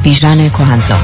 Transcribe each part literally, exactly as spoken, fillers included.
بیژن کهنزاد.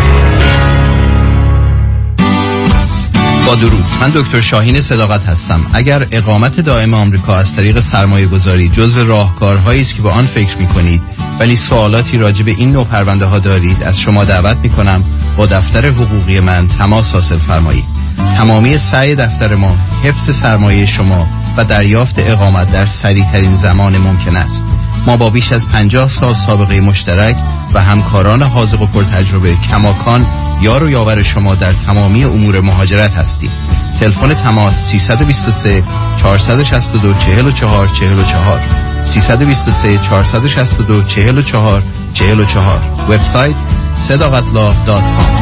با درود، من دکتر شاهین صداقت هستم. اگر اقامت دائم آمریکا از طریق سرمایه گذاری جزو راهکارهایی است که به آن فکر می کنید ولی سوالاتی راجع به این نوع پرونده ها دارید، از شما دعوت می کنم با دفتر حقوقی من تماس حاصل فرمایید. تمامی سعی دفتر ما حفظ سرمایه شما و دریافت اقامت در سریع ترین زمان ممکن است. ما با بیش از پنجاه سال سابقه مشترک و همکاران حاذق و پرتجربه کماکان یار و یاور شما در تمامی امور مهاجرت هستیم. تلفن تماس سه دو سه چهار شش دو چهار چهار چهار چهار سه دو سه چهار شش دو چهار چهار چهار چهار. وبسایت صداقتلاه دات کام.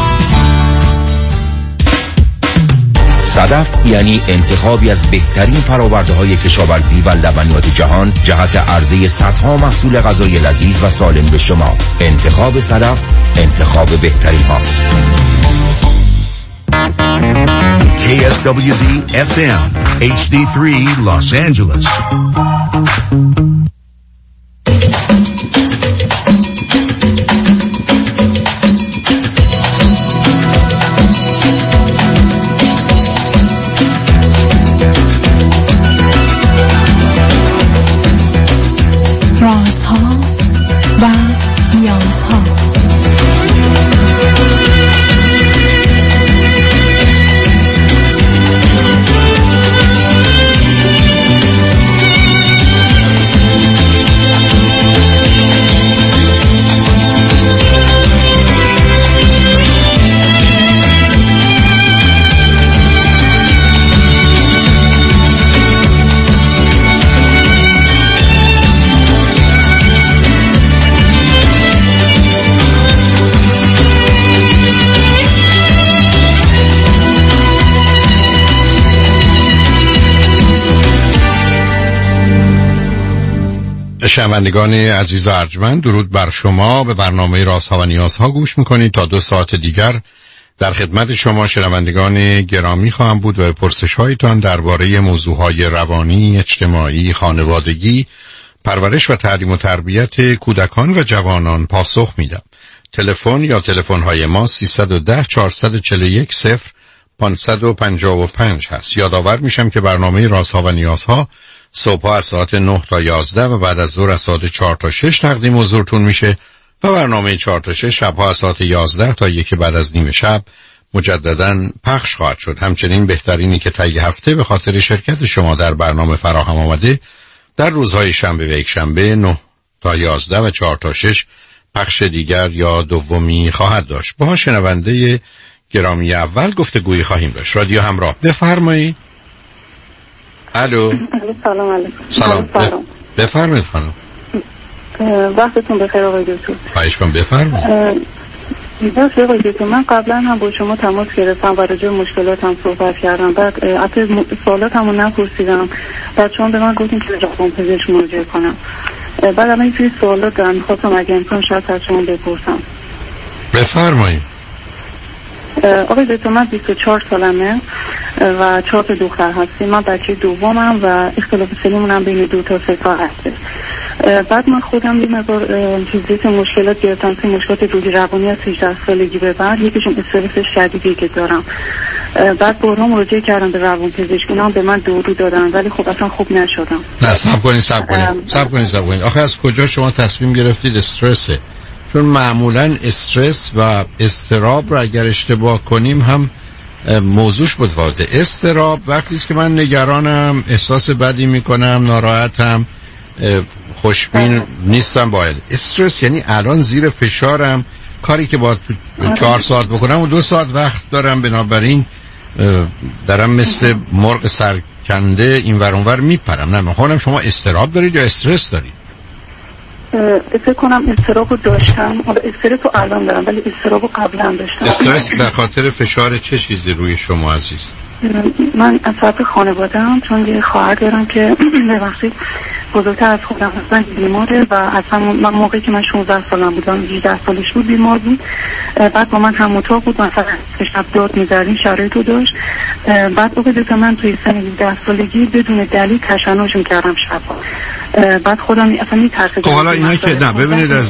صدف یعنی انتخابی از بهترین فرآورده‌های کشاورزی و لبنیات جهان جهت عرضه صدها محصول غذایی لذیذ و سالم به شما. انتخاب صدف انتخاب بهترین هاست. کی اس دبلیو دی اف ام اچ دی سه Los Angeles. رازها و نیازها. شنوندگان عزیز و ارجمند، درود بر شما. به برنامه رازها و نیازها گوش میکنید. تا دو ساعت دیگر در خدمت شما شنوندگان گرامی خواهم بود و به پرسش‌هایتان درباره موضوعهای روانی، اجتماعی، خانوادگی، پرورش و تعلیم و تربیت کودکان و جوانان پاسخ میدم. تلفن یا تلفن‌های ما سیصد و ده چهارصد و چهل و یک صفر پانصد و پنجاه و پنج هست. یادآور میشم که برنامه رازها و نیازها صبح از ساعت نه تا یازده و بعد از ظهر از ساعت چهار تا شش تقدیم حضورتون میشه و برنامه چهار تا شش شبها از ساعت یازده تا یک بعد از نیم شب مجدداً پخش خواهد شد. همچنین بهترینی که طی هفته به خاطر شرکت شما در برنامه فراهم آمده در روزهای شنبه و یک شنبه نه تا یازده و چهار تا شش پخش دیگر یا دومی خواهد داشت. با شنونده گرامی اول گفتگویی خواهیم داشت. رادیو همراه، بفرمایید. الو. سلام علیکم. سلام. بفرمایید خانم. وقتتون بخیر آقای دکتر. خواهش کنم بفرمایید. می‌دونم آقای دکتر، من قبلا هم با شما تماس گرفتم و راجع به مشکلاتم صحبت کردم. بعد البته سوالاتمو نپرسیدم. بعد چون به من گفتین که روانپزشک مراجعه کنم. بعد الان یه سری سوالات دارم، می‌خواستم اگه امکان شد از شما بپرسم. بفرمایید. آقای دکتر، من بیست و چهار سالمه و چهار تا دختر هستیم. من بچه دومم و اختلاف سنیمون هم بین دو تا سه تا هست. بعد من خودم یه مقدار چیزی مشکلات گرفتم، که مشکلات روحی روانی از هجده سالگی به بعد، یکیشون استرس شدیدی که دارم. بعد بارها مراجعه کردم به روانپزشک، اونا هم به من دارو دادن ولی خب اصلا خوب نشدم. نه صبر کنید صبر کنید صبر کنید صبر کنید. آخه از کجا شما تصمیم گرفتید استرسه؟ چون معمولا استرس و اضطراب را اگر اشتباه کنیم هم موضوعش متفاوته. اضطراب وقتی است که من نگرانم، احساس بدی میکنم، ناراحتم، خوشبین نیستم. باید استرس یعنی الان زیر فشارم، کاری که باید چهار ساعت بکنم و دو ساعت وقت دارم، بنابراین دارم مثل مرغ سرکنده این ور اون ور میپرم. نه میخوام شما اضطراب دارید یا استرس دارید؟ فکر کنم استرابو داشتم. حالا استرسو الان دارم ولی استرابو قبلا داشتم. استرس به خاطر فشار چه چیزی روی شما عزیز؟ من از طرف خانواده‌ام، چون یه خواهر دارم که ببخشید بزرگتر از خودم هستن، بیماره و اصلا من موقعی که من شانزده سالم بودم، هجده سالش بود، بیمار بود. بعد با من هم اتاق بود، مثلا شب داد می‌زدیم، شرایطو داشت. بعد اوقات که من توی سن هجده سالگی بدون دلیل تشنج می‌کردم شب. بعد خودم اصلا می‌ترسیدم. خب حالا اینا که نه ببینید عزیز،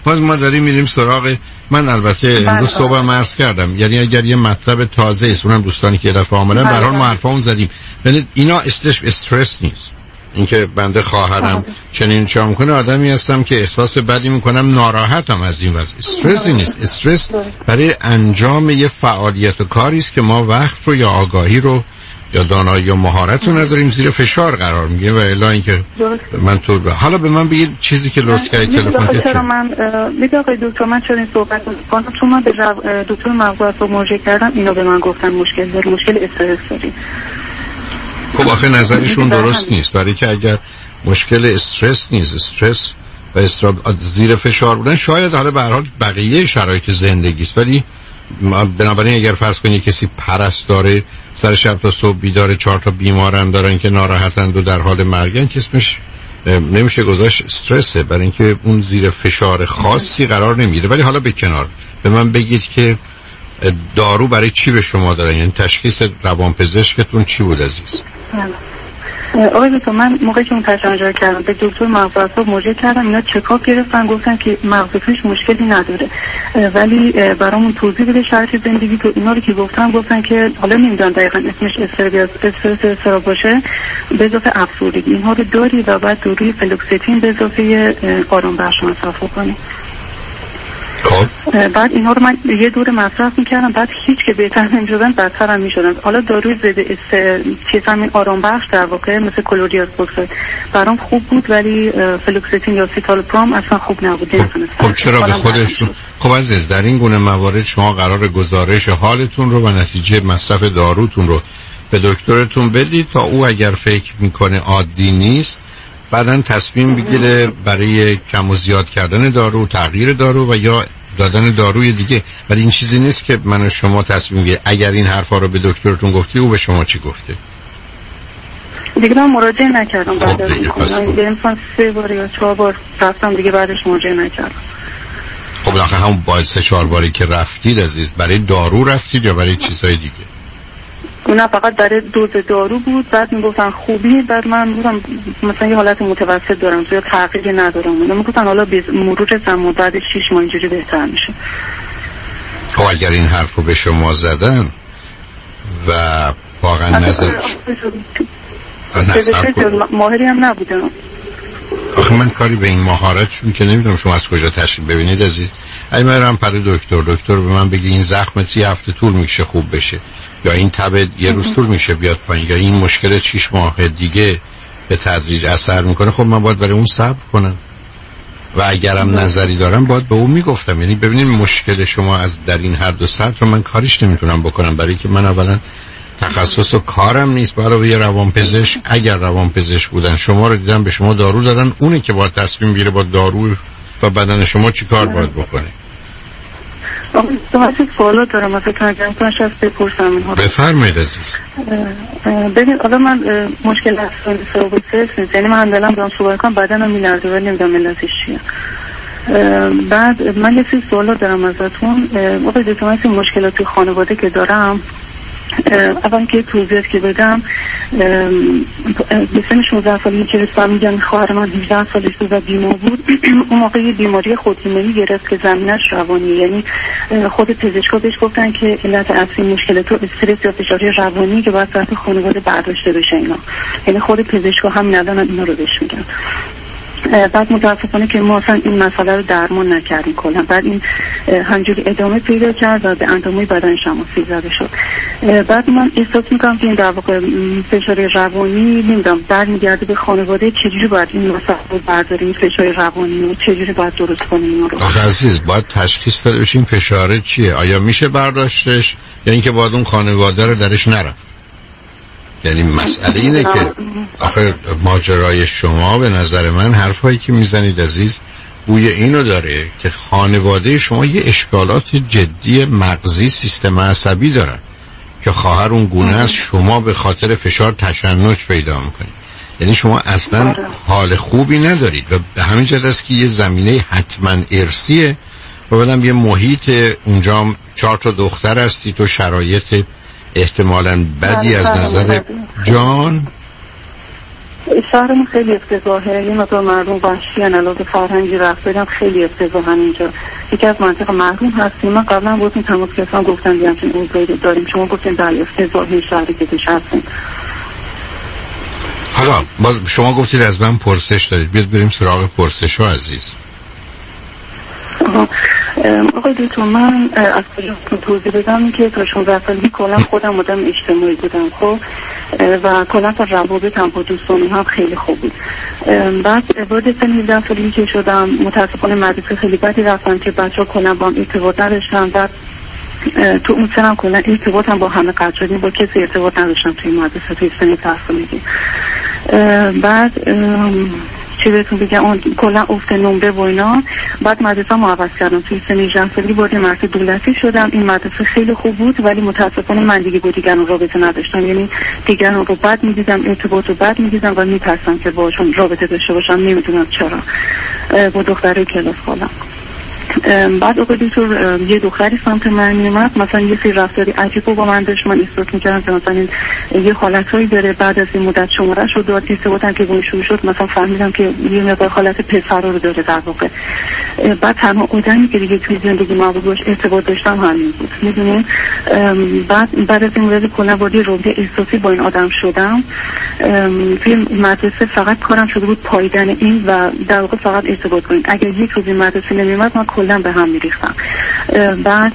باز ما داریم میریم سراغ. من البته امروز صبح عرض کردم، یعنی اگر یه مطلب تازه است، اونم دوستانی که یه دفعه عاملا به هر حال ما حرفامون زدیم، ولی اینا استش استرس نیست. اینکه بنده خواهرم چنین چا میکنه، آدمی هستم که احساس بدی میکنم، ناراحتم از این وضع. استرس نیست. استرس برای انجام یه فعالیت و کاری است که ما وقت رو یا آگاهی رو یا دانایی یا مهارت رو نداریم، زیر فشار قرار میگیره. و الا اینکه من تو ب... حالا به من بگید چیزی که لطف کردید تلفن که چرا من میگم آقای دکتر من چرا این صحبت میکنم، چون من به دکتر مغز رو مراجعه کردم، اینو به من گفتن مشکل داری، مشکل استرس داری. خب آخه نظرشون درست نیست، برای که اگر مشکل استرس نیست، استرس و استراب زیر فشار بودن شاید حالا به هر حال بقیه شرایط زندگی است، ولی بنابراین اگر فرض کنید کسی پرستاره سر شب تا صبح بیداره، چهار تا بیمارم دارن که ناراحتند و در حال مرگن، که اسمش نمیشه گذاشت استرسه، برای اینکه اون زیر فشار خاصی قرار نمیگیره. ولی حالا به کنار، به من بگید که دارو برای چی به شما دارن؟ یعنی تشخیص روانپزشکتون چی بود عزیز؟ آقای دکتر من موقعی که اون تشنج کردم به دکتر مغز اعصاب مراجعه کردم، اینا چکاپ گرفتن، گفتن که مغز پیش مشکلی نداره، ولی برامون توضیح بده شرایط زندگی تو. اینا رو که گفتم گفتن که حالا نمیدونم دقیقاً اسمش استرس استرس استرا باشه به اضافه افسردگی، اینها رو داری و بعد دوروی فلوکستین به اضافه آرام بخش مصرف کنی. بعد اینا رو من یه دور مصرف میکردم، بعد هیچ که بهتر نمیشدن، بدتر هم میشدن. حالا داروی ضد است چیز همین آرام بخش در واقع مثل کلوریاس بوکساید برام خوب بود، ولی فلوکستین یا سیتالوپرام اصلا خوب نبود. خب, خب چرا به خودشون؟ خب عزیز در این گونه موارد شما قرار گزارش حالتون رو و نتیجه مصرف داروتون رو به دکترتون بدید تا او اگر فکر میکنه عادی نیست بعدن تصمیم بگیره برای کم و زیاد کردن دارو، تغییر دارو و یا دادن داروی دیگه. ولی این چیزی نیست که من و شما تصمیم بگیریم. اگر این حرفا رو به دکترتون گفتی او به شما چی گفته؟ دیگه من مراجعه نکردم. بعد از این خب سه بار یا چهار بار رفتم دیگه، بعدش مراجعه نکردم. خب آخه همون باید سه چهار باری که رفتید عزیز برای دارو رفتید یا برای چیزهای دیگه؟ نه فقط برای دوز دارو بود. بعد میگفتن خوبی، بعد من گفتم مثلا یه حالت متوسط دارم، زیاد تغییری ندارم. اونا میگفتن حالا به مرور زمان بعد شش ماه اینجوری بهتر میشه. خب اگر این حرف رو به شما زدن و واقعا نظر ماهری هم نبودم. آخه من کاری به این مهارتشون که نمیدونم شما از کجا تشکیل ببینید عزیز. اگه من برم پر دکتر، دکتر به من بگه این زخمت یه هفته طول میشه خوب بشه، یا این تب یه روز طول میشه بیاد پایین، یا این مشکل شش ماه دیگه به تدریج اثر میکنه، خب من باید برای اون صبر کنم و اگرم نظری دارم باید به اون میگفتم. یعنی ببینید مشکل شما از در این هر دو سطح رو من کاریش نمیتونم بکنم، برای که من اولا تخصص و کارم نیست. برای یه روانپزشک، اگر روانپزشک بودن شما رو دیدن به شما دارو دادن، اونه که باید تصمیم بگیره با دارو و بدن شما چی کار باید بکنه. تو هستی سوالات دارم از تنجم کنش از بپرسم اینها رو. بفرمایید عزیز. ببین حالا من مشکل اصلا سرابوسیس نیست، یعنی من دلم دارم صحبت کنم بدنم میلرزه ولی نمیدونم علتش چیه. بعد من یه سری سوالات دارم ازتون. آقای دکتر من این مشکلات توی خانواده که دارم، اول که توضیحات که بدم، به سن شانزده سالگی که رسیدم میگم خواهر من هجده سالش بود و بیمار بود. اون موقع یه بیماری خودبینایی گرفت که زمینش روانیه، یعنی خود پزشکا بهش گفتن که علت اصلی مشکل تو استرس یا فشار روانی که باید طرف خانواده برداشته بشه اینا، یعنی خود پزشکا همین الان اینا رو بهش میگن. بعد متاسفانه که ما اصلا این مسئله رو درمان نکردیم کلا. بعد این همجوری ادامه پیدا کرد و به اندامای بدنش هم آسیب زده شد. بعد من احساس میکنم که این در واقع فشار روانی نمیدونم برمیگرده به خانواده. چجوری باید این مسئله رو برداریم، فشار روانی رو چجوری باید درست کنیم اینا رو؟ آخه عزیز باید تشخیص داده بشه این فشار چیه، آیا میشه برداشتش یا اینکه باید اون خانواده رو درش نرفت. یعنی مسئله اینه که آخه ماجرای شما به نظر من حرفایی که میزنید عزیز بوی اینو داره که خانواده شما یه اشکالات جدی مغزی سیستم عصبی دارن که خواهر اون گونه است شما به خاطر فشار تشنج پیدا میکنید. یعنی شما اصلا حال خوبی ندارید و به همین جهت است که یه زمینه حتما ارثیه و بعدم یه محیط اونجا چهار تا دختر هستی تو شرایط احتمالاً بدی از نظر جان. شهرمون خیلی افتضاحه، یه مقدار مردم وحشی ان، علاوه فرهنگی رفتارم خیلی افتضاحه اینجا. یکی از مناطق محروم هستیم. من قبلا بودم تماس گرفتم گفتن دیگه همچین اوضاعی داریم، شما گفتین بله افتضاحی شهری که توش هستیم. حالا باز شما گفتید از من پرسش دارید، بیاد بریم سراغ پرسش ها عزیز. آقای دکتر من از کجا توضیح بدم که تا شانزده سالگی کلا خودم آدم اجتماعی بودم خب و کلا تا روابطم با دوستانم هم خیلی خوب بود. بعد وارد سن هفده سالگی که شدم متاسفانه مدرسه خیلی بدی رفتم که بچه‌ها کلا با هم ارتباط نداشتن. بعد تو اون سنم کلا ارتباطم با همه قطع شدیم، با کسی ارتباط نداشتم توی مدرسه توی سن تحصیلی. بعد چی بهتون بگم اون کلا افت نمره و اینا. بعد مدرسه رو عوض کردم، توی سن هجده سالگی وارد مدرسه دولتی شدم. این مدرسه خیلی خوب بود ولی متاسفانه من دیگه با دیگران رابطه نداشتم، یعنی دیگران رو بد می‌دیدم، ارتباط رو بد می‌دیدم و می‌ترسم که باشون رابطه داشته باشم، نمیدونم چرا. با دختره کلاس خودم. بعد اوقات دکتر یه دختری سمت من میومد، مثلا یه سری رفتاری عجیب با من داشت، من احساس میکردم که مثلا یه حالتهایی داره. بعد از این مدت شماره‌اش رو داد، ارتباطم که باهاش شروع شد مثلا فهمیدم که یه مقدار حالت پسر رو داره در واقع. بعد تنها آدمی که دیگه توی زندگی ما باهاش ارتباط داشتم همین بود، میدونین. بعد بعد از این مورد کلا وارد رابطه احساسی با این آدم شدم. توی مدرسه فقط کارم شده بود پاییدن این و در واقع فقط ارتباط کنیم. اگر یک روز این مدرسه نمیومد من کلا به هم میریختم. بعد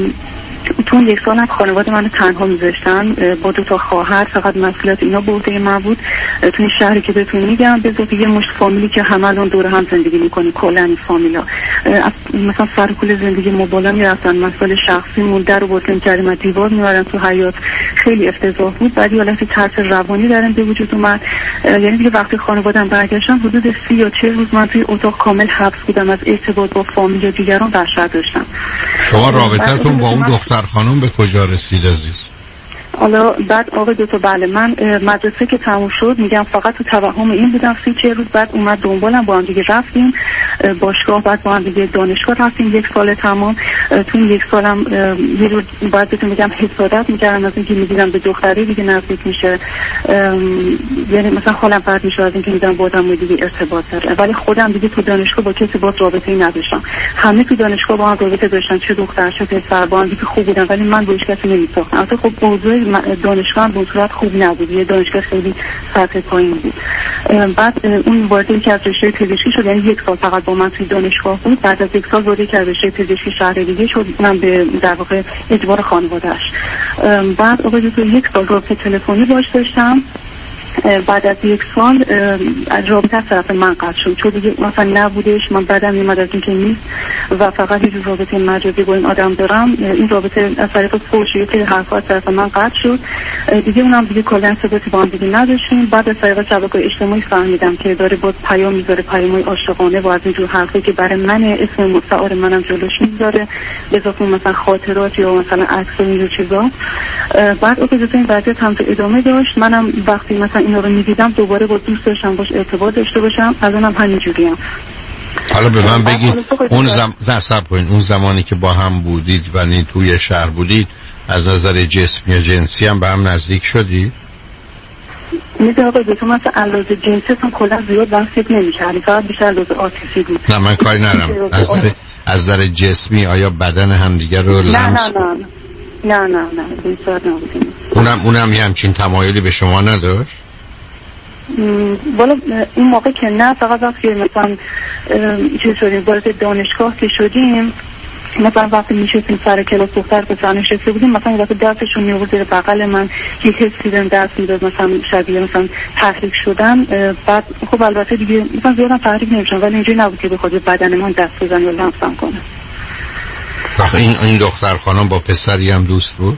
تو یک سال هم خانواده من تنها میذاشتن با دو تا خواهر، فقط مسئولیت اینا به عهده من بود. تو این شهری که بهتون میگم به ذات یه مشت فامیلی که همه الان دور هم زندگی میکنی، کلا این فامیلا مثلا سر کل زندگی ما بالا میرفتن، مسائل شخصی مون در رو باطن کردیم، دیوار میوردن تو حیاط، خیلی افتضاح بود. بعد یه حالت ترس روانی درم به وجود اومد، یعنی دیگه وقتی خانواده‌ام برگشتن حدود سی یا چهل روز من توی اتاق کامل حبس بودم، از ارتباط با فامیل و دیگران وحشت داشتم. شما رابطتون با اون دختر خانم به کجا رسید عزیز؟ حالا بعد آقای دکتر بله من مدرسه که تموم شد میگم فقط تو توهم این بودم، سی چه روز بعد اومد دنبالم، با هم دیگه رفتیم باشگاه، بعد با هم دیگه دانشگاه رفتیم یک سال تمام. تو این یک سالم یه رو بعد بهتون میگم حسادت میکردم از اینکه میدیدم به دختری دیگه نزدیک میشه، یعنی مثلا حالم بد میشه از اینکه میدم با آدم دیگه ارتباط داره، ولی خودم دیگه تو دانشگاه با کسی با رابطه‌ای نداشتم. همه تو دانشگاه با هم رابطه داشتن، چه دختر چه پسر، با هم دیگه خوب بودن ولی من با هیچ کسی نمی‌ساختم. البته خب موضوع دانشگاه هم به صورت خوب نبود، یه دانشگاه خیلی سطح پایین بود. بعد اون وارد که از رشته پزشکی شد، یعنی یک سال فقط با من توی دانشگاه بود. بعد از یک سال وارد که از رشته پزشکی شهر دیگه شد، من به در واقع اجبار خانواده‌اش. بعد اوقات تو یک سال رابطه تلفنی باش داشتم. بعد از یک سال از رابطه از طرف من قطع شد، چون دیگه مثلا نبودش، من بعدم میمد از اینکه نیست و فقط یه رابطه مجازی با این آدم دارم. این رابطه از طریق فوش یه سری حرفا از طرف من قطع شد دیگه، اونم دیگه کلا ارتباطی با هم دیگه نداشتیم. بعد از طریق شبکه‌های اجتماعی فهمیدم که داره با پیام میذاره، پیامای عاشقانه و از اینجور حرفا که برای من اسم مستعار منم جلوش میذاره، به اضافه مثلا خاطرات یا مثلا عکس و اینجور چیزا. بعد اوکی این وضعیت هم ادامه داشت. منم وقتی مثلا اینا رو میدیدم دوباره با دوست داشتم باش ارتباط داشته باشم، از اونم همینجوریم. حالا به من بگید اون زم... نصب کنید اون زمانی که با هم بودید و نی توی شهر بودید از نظر جسمی یا جنسی هم به هم نزدیک شدید؟ میدونم آقای دکتر مثلا علاوه جنسی هم کلا زیاد بحث نمی‌کردیم، فقط بیشتر علاوه عاطفی بود. نه من کاری ندارم. از نظر از نظر جسمی آیا بدن همدیگه رو لمس؟ نه نه نه نه نه نه نه اونم اونم یه همچین تمایلی به شما نداشت؟ والا این موقع که نه، فقط وقتی مثلا چه شدیم وارد دانشگاه که شدیم، مثلا وقتی میشستیم سر کلاس دختر پسر نشسته بودیم، مثلا وقتی درسشون میورد زیر بغل من یه حسی بهم درس میداد، مثلا شبیه مثلا تحریک شدن. بعد خب البته دیگه مثلا زیادم تحریک نمیشم ولی اینجوری نبود که بخواد بدن من دست بزنه یا لمسم کنه. وقتی این این دختر خانم با پسری هم دوست بود؟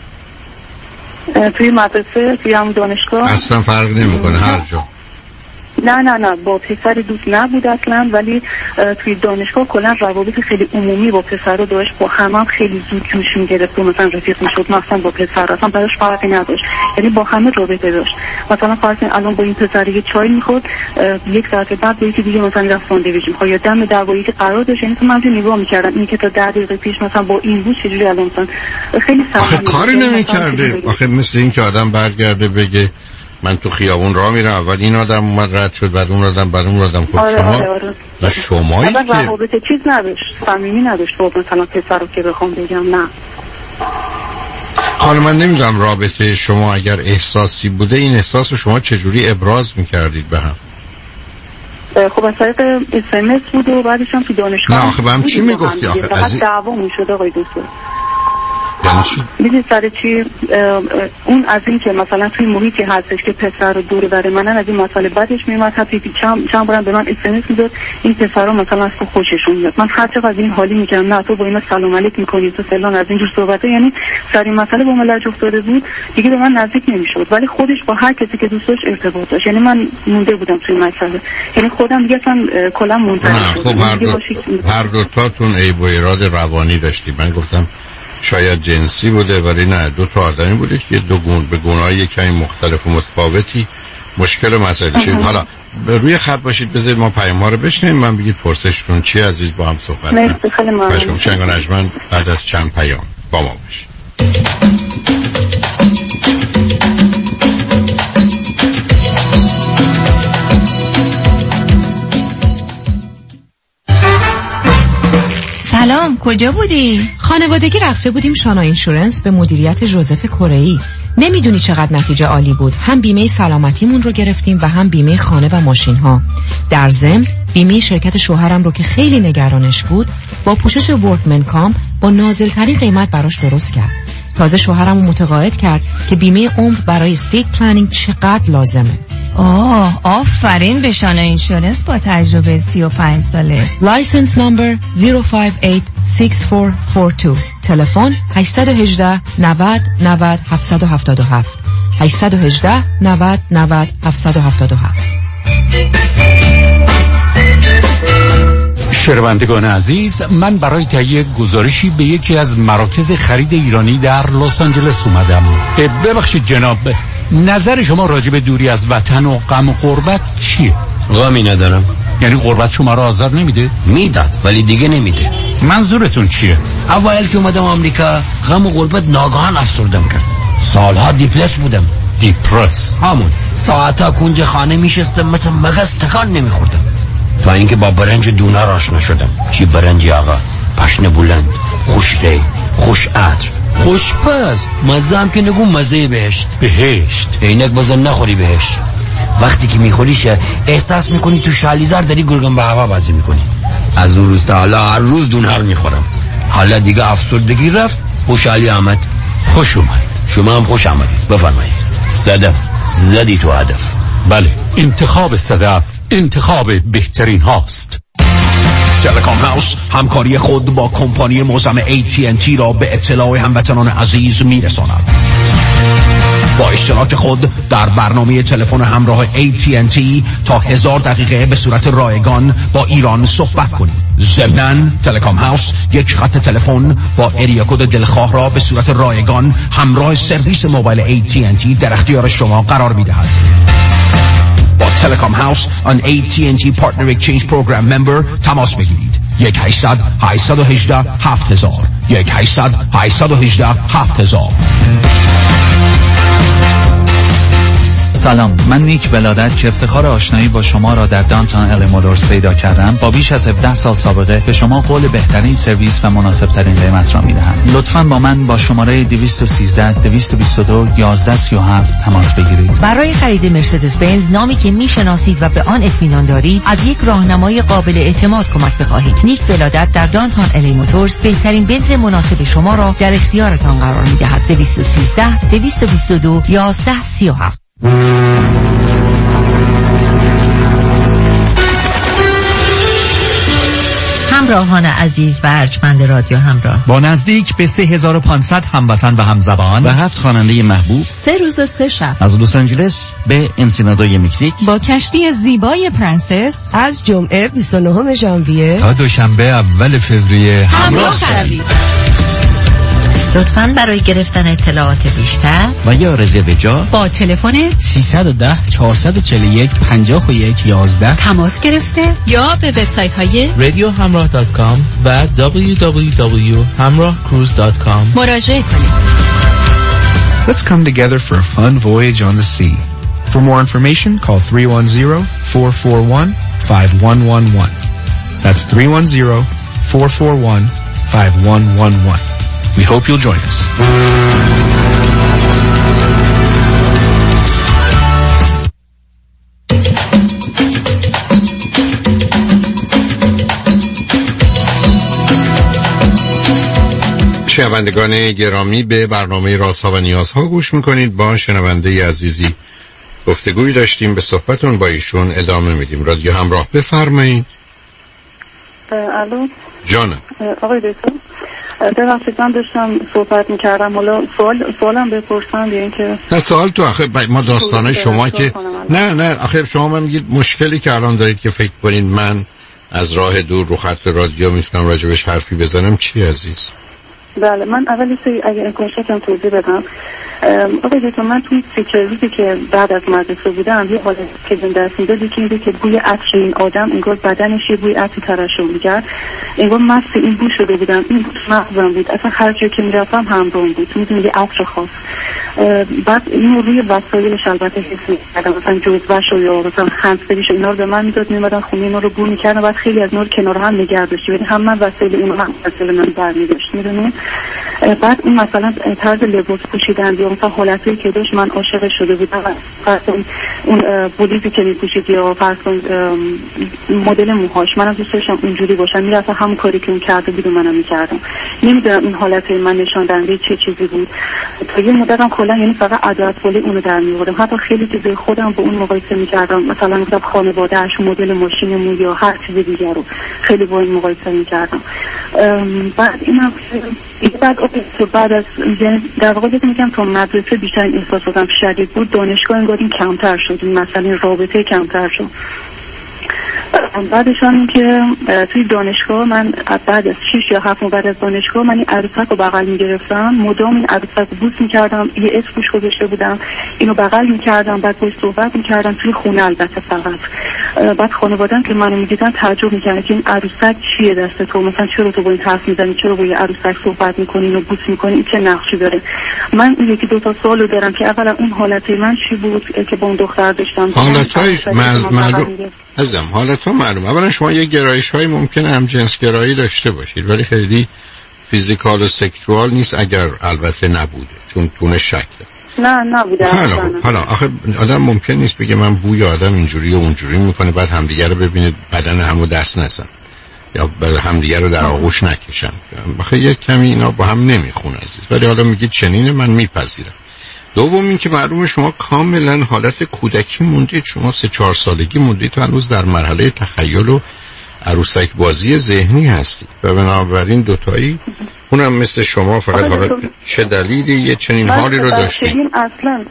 توی مدرسه توی هم دانشگاه اصلا فرق نمیکنه هر جا. نه نه نه با پسر دوست نبود اصلا، ولی توی دانشگاه کلا روابط خیلی عمومی با پسر رو داشت، با همه هم خیلی زود جوش میگرفت و مثلا رفیق میشد، مثلا با پسر اصلا براش فرقی نداشت، یعنی با همه رابطه داشت. مثلا فرض کن الان با این پسر یه چای میخورد، یک ساعت بعد به یکی دیگه مثلا رفت ساندویچ میخورد یا دم دعوایی که قرار داشت، یعنی تو من نگاه میکردم این که تا ده دقیقه پیش مثلا با این بود چجوری الان مثلا خیلی سخت کاری نمیکرده. آخه مثل این که آدم برگرده بگه من تو خیابون راه میرم، اول این آدم اومد رد شد، بعد اون آدم، بعد اون آدم. خب آره شما آره آره. و شمایی که روابط چیز نداشت، صمیمی نداشت با مثلا پسر رو که بخوام بگم نه. حالا من نمیدونم رابطه شما اگر احساسی بوده، این احساس رو شما چجوری ابراز میکردید به هم؟ خب از طریق اس ام اس بود و بعدش هم تو دانشگاه. نه آخه به هم چی میگفتی آخه؟ از دعوا میشد آقای دکتر. یعنی چی؟ میدونی سر چی؟ اون از این که مثلا توی محیطی هستش که پسر رو دوره بره منن، از این مسئله بعدش میومد. حتی چند چند بارم به من اس ام اس میداد این پسرا مثلا از تو خوششون میاد. من هر چقدر از این حالی میگم نه تو با اینا سلام علیک میکنی تو فلان، از اینجور صحبته. یعنی سر این مسئله با من لج افتاده بود دیگه، به من نزدیک نمیشد، ولی خودش با هر کسی که دوست داشت ارتباط داشت. یعنی من مونده بودم توی مسئله، یعنی خودم دیگه اصلا کلا منتظر شدم. خب هر دو هر دو تاتون عیب و ایراد روانی داشتید. من گفتم شاید جنسی بوده، ولی نه، دو تا آدمی بوده که دو گون به گونه‌های کمی مختلف و متفاوتی مشکل مسائل شد. حالا روی خط باشید، بذارید ما پیام‌ها رو بشنویم، من بگید پرسشتون چی عزیز، با هم صحبت کنیم. مرسی خیلی ممنون. شنگ و نجمن بعد از چند پیام با ما باشید. سلام، کجا بودی؟ خانوادگی رفته بودیم شانا اینشورنس به مدیریت ژوزف کره‌ای. نمیدونی چقدر نتیجه عالی بود. هم بیمه سلامتیمون رو گرفتیم و هم بیمه خانه و ماشین ها. در ضمن بیمه شرکت شوهرم رو که خیلی نگرانش بود با پوشش ورکمن کام با نازل‌ترین قیمت براش درست کرد. تازه شوهرم رو متقاعد کرد که بیمه عمر برای استیت پلنینگ چقدر لازمه. آه، آفرین به شانا اینشورنس با تجربه سی و پنج ساله. لایسنس نمبر صفر پنج هشت شش چهار چهار دو. تلفن هشت یک هشت نود نود هفت هفت هفت هشت یک هشت نود نود هفت هفت هفت. شنوندگان عزیز، من برای تهیه گزارشی به یکی از مراکز خرید ایرانی در لس آنجلس اومدم. ببخشید جناب، نظر شما راجع به دوری از وطن و غم و غربت چیه؟ غمی ندارم. یعنی غربت شما را آزار نمیده؟ میداد ولی دیگه نمیده. منظورتون چیه؟ اول که اومدم آمریکا غم و غربت ناگهان افسردم کرد. سالها دیپرس بودم. دیپرس؟ همون ساعتا کنج خانه میشستم مثل مغز تکان نمیخوردم، تا اینکه با برنج دونر آشنا شدم. چی برنجی آقا؟ پشن بلند، خوش ری، خوش عطر، خوش پز، مزه هم که نگو مزه بهشت. بهشت؟ اینک بازم نخوری بهشت. وقتی که میخوریش احساس میکنی تو شالیزر داری گرگم به هوا بازی میکنی. از اون روز تا حالا هر روز دونر میخورم. حالا دیگه افسردگی رفت، خوشحالی آمد. خوش اومد. شما هم خوش آمدید. بفرمایید. صدف زدی تو هدف. بله، انتخاب صدف انتخاب بهترین هاست. تلکام هاوس همکاری خود با کمپانی معظم ای تی ان تی را به اطلاع هموطنان عزیز میرساند. با اشتراک خود در برنامه تلفن همراه ای تی ان تی تا هزار دقیقه به صورت رایگان با ایران صحبت کنید. ضمناً تلکام هاوس یک خط تلفن با ایریا کد دلخواه را به صورت رایگان همراه سرویس موبایل ای تی ان تی در اختیار شما قرار می‌دهد. با تلکام هاوس آن ای تی ان تی پارتنر اکسچنج پروگرام ممبر تماس بگیرید. یک هشتصد هشتصد و هجده هفت هزار یک هشتصد هشتصد و هجده هفت هزار. سلام، من نیک بلادت که افتخار آشنایی با شما را در دانتون ال مودرز پیدا کردم. با بیش از هفده سال سابقه به شما قول بهترین سرویس و مناسب ترین قیمت را میدهم. لطفاً با من با شماره دویست و سیزده دویست و بیست و دو یازده سی و هفت تماس بگیرید. برای خرید مرسدس بنز، نامی که میشناسید و به آن اطمینان دارید، از یک راهنمای قابل اعتماد کمک بخواهید. نیک بلادت در دانتون ال مودرز بهترین بنز مناسب شما را در اختیارتان قرار میدهد. دویست و سیزده دویست و بیست و دو یازده سی و هفت. همراهان عزیز و ارجمند رادیو همراه، با نزدیک به سه هزار و پانصد هموطن و همزبان و هفت خواننده محبوب، سه روز سه شب از لس آنجلس به انسینادوی مکزیک، با کشتی زیبای پرنسس از جمعه بیست و نهم ژانویه تا دوشنبه اول فوریه همراه شوید. لطفاً برای گرفتن اطلاعات بیشتر و یا رزرو جا با تلفن سیصد و ده چهارصد و چهل و یک پنجاه و یک یازده تماس گرفته یا به وبسایت های رادیو همراه دات کام و دبلیو دبلیو دبلیو دات همراه کروز دات کام مراجعه کنید. Let's come together for a fun voyage on the sea. For more information, call three one zero, four four one, five one one one. That's three one zero, four four one, five one one one. We hope you'll join us. شنوندگان گرامی، به برنامه رازها و نیازها گوش میکنید. با شنونده عزیزی گفتگوی داشتیم، به صحبتون با ایشون ادامه میدیم. رادیو همراه، بفرمایید. الو جانم. آقای دکتر، ببخشید من داشتم صحبت میکردم، حالا سوال سوالم بپرسم یا اینکه نه سوال تو آخه ما داستانه شما که نه نه آخه شما من میگید مشکلی که الان دارید که فکر کنید من از راه دور رو خط رادیو میتونم راجبش حرفی بزنم چی عزیز؟ بله، من اولی سری اگه امکان شکم توضیح بدم. آقای دکتر، من توی سکرویزی که بعد از مدرسه بودم یه حالت که بهم دست میداد که اینه که بوی عطر این آدم انگار بدنش یه بوی عطر ترشح می‌کرد، انگار مست این بو شده بودم. این مغزم بود، اصلا هر جایی که میرفتم همراهم بود، میدونی یه عطر خاص. بعد اینو روی وسایلش البته حس می‌کردم، مثلا جزوه‌شو یا مثلا خنثریشو اینا رو به من میداد، میومدن خونه اینا رو بو می‌کردم، بعد خیلی از اینا رو کنار هم نگه داشت، یعنی هم من وسایل اون هم وسایل من برمی‌داشت، میدونی. بعد این مثلا طرز لباس پوشیدن یا مثلا حالتی که داشت، من عاشق شده بودم. فرض اون بلیزی که می‌پوشید یا فرض کن مدل موهاش، منم دوست داشتم اونجوری باشم، میرفتم همون کاری که اون کرده بود منم می‌کردم. نمی‌دونم این حالت من نشان دهنده چه چیزی بود. تا یه مدتم کلا یعنی فقط عادت ولی اونو در می‌آوردم، حتی خیلی چیزای خودم با اون مقایسه می‌کردم، مثلا مثلا خانواده‌اش، مدل ماشینمون یا هر چیز دیگه رو خیلی با این مقایسه می‌کردم. بعد اینم بعد تو بعد از یعنی در واقع بهتون میگم تا مدرسه بیشتر این احساساتم شدید بود، دانشگاه انگار این کمتر شد، این مثلا رابطه کمتر شد. بعدش هم که توی دانشگاه من بعد از شش یا هفت ماه بعد از دانشگاه من این عروسک رو بغل میگرفتم، مدام این عروسک رو بوس میکردم، یه اسم روش گذاشته بودم، اینو بغل میکردم، بعد باهاش صحبت میکردم توی خونه البته فقط. بعد خانواده‌ام که منو میدیدن تعجب میکردن که این عروسک چیه دست تو، مثلا چرا تو با این حرف میزنی، چرا با این عروسک صحبت میکنی، اینو بوس میکنی، این چه نقشی داره. من این یکی دو تا سوالو دارم که اولا اون حالت من چی بود که با اون دختر داشتم. حالتای معلوم ازم حالتها معلوم. اولا شما یه گرایش های ممکنه هم جنس گرایی داشته باشید ولی خیلی فیزیکال و سکشوال نیست، اگر البته نبوده، چون تونه شکله. نه نبوده. حالا حالا آخه آدم ممکن نیست بگه من بوی آدم اینجوری و اونجوری میکنه بعد همدیگه رو ببینه بدن همو دست نزن یا همدیگه رو در آغوش نکشن. آخه یک کمی اینا با هم نمیخونه عزیز. ولی حالا میگید چنین، من میپذیرم. دوم این که معلومه شما کاملا حالت کودکی موندید، شما سه چهار سالگی موندید، تو هنوز در مرحله تخیل و عروسک بازی ذهنی هستید و بنابراین دوتایی اونم مثل شما فقط حالا چه دلیلی یه چنین حالی رو داشتید؟ اصلا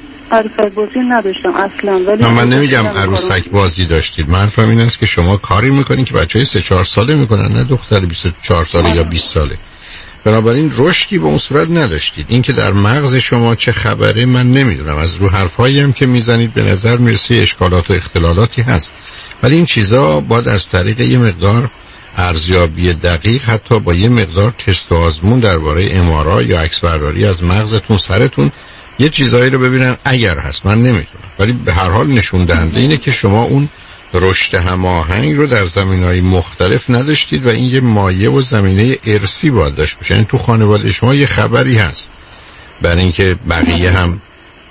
عروسک بازی نداشتم اصلا. ولی من نمیگم عروسک بازی داشتید، من فهم این است که شما کاری میکنین که بچهای سه چهار ساله میکنن، نه دختر بیست و چهار ساله یا بیست ساله. بنابراین رشدی به اون صورت نداشتید. این که در مغز شما چه خبره من نمیدونم، از رو حرفایی هم که میزنید به نظر میرسه اشکالات و اختلالاتی هست، ولی این چیزا باید از طریق یه مقدار ارزیابی دقیق، حتی با یه مقدار تست و آزمون درباره ام آر آی یا عکس برداری از مغزتون سرتون یه چیزایی رو ببینن اگر هست. من نمیدونم، ولی به هر حال نشون دهنده اینه که شما اون رشد هماهنگ رو در زمینه‌های مختلف نداشتید و این یه مایه و زمینه ارثی باید داشت باشه. یعنی تو خانواده شما یه خبری هست برای اینکه بقیه هم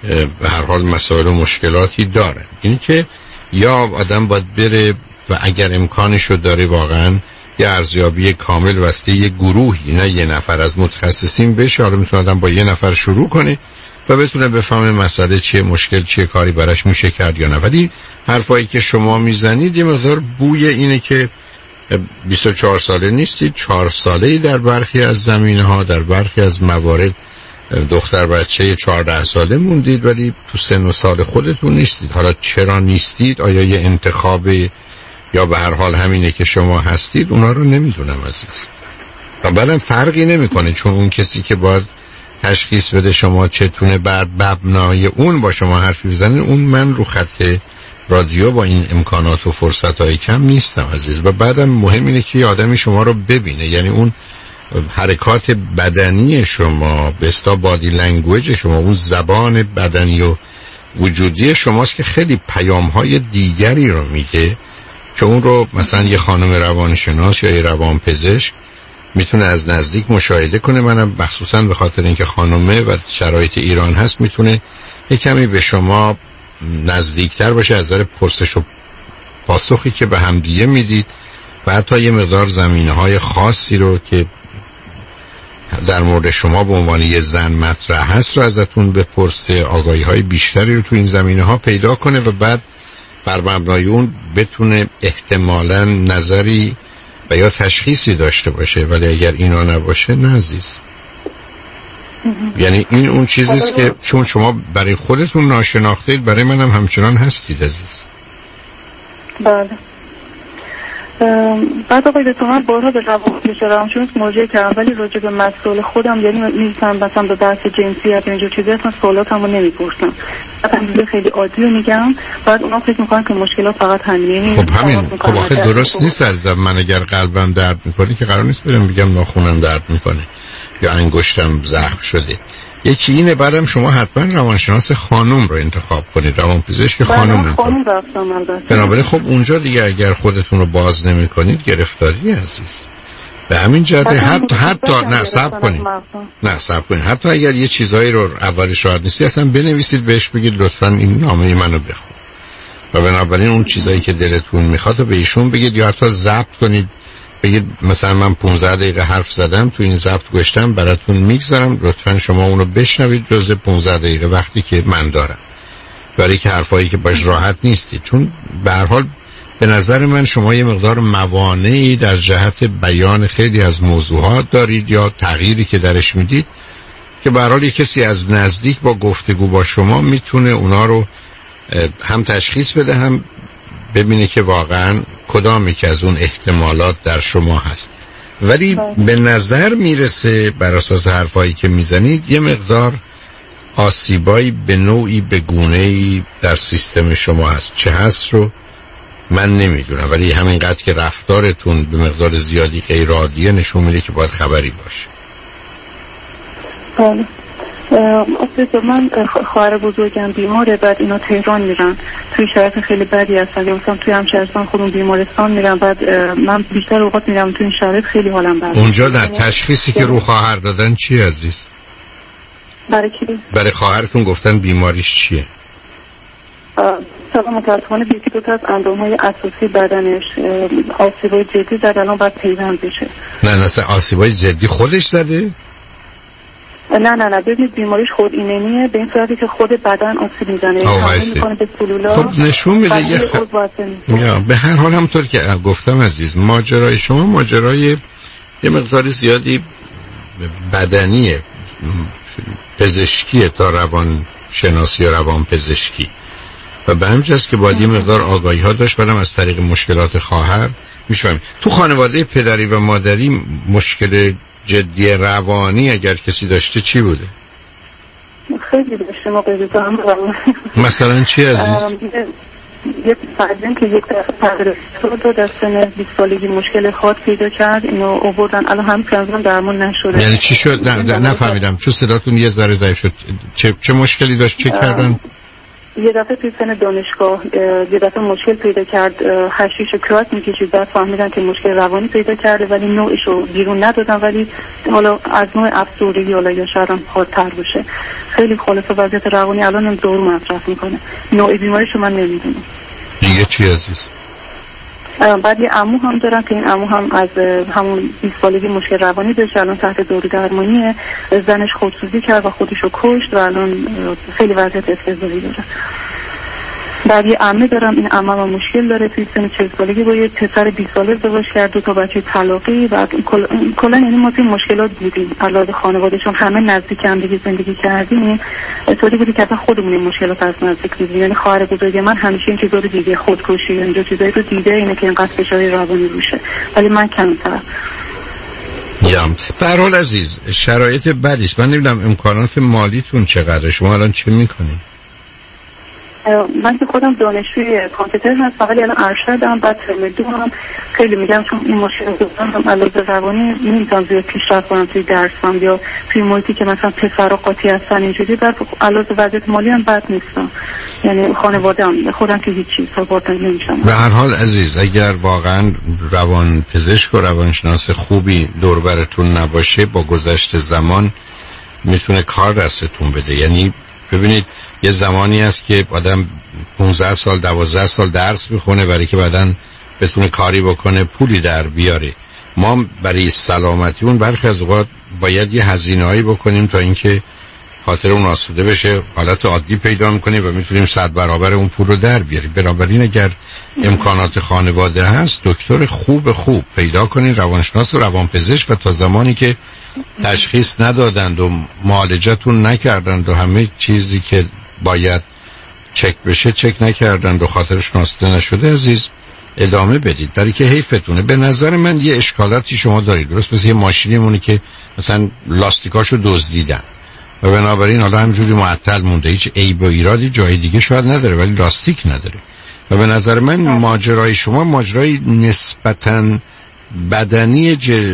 به هر حال مسائل و مشکلاتی دارن. اینی که یا آدم باید بره و اگر امکانشو داره واقعا یه ارزیابی کامل واسه یه گروهی، نه یه نفر از متخصصین بشه. حالا میتونه آدم با یه نفر شروع کنه و بتونه بفهمه مسئله چیه، مشکل چیه، کاری براش میشه کرد یا نه. ولی حرفایی که شما میزنید یه مقدار بوی اینه که بیست و چهار ساله نیستید، چهار ساله‌ای در برخی از زمینه‌ها، در برخی از موارد دختر بچه چهارده ساله موندید ولی تو سن و سال خودتون نیستید. حالا چرا نیستید؟ آیا یه انتخاب یا به هر حال همینه که شما هستید؟ اونا رو نمیدونم عزیز. و بعدم فرقی نمیکنه، چون اون کسی که باید تشخیص بده شما چتونه بر مبنای اون با شما حرفی بزنه، اون من رو خط رادیو با این امکانات و فرصت‌های کم نیستم عزیز. و بعدم مهم اینه که آدمی شما رو ببینه، یعنی اون حرکات بدنی شما، به اصطلاح بادی لنگویج شما، اون زبان بدنی و وجودی شماست که خیلی پیام‌های دیگری رو میده که اون رو مثلا یه خانم روانشناس یا یه روانپزشک میتونه از نزدیک مشاهده کنه. منم مخصوصا به خاطر اینکه خانومه و شرایط ایران هست میتونه یه کمی به شما نزدیکتر باشه از نظر پرسش و پاسخی که به همدیگه میدید و حتی یه مقدار زمینه‌های خاصی رو که در مورد شما به عنوان یه زن مطرح هست رو ازتون بپرسه، آگاهی‌های بیشتری رو تو این زمینه‌ها پیدا کنه و بعد بر مبنای اون بتونه احتمالاً نظری و یا تشخیصی داشته باشه. ولی اگر اینا نباشه نه عزیز. یعنی این اون چیزیست که چون شما برای خودتون ناشناختید برای منم همچنان هستید عزیز. بله. بعد آقای دکتر من بارها به روانپزشک روانشناس مراجعه کردم ولی راجع به مسائل خودم یعنی میگم مثلا به بحث جنسیت و اینجور چیزا اصلا سوالاتمو نمیپرسم. مثلا خیلی عادی رو میگم بعد اونا فکر میکنن که مشکلات فقط همینه. خب همین خب آخه درست نیست عزیزم. من اگر قلبم درد میکنه که قرار نیست برم بگم ناخونم درد میکنه یا انگشتم زخم شده. یکی اینه. بعدم شما حتما روانشناس خانم رو انتخاب کنید، روانپزشک خانم. خانم رفتم البته. بنابراین خب اونجا دیگه اگر خودتون رو باز نمی کنید گرفتاری عزیز. به همین جهت حتی حتی نه صبر کنید نه صبر کنید حتی اگر یه چیزایی رو اولش راحت نیستی اصلا بنویسید بهش بگید لطفاً این نامه منو بخون و بنابراین اون چیزایی که دلتون میخواد رو به ایشون بگید یا حتی ضبط کنید. بگید مثلا من پانزده دقیقه حرف زدم تو این ضبط گوشتم براتون میگذارم لطفاً شما اونو بشنوید جز پانزده دقیقه وقتی که من دارم، برای که حرفایی که باش راحت نیستید. چون به هر حال به نظر من شما یه مقدار موانعی در جهت بیان خیلی از موضوعات دارید یا تغییری که درش میدید که به هر حال کسی از نزدیک با گفتگو با شما میتونه اونا رو هم تشخیص بده هم ببینه که واقعاً کدامی که از اون احتمالات در شما هست. ولی به نظر میرسه بر اساس حرفایی که میزنید یه مقدار آسیبایی به نوعی به گونه‌ای در سیستم شما هست. چه هست رو من نمیدونم ولی همینقدر که رفتارتون به مقدار زیادی غیر عادیه نشون میده که باید خبری باشه. بله. اصلا من خواهر بزرگم بیماره بعد اینا تهران میرن توی شرایط خیلی بدی هستن یا مثلا توی همشهرستان خودمون بیمارستان میرن بعد من بیشتر اوقات میرم توی این شرایط خیلی حالم بده. اونجا در تشخیصی که رو خواهر دادن چی عزیز؟ برای کی؟ برای خواهرتون گفتن بیماریش چیه؟ سلام متاسفانه بیکی دو تا از اندام‌های اساسی بدنش آسیبای جدی زد الان باید پیوند بشه. نه نه آسیبای جدی خودش زده؟ نه نه نه ببینید بیماریش خود ایمنیه به این صورتی که خود بدن آسیب میزنه حمله میکنه به سلولا. خب نشون میده یه خ... یا به هر حال همونطور که گفتم عزیز ماجرای شما ماجرای یه مقدار زیادی بدنیه پزشکیه تا روان شناسی یا روان پزشکی و به همین جاست که باید یه مقدار آگاهی ها داشت برام از طریق مشکلات خواهر میشم. تو خانواده پدری و مادری مشکل جدی روانی اگر کسی داشته چی بوده؟ خیلی داشته موقعی هم مثلا چی عزیز؟ یک فرزن که یک پدر رو در سن بیست سالگی مشکل خاط پیدا کرد اینو آوردن الان هم کنزم درمون نشده. یعنی چی شد؟ نه نفهمیدم چون صداتون یه ذره ضعیف شد. چه, چه مشکلی داشت؟ چه کردن؟ یه دفعه توی سن دانشگاه یه دفعه مشکل پیدا کرد حشیش و کراک میکشید بعد فهمیدن که مشکل روانی پیدا کرده ولی نوعش رو بیرون ندادن ولی حالا از نوع افسردگی حالا یا شاید هم حادتر باشه. خیلی خلاصه وضعیت روانی الان هم دور مصرف میکنه. نوع بیماریش من نمیدونم. دیگه چی عزیز؟ بعد یه عمو هم دارم که این عمو هم از همون بیست سالگی مشکل روانی داشته الان تحت دوره درمانیه. زنش خودسوزی کرد و خودش رو کشت و الان خیلی وضعیت افتضاحی داره. بعد یه عمه دارم این عمه هم مشکل داره توی سن چهل سالگی با یه پسر بیست ساله ازدواج کرد دو تا بچه طلاقی و کلا یعنی ما توی مشکلات بودیم علاوه خانواده چون همه نزدیک هم دیگه زندگی کردیم طوری بودی که خودمون این مشکلات از نزدیک دیدیم. یعنی خواهر بزرگ من همیشه این چیزا رو دیده خودکشی اینجا چیزایی رو دیده اینه که اینقدر فشار روانی روشه ولی من کمتر. یا به هر حال عزیز شرایط بدی است. من نمیدونم امکانات مالیتون چقدره. شما الان چه میکنید؟ من که خودم دانشجوی کامپیوتر هستم ولی الان ارشدم، بعد ترم دو هم خیلی میگم چون این مشکل رو دارم علاوه روانی نمیتونم زیاد پیشرفت کنم توی درسم یا توی محیطی که مثلا پسرا قاطی هستن اینجوری، بعد علاوه وضعیت مالی هم بد نیستم، یعنی خانواده‌ام خودم که هیچی ساپورت نمیشم. به هر حال عزیز، اگر واقعا روان پزشک و روانشناس خوبی دور براتون نباشه با گذشت زمان میتونه کار دستتون بده. یعنی ببینید یه زمانی هست که آدم پانزده سال دوازده سال درس میخونه برای که بعداً بتونه کاری بکنه پولی در بیاره. ما برای سلامتی اون برخی از اوقات باید یه هزینه‌ای بکنیم تا اینکه خاطر اون آسوده بشه، حالت عادی پیدا میکنیم و میتونیم صد برابر اون پول رو در بیاریم. بنابراین اگر امکانات خانواده هست دکتر خوب خوب پیدا کنین، روانشناس و روانپزشک، و تا زمانی که تشخیص ندادند و معالجتون نکردند و همه چیزی که باید چک بشه چک نکردند و خاطرشون آسوده نشده عزیز ادامه بدید، برای که حیفتونه. به نظر من یه اشکالاتی شما دارید، درست مثل یه ماشینیمونی که مثلا لاستیکاشو دزدیدن و بنابراین حالا همجوری معطل مونده، هیچ عیب و ایرادی جای دیگه شاید نداره ولی لاستیک نداره. و به نظر من ماجرای شما ماجرای نسبتاً بدنی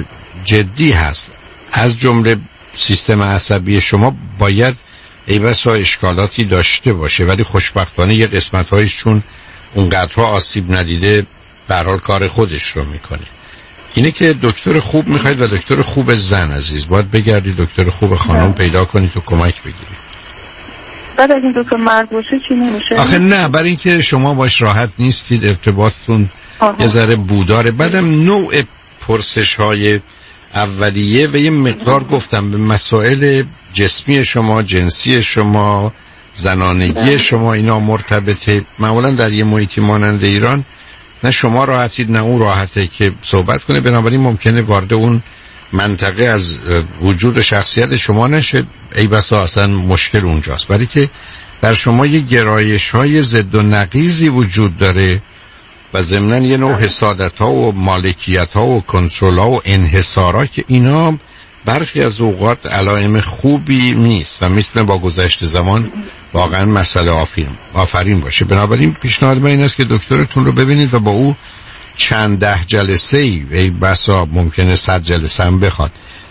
جدی هست، از جمله سیستم عصبی شما باید ای بسا اشکالاتی داشته باشه، ولی خوشبختانه یه قسمت‌هایش چون اونقدرها آسیب ندیده به هر حال کار خودش رو میکنه. اینه که دکتر خوب میخواید و دکتر خوب زن عزیز، باید بگردید دکتر خوب خانم پیدا کنید و کمک بگیرید. بعد از این دکتر مرد باشه چی نمیشه؟ آخه نه، برای اینکه شما باش راحت نیستید، ارتباطتون یه ذره بوداره. بعدم نوع پرسش های اولیه و یه مقدار گفتم به مسائل جسمی شما، جنسی شما، زنانگی شما، اینا مرتبطه. معمولا در یه محیطی مانند ایران نه شما راحتید نه اون راحته که صحبت کنه، بنابراین ممکنه وارد اون منطقه از وجود شخصیت شما نشه، ای بسا اصلا مشکل اونجاست. برای که در شما یه گرایش های ضد و نقیضی وجود داره و ضمناً یه نوع حسادت ها و مالکیت ها و کنترل ها و انحصار ها که اینا برخی از اوقات علائم خوبی نیست و میتونه با گذشت زمان واقعا مسئله آفرین آفرین باشه. بنابراین پیشنهاد من این است که دکترتون رو ببینید و با او چند ده جلسه ای ای بسا ممکنه صد جلسه هم بخواد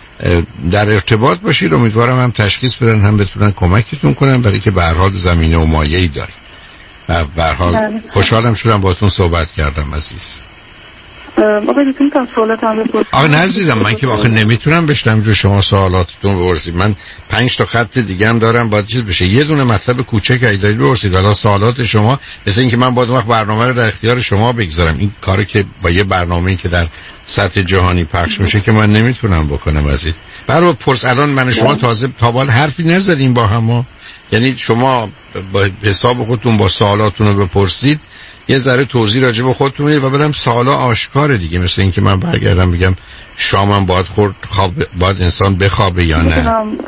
در ارتباط باشید. امیدوارم هم تشخیص بدن هم بتونن کمکتون کنن، برای که به هر حال زمینه و مایه‌ای دارید. و به هر حال خوشحالم شدم باهاتون صحبت کردم عزیز. آقا دیدم تا سوالات هم بپرسم. آقا نه عزیزم، من که واقعا نمیتونم بشنم جو شما سوالاتتون بپرسید. من پنج تا خط دیگه هم دارم باید چیز بشه. یه دونه مطلب کوچک ایدایی بپرسید، حالا سوالات شما مثل اینکه من باید وقت برنامه رو در اختیار شما بگذارم. این کاری که با یه برنامه‌ای که در سطح جهانی پخش میشه که من نمیتونم بکنم عزیز. برای پرس الان من شما تازه تا بالا حرفی نزدیم با هم، یعنی شما با حساب خودتون با سوالاتون رو بپرسید، یه ذره توضیح راجع به خودتون میدید و بعدم سوالا آشکار دیگه، مثل اینکه من برگردم بگم شامم باید خورد، خواب باید انسان بخوابه یا نه.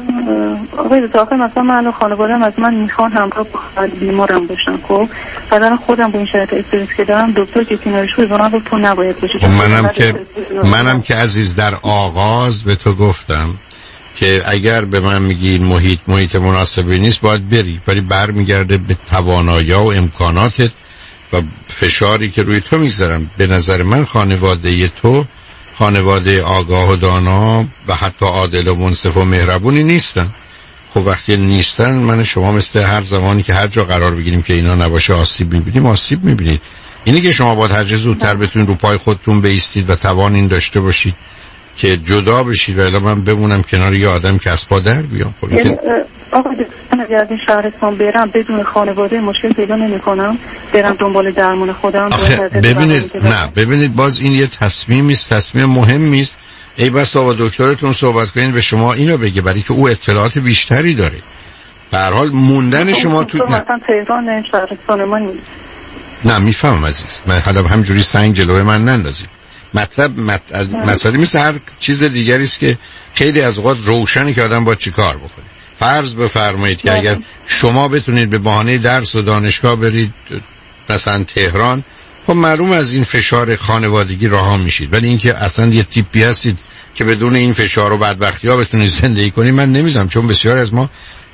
آقای دکتر مثلا من خانواده‌ام از من میخوان همراه با بیمارم باشن، خب بعدن خودم با این شرایط استرس که دارم دکتر که کنارش بود گفتم تو نباید باشی. منم که منم که عزیز در آغاز به تو گفتم که اگر به من میگی محیط محیط مناسبی نیست باید بری، ولی برمیگرده به توانایی و امکاناتت و فشاری که روی تو میذارم. به نظر من خانواده تو خانواده آگاه و دانا و حتی عادل و منصف و مهربونی نیستن. خب وقتی نیستن من شما مثل هر زمانی که هر جا قرار بگیریم که اینا نباشه آسیب میبینیم آسیب میبینید. اینه که شما باید هر چه زودتر بتونید رو پای خودتون بایستید و توان این داشته باشید که جدا بشید و الا من بمونم کنار یه آدم که از پا در بیام. آقا من اگر از این شهرستان برم بدون خانواده مشکل پیدا نمی کنم، برم دنبال درمان خودم. ببینید نه ببینید باز این یه تصمیمی است، تصمیم مهمی است. ای بسا با دکترتون صحبت کنید به شما اینو بگه، برای که او اطلاعات بیشتری داره. به هر حال موندن شما تو مثلا تهران شهرستان ما نیست. نه میفهمم عزیز، من حالا همجوری سنگ جلوی من نندازید. مطلب مط... مسئله مثل هر چیز دیگری است که خیلی از اوقات روشنی که آدم باید چیکار بکنه. فرض بفرمایید که اگر شما بتونید به بهانه درس و دانشگاه برید مثلا تهران، خب معلوم از این فشار خانوادگی رها میشید، ولی اینکه اصلا یه تیپی هستید که بدون این فشار و بدبختی ها بتونید زندگی کنید من نمیدونم، چون بسیار از ما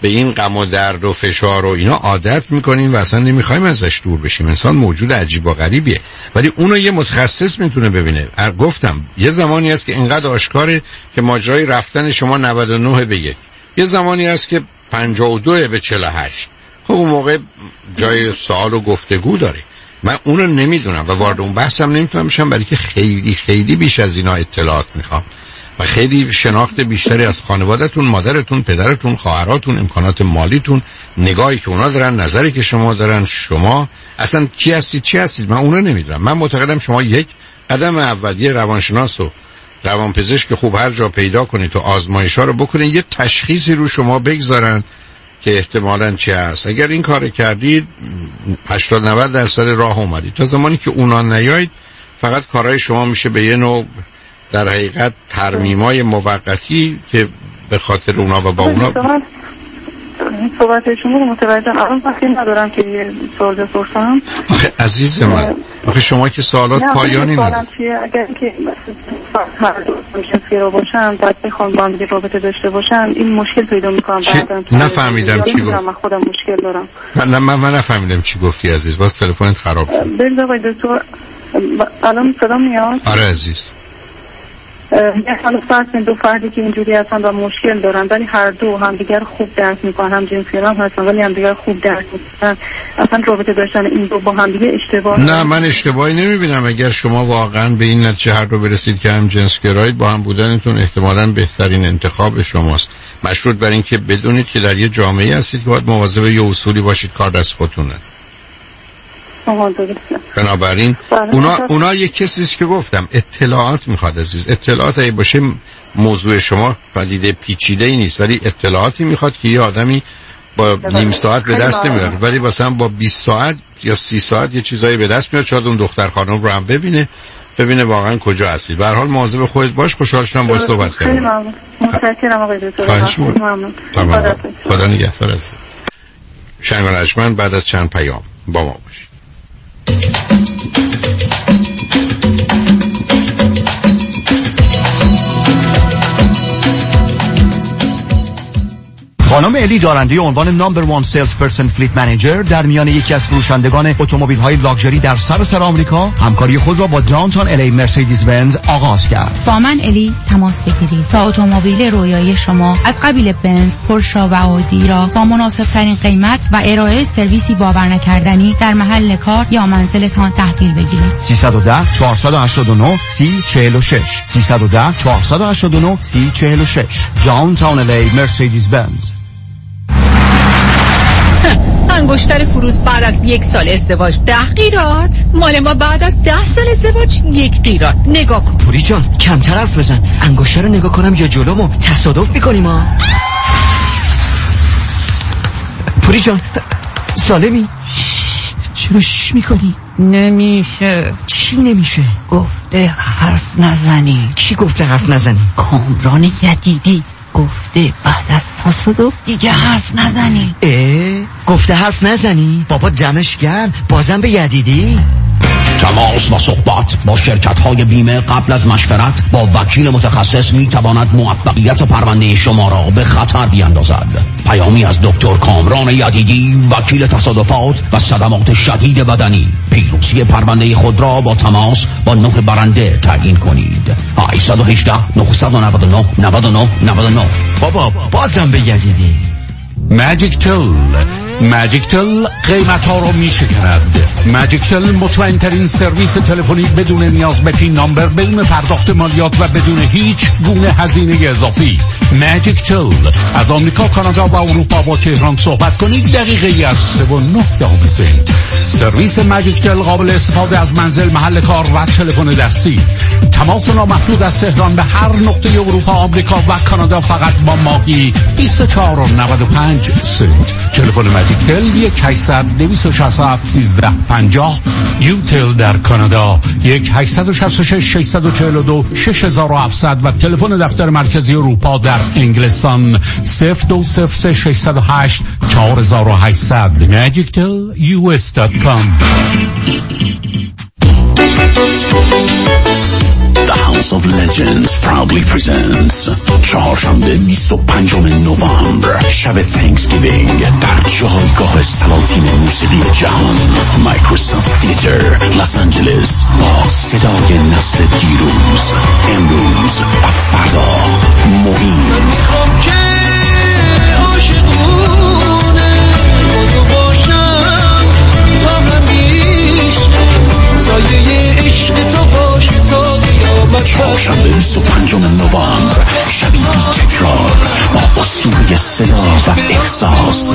به این غم و درد و فشار و اینا عادت میکنیم و اصلا نمیخوایم ازش دور بشیم. انسان موجود عجیب و غریبیه، ولی اونو یه متخصص میتونه ببینه. گفتم یه زمانی هست که اینقدر آشکاره که ماجرای رفتن شما نود و نه به یک، یه زمانی هست که پنجاه و دو به چهل و هشت. خب اون موقع جای سوال و گفتگو داره. من اونو نمیدونم و وارد اون بحثم نمیتونم بشم، برای که خیلی خیلی بیش از اینا اطلاعات میخوام و خیلی شناخت بیشتری از خانواده‌تون، مادرتون، پدرتون، خواهراتون، امکانات مالیتون، نگاهی که اونا دارن، نظری که شما دارن، شما اصلا کی هستید، چی هستید، من اونو نمیدونم. من معتقدم شما یک قدم اولیه روانشناس و روانپزشک خوب هر جا پیدا کنید تو آزمایش‌ها رو بکنید، یه تشخیصی رو شما بگذارن که احتمالاً چی هست. اگر این کار کردید هشتاد نود درصد راه اومدید. تا زمانی که اونا نیایید فقط کارهای شما میشه به یه نوع در حقیقت ترمیمای موقتی که به خاطر اونا و با اونا. صحبت شما رو متوجهم. الان وقتی ندارم که یه سوال بپرسم. آخه عزیز من، آخه شما که سوالات پایانی ندارید. اگر که هر دو جنسی رو باشن بعد بخوام با هم رابطه داشته باشن این مشکل پیدا میکنم بعداً. نفهمیدم چی گفت. من خودم مشکل دارم. من من, من نفهمیدم چی گفتی عزیز. باز تلفنت خراب شد. برید آقای دکتر. الان صدا میاد؟ آره عزیز. یه حالا فرض کنید دو فردی که اینجوری هستن و مشکل دارن ولی هر دو همدیگر خوب درک میکنن، هم جنسیان هم هستن ولی همدیگر خوب درک میکنن، اصلا رابطه داشتن این دو با همدیگه اشتباه. نه من اشتباهی نمیبینم. اگر شما واقعا به این نتیجه هر دو برسید که هم جنس گرایید، با هم بودنتون احتمالاً بهترین انتخاب شماست، مشروط بر این که بدونید که در یه جامعه هستید که باید مواظب یه اصولی باشید، کار دست خودتونه. بنابراین اونا اونا یک کسی است که گفتم اطلاعات میخواد عزیز. اطلاعات ای باشه موضوع شما پدیده پیچیده ای نیست، ولی اطلاعاتی میخواد که یه آدمی با نیم ساعت به دست نمیاره، ولی مثلا با بیست ساعت یا سی ساعت یه چیزایی به دست میاره. شاید اون دختر خانم رو هم ببینه ببینه واقعا کجا هستی. به هر حال مواظب خودت باش. خوشحال شدم باهات صحبت کردم. خیلی ممنون. متشکرم آقای دکتر. خدا خدا نگهدار. شنگان اجمن بعد از چند پیام با ما باشید. خانم الی دارنده عنوان نمبر وان سیلز پرسن فلیت منیجر در میان یکی از فروشندگان اتومبیل های لاکچری در سراسر آمریکا همکاری خود را با داونتاون الی مرسدس بنز آغاز کرد. با من الی تماس بگیرید تا اتومبیل رویایی شما از قبیل بنز، پورشه و آودی را با مناسب ترین قیمت و ارائه سرویسی باور نکردنی در محل کار یا منزلتان تحویل بگیرید. سیصد و ده چهارصد و هشتاد و نه سی چهل و شش سیصد و ده چهارصد و هشتاد و نه سی چهل و شش داونتاون الی مرسدس بنز. انگشتر فروز بعد از یک سال ازدواج ده قیراط، مال ما بعد از ده سال ازدواج یک قیراط. نگاه کن پوری جان، کمتر حرف بزن. انگشتر رو نگاه کنم یا جلومو تصادف میکنیم ها. پوری جان سالمی؟ چرا شش میکنی؟ نمیشه. چی نمیشه؟ گفته حرف نزنی. کی گفته حرف نزنی؟ کامران یدیدی گفته بعد از تصادف دیگه حرف نزنی. اه گفته حرف نزنی؟ بابا دمش گرم، بازم به یدیدی؟ تماس و صحبت با شرکت های بیمه قبل از مشورت با وکیل متخصص می تواند موفقیت پرونده شما را به خطر بیاندازد. پیامی از دکتر کامران یدیدی، وکیل تصادفات و صدمات شدید بدنی. پیروزی پرونده خود را با تماس با نه برنده تعیین کنید. هشت یک هشت نه نه نه نه نه نه نه. بابا بازم به یدیدی. ماجیک تل ماجیک تل قیمت ها رو می شکرد. ماجیک تل مطمئن ترین سرویس تلفنی بدون نیاز به پین نامبر، بدون پرداخت مالیات و بدون هیچ گونه هزینه اضافی. ماجیک تل از آمریکا، کانادا و اروپا با تهران صحبت کنید دقیقه ای از سه و نه دهم سنت. سرویس ماجیک تل قابل استفاده از منزل، محل کار و تلفن دستی. تماس نامحدود از تهران به هر نقطه اروپا، آمریکا و کانادا فقط با ماهی بیست و چهار و نود و پنج سنت. تلفن ماجیک تل یک هشتصد دویست و شصت و هفت سیزده پنجاه. یوتل در کانادا یک هشتصد و شصت و شش ششصد و چهل و دو شش هزار و هفتصد و تلفن دفتر مرکزی اروپا در انگلستان صفر دو صفر سه ششصد و هشت چهار هزار و هشتصد. ماجیک تل یو اس دات کام. The House of Legends proudly presents چهارشنبه بیست و پنجم نوامبر شب تانکسگیوینگ در جایگاه سلاطین موسیقی جهان مایکروسافت تیتر لس آنجلس با صدای نسل دیروز امروز و فردا مهین چهارشنبه بیست و پنجم نوامبر شبی بی تکرار با اسطوره صدا و احساس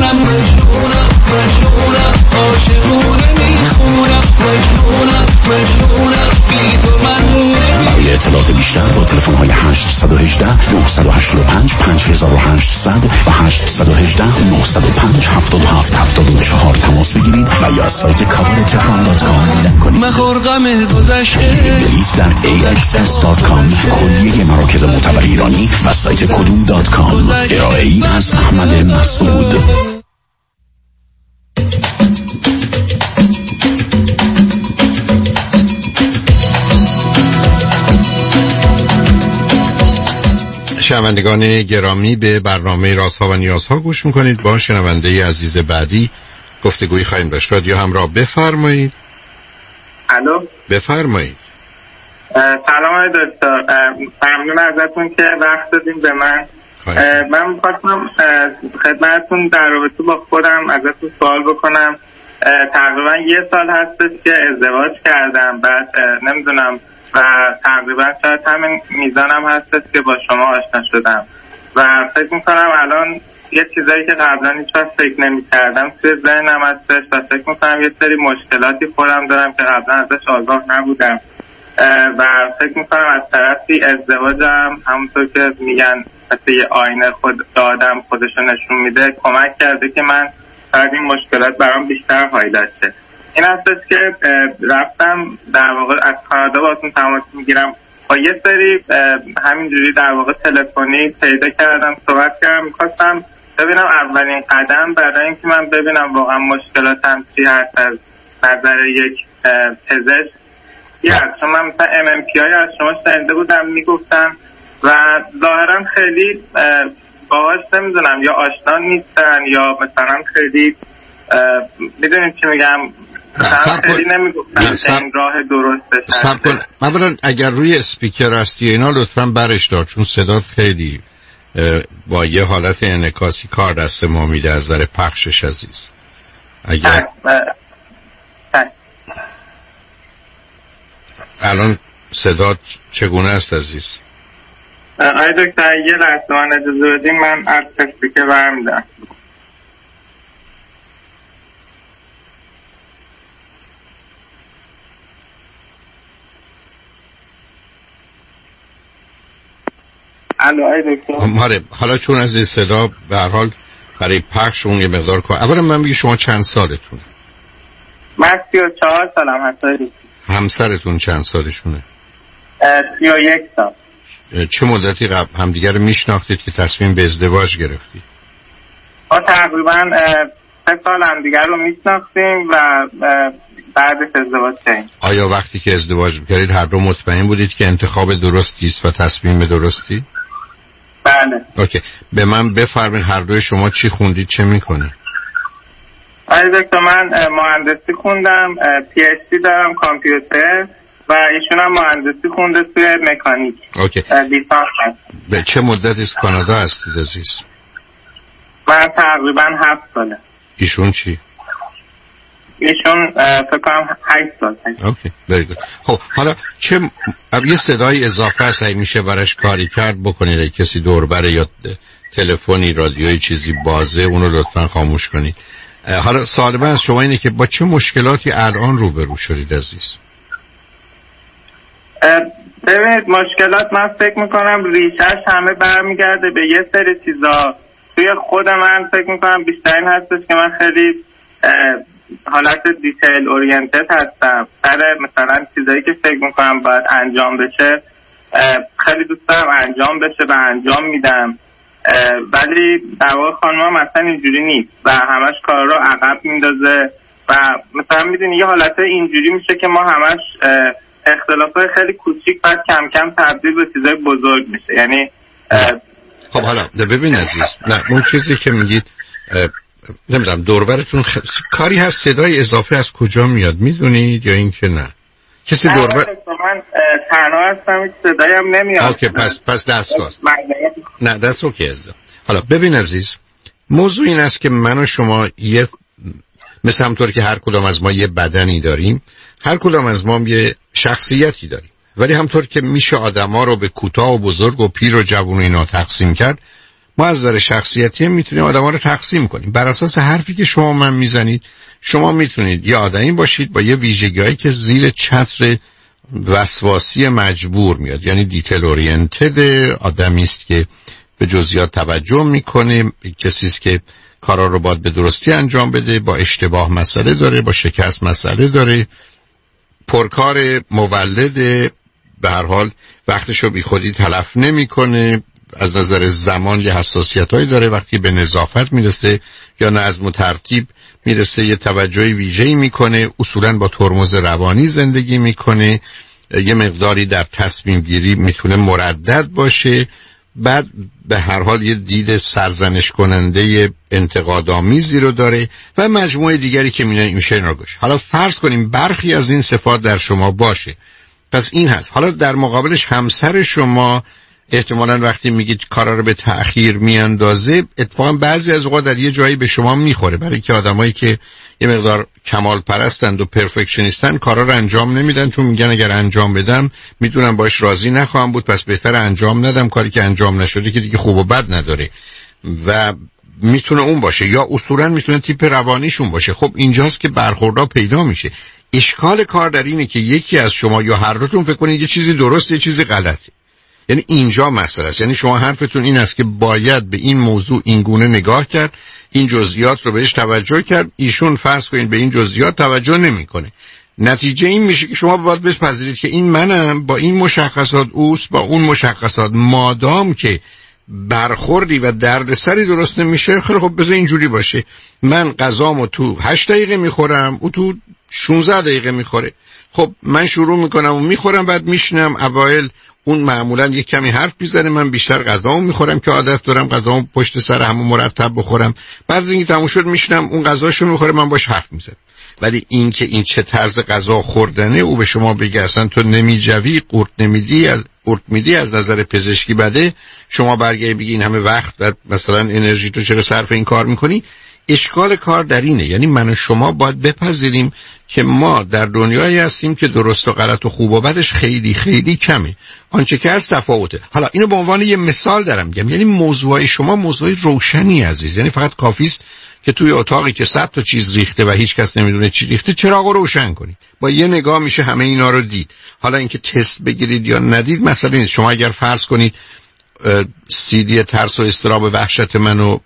برای اطلاعات بیشتر با تلفن های هشت یک هشت نه هشت پنج پنج هشت صفر صفر و هشت یک هشت نه صفر پنج هفت هفت هفت چهار تماس بگیرید و یا سایت کابل تهران دات کام دیدن کنید. مخور غم گذشته بلیط در ای اکس اس دات کام کلیه مراکز معتبر ایرانی و سایت کدوم دات کام. ارائه ای از احمد مسعود. شنوندگان گرامی به برنامه رازها و نیازها گوش میکنید. با شنونده عزیز بعدی گفتگویی خواهیم داشت. رادیو همراه بفرمایید. الو بفرمایید. سلام آقای دکتر، ممنون ازتون که وقت دادیم به من. من می‌خواستم خدمتتون در رابطه با خودم ازتون سوال بکنم. تقریبا یه سال هستش که ازدواج کردم، بعد نمیدونم و تقریبا شاید همین میزانم هستش که با شما آشنا شدم و فکر میکنم الان یه چیزایی که قبلا هیچ وقت فکر نمی‌کردم توی ذهنم هستش و فکر میکنم یه سری مشکلاتی خودم دارم که قبلا ازش آگاه نبودم و فکر میکنم از طرفی ازدواجم همونطور که میگن مثل یه آینه خود آدم خودشو نشون میده کمک کرده که من فرد این مشکلات برام بیشتر هایلایت شه. این هستش که رفتم در واقع از کانادا باتون تماس میگیرم با یه سری همینجوری در واقع تلفنی پیدا کردم صحبت کردم، میخواستم ببینم اولین قدم برای اینکه من ببینم واقعا مشکلاتم چی هست از نظر یک پزشک یه هست. چون من مثلا ام ام پی آی از شما شنیده بودم میگفتم و ظاهرا خیلی باهاش نمیدونم یا آشنا نیستن یا مثلا خیلی میدونید چی میگم خیلی نمیگفتن این راه درستش سب کن. اولا اگر روی اسپیکر هستی اینا لطفا برش دار چون صدات خیلی با یه حالت انعکاسی کار دست ما میده از نظر پخشش عزیز. اگر الان صدات چگونه است عزیز؟ آی دکتر یه لحظه من اجازه بدیم من از اسپیکر برمیدم. الو آی دکتر. حالا چون از این صدا به هر حال برای پخش اون یه مقدار کار. اولا من بگی شما چند سالتونه؟ من سی و چهار سالم هست. همسرتون چند سالشونه؟ سی و یک سال. چه مدتی قبل همدیگر رو میشناختید که تصمیم به ازدواج گرفتید؟ ما تقریبا سه سال همدیگر رو میشناختیم و بعدش ازدواج کردیم. آیا وقتی که ازدواج کردید هر دو مطمئن بودید که انتخاب درستی است و تصمیم درستی؟ بله. اوکی. به من بفرمایید هر دوی شما چی خوندید، چه میکنید؟ آره دکتر من مهندسی خوندم، پی اچ دی دارم کامپیوتر و ایشون هم مهندسی خونده توی مکانیک. اوکی. لیسانس هست. به چه مدت از کانادا هستید عزیز؟ من تقریبا هفت ساله. ایشون چی؟ ایشون فکر کنم هشت سال. اوکی، very good. خب حالا چه یه صدای اضافه هست میشه براش کاری کرد بکنید، اگه کسی دور بره یا تلفنی رادیویی چیزی بازه اونو لطفا خاموش کنید. حالا سوال من از شما اینه که با چه مشکلاتی الان روبرو شدید عزیز؟ ببینید مشکلات من فکر میکنم ریشش همه برمیگرده به یه سری چیزا توی خود من. فکر میکنم بیشتر این هستش که من خیلی حالت دیتیل اورینتد هستم. سر مثلا چیزایی که فکر میکنم باید انجام بشه خیلی دوست دارم انجام بشه و انجام میدم، ولی در واقع خانمم مثلا اینجوری نیست و همش کار رو عقب میندازه و مثلا میدونی یه حالت اینجوری میشه که ما همش اختلافات خیلی کوچیک بعد کم کم تبدیل به چیزای بزرگ میشه. یعنی خب حالا ببین عزیز، نه اون چیزی که میگید نمیدونم دوربرتون خ... کاری هست صدای اضافه از کجا میاد میدونید یا اینکه نه؟ کسی دوربر من تنها هستم صدایی هم نمیاد. اوکی پس پس دستگاه نه دست اوکی عزیز. حالا ببین عزیز، موضوع این است که من و شما یه مثل همطور که هر کدام از ما یه بدنی داریم، هر کدام از ما یه شخصیتی داریم، ولی همطور که میشه آدما رو به کوتاه و بزرگ و پیر و جوون و اینا تقسیم کرد، ما از نظر شخصیتی هم میتونیم آدما رو تقسیم کنیم. بر اساس حرفی که شما من میزنید شما میتونید یه آدمی باشید با یه ویژگی‌هایی که زیر چتر وسواسی مجبور میاد، یعنی دیتیل اورینتد، آدمی است که به جزئیات توجه میکنه، کسی است که کارا رو باید به درستی انجام بده، با اشتباه مسئله داره، با شکست مسئله داره، پرکار، مولد، به هر حال وقتشو بی خودی تلف نمیکنه، از نظر زمان یه حساسیتایی داره، وقتی به نظافت میرسه یا نظم و ترتیب میرسه یه توجهی ویژه‌ای میکنه، اصولاً با ترمز روانی زندگی میکنه، یه مقداری در تصمیم گیری میتونه مردد باشه، بعد به هر حال یه دید سرزنش کننده انتقادآمیزی رو داره و مجموعه دیگری که میشه این رو گوش. حالا فرض کنیم برخی از این صفات در شما باشه، پس این هست. حالا در مقابلش همسر شما احتمالاً وقتی میگید کارا رو به تأخیر میاندازه، اتفاقا بعضی از اوقات در یه جایی به شما میخوره، برای که آدمایی که یه مقدار کمال پرستند و پرفکشنیستن کارا رو انجام نمیدن، چون میگن اگر انجام بدم میدونم باش راضی نخواهم بود، پس بهتر انجام ندم، کاری که انجام نشده که دیگه خوب و بد نداره و میتونه اون باشه، یا اصولاً میتونه تیپ روانیشون باشه. خب اینجاست که برخوردها پیدا میشه. اشکال کار در اینه که یکی از شما یا هر دوتون فکر کنید یه چیزی درسته یه چیزی غلطه. یعنی اینجا مسئله است. یعنی شما حرفتون این است که باید به این موضوع این گونه نگاه کرد، این جزئیات رو بهش توجه کرد، ایشون فرض کنید به این جزئیات توجه نمیکنه. نتیجه این میشه که شما باید بپذیرید که این منم، با این مشخصات اوست، با اون مشخصات، مادام که برخوردی و دردسری درست نمیشه، خیلی خب بذار اینجوری باشه، من غذامو تو هشت دقیقه میخورم، او تو شانزده دقیقه میخوره. خب من شروع میکنم و میخورم، بعد میشینم، اوایل اون معمولا یک کمی حرف میزنه، من بیشتر غذامو میخورم که عادت دارم غذامو پشت سر همون مرتب بخورم، بعد از اینکه تموم شد میشینم اون غذاشو میخوره، من باش حرف میزنم. ولی این که این چه طرز غذا خوردنه، او به شما بگه اصلا تو نمیجوی، قورت نمیدی، از قورت میدی، از نظر پزشکی بده، شما برگردی بگی این همه وقت و مثلا انرژی تو چرا صرف این کار میکنی. اشکال کار در اینه، یعنی من و شما باید بپذیریم که ما در دنیایی هستیم که درست و غلط و خوب و بدش خیلی خیلی کمه، آنچه که از تفاوته. حالا اینو به عنوان یه مثال دارم میگم، یعنی موضوعی شما موضوعی روشنی عزیز، یعنی فقط کافیست که توی اتاقی که صد تا چیز ریخته و هیچ کس نمیدونه چی ریخته چراغو روشن کنید، با یه نگاه میشه همه اینا رو دید. حالا اینکه تست بگیرید یا ندید مسئله نیست. شما اگر فرض کنید سی دی ترس و اضطراب وحشت منو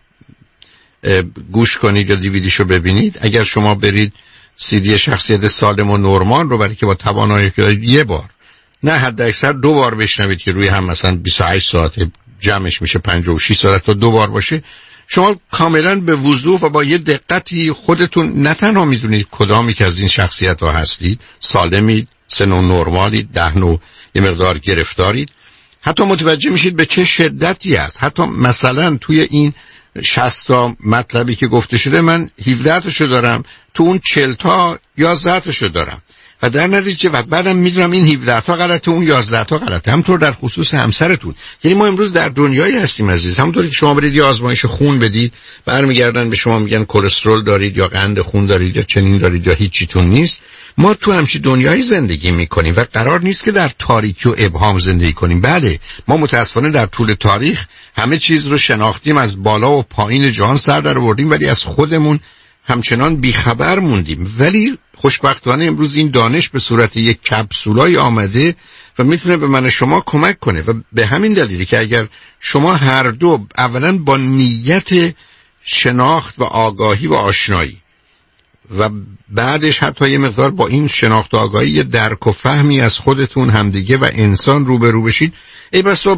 گوش کنید یا دیویدیشو ببینید، اگر شما برید سی دی شخصیت سالم و نورمال رو برای که با توانایی که یه بار نه حد اکثر دو بار بشنوید که روی هم مثلا بیست و هشت ساعت جمعش میشه پنجاه و شش ساعت تا دو بار باشه، شما کاملا به وضوح و با یه دقتی خودتون نه تنها میدونید کدامی که از این شخصیت ها هستید، سالمید، سن و نورمالید، دهن و یه مقدار گرفتارید، حتی متوجه میشید به چه شدتی است. حتی مثلا توی این شصت تا مطلبی که گفته شده من هفده تاشو دارم، تو اون چهل تا یازده تاشو دارم و در نتیجه و بعدم میدونم این هفده تا غلطه، اون یازده تا غلطه. همونطور در خصوص همسرتون. یعنی ما امروز در دنیایی هستیم عزیز، همونطوری که شما برید یه آزمایش خون بدید، برمیگردن به شما میگن کلسترول دارید یا قند خون دارید یا چنین دارید یا هیچیتون نیست. ما تو همچین دنیایی زندگی میکنیم و قرار نیست که در تاریکی و ابهام زندگی کنیم. بله ما متاسفانه در طول تاریخ همه چیز رو شناختیم، از بالا و پایین جهان سر در آوردیم، ولی از خودمون همچنان بیخبر موندیم. ولی خوشبختانه امروز این دانش به صورت یک کپسولای آمده و میتونه به من شما کمک کنه و به همین دلیلی که اگر شما هر دو اولا با نیت شناخت و آگاهی و آشنایی و بعدش حتی یه مقدار با این شناخت و آگاهی یه درک و فهمی از خودتون، همدیگه و انسان روبرو بشید، ای بسا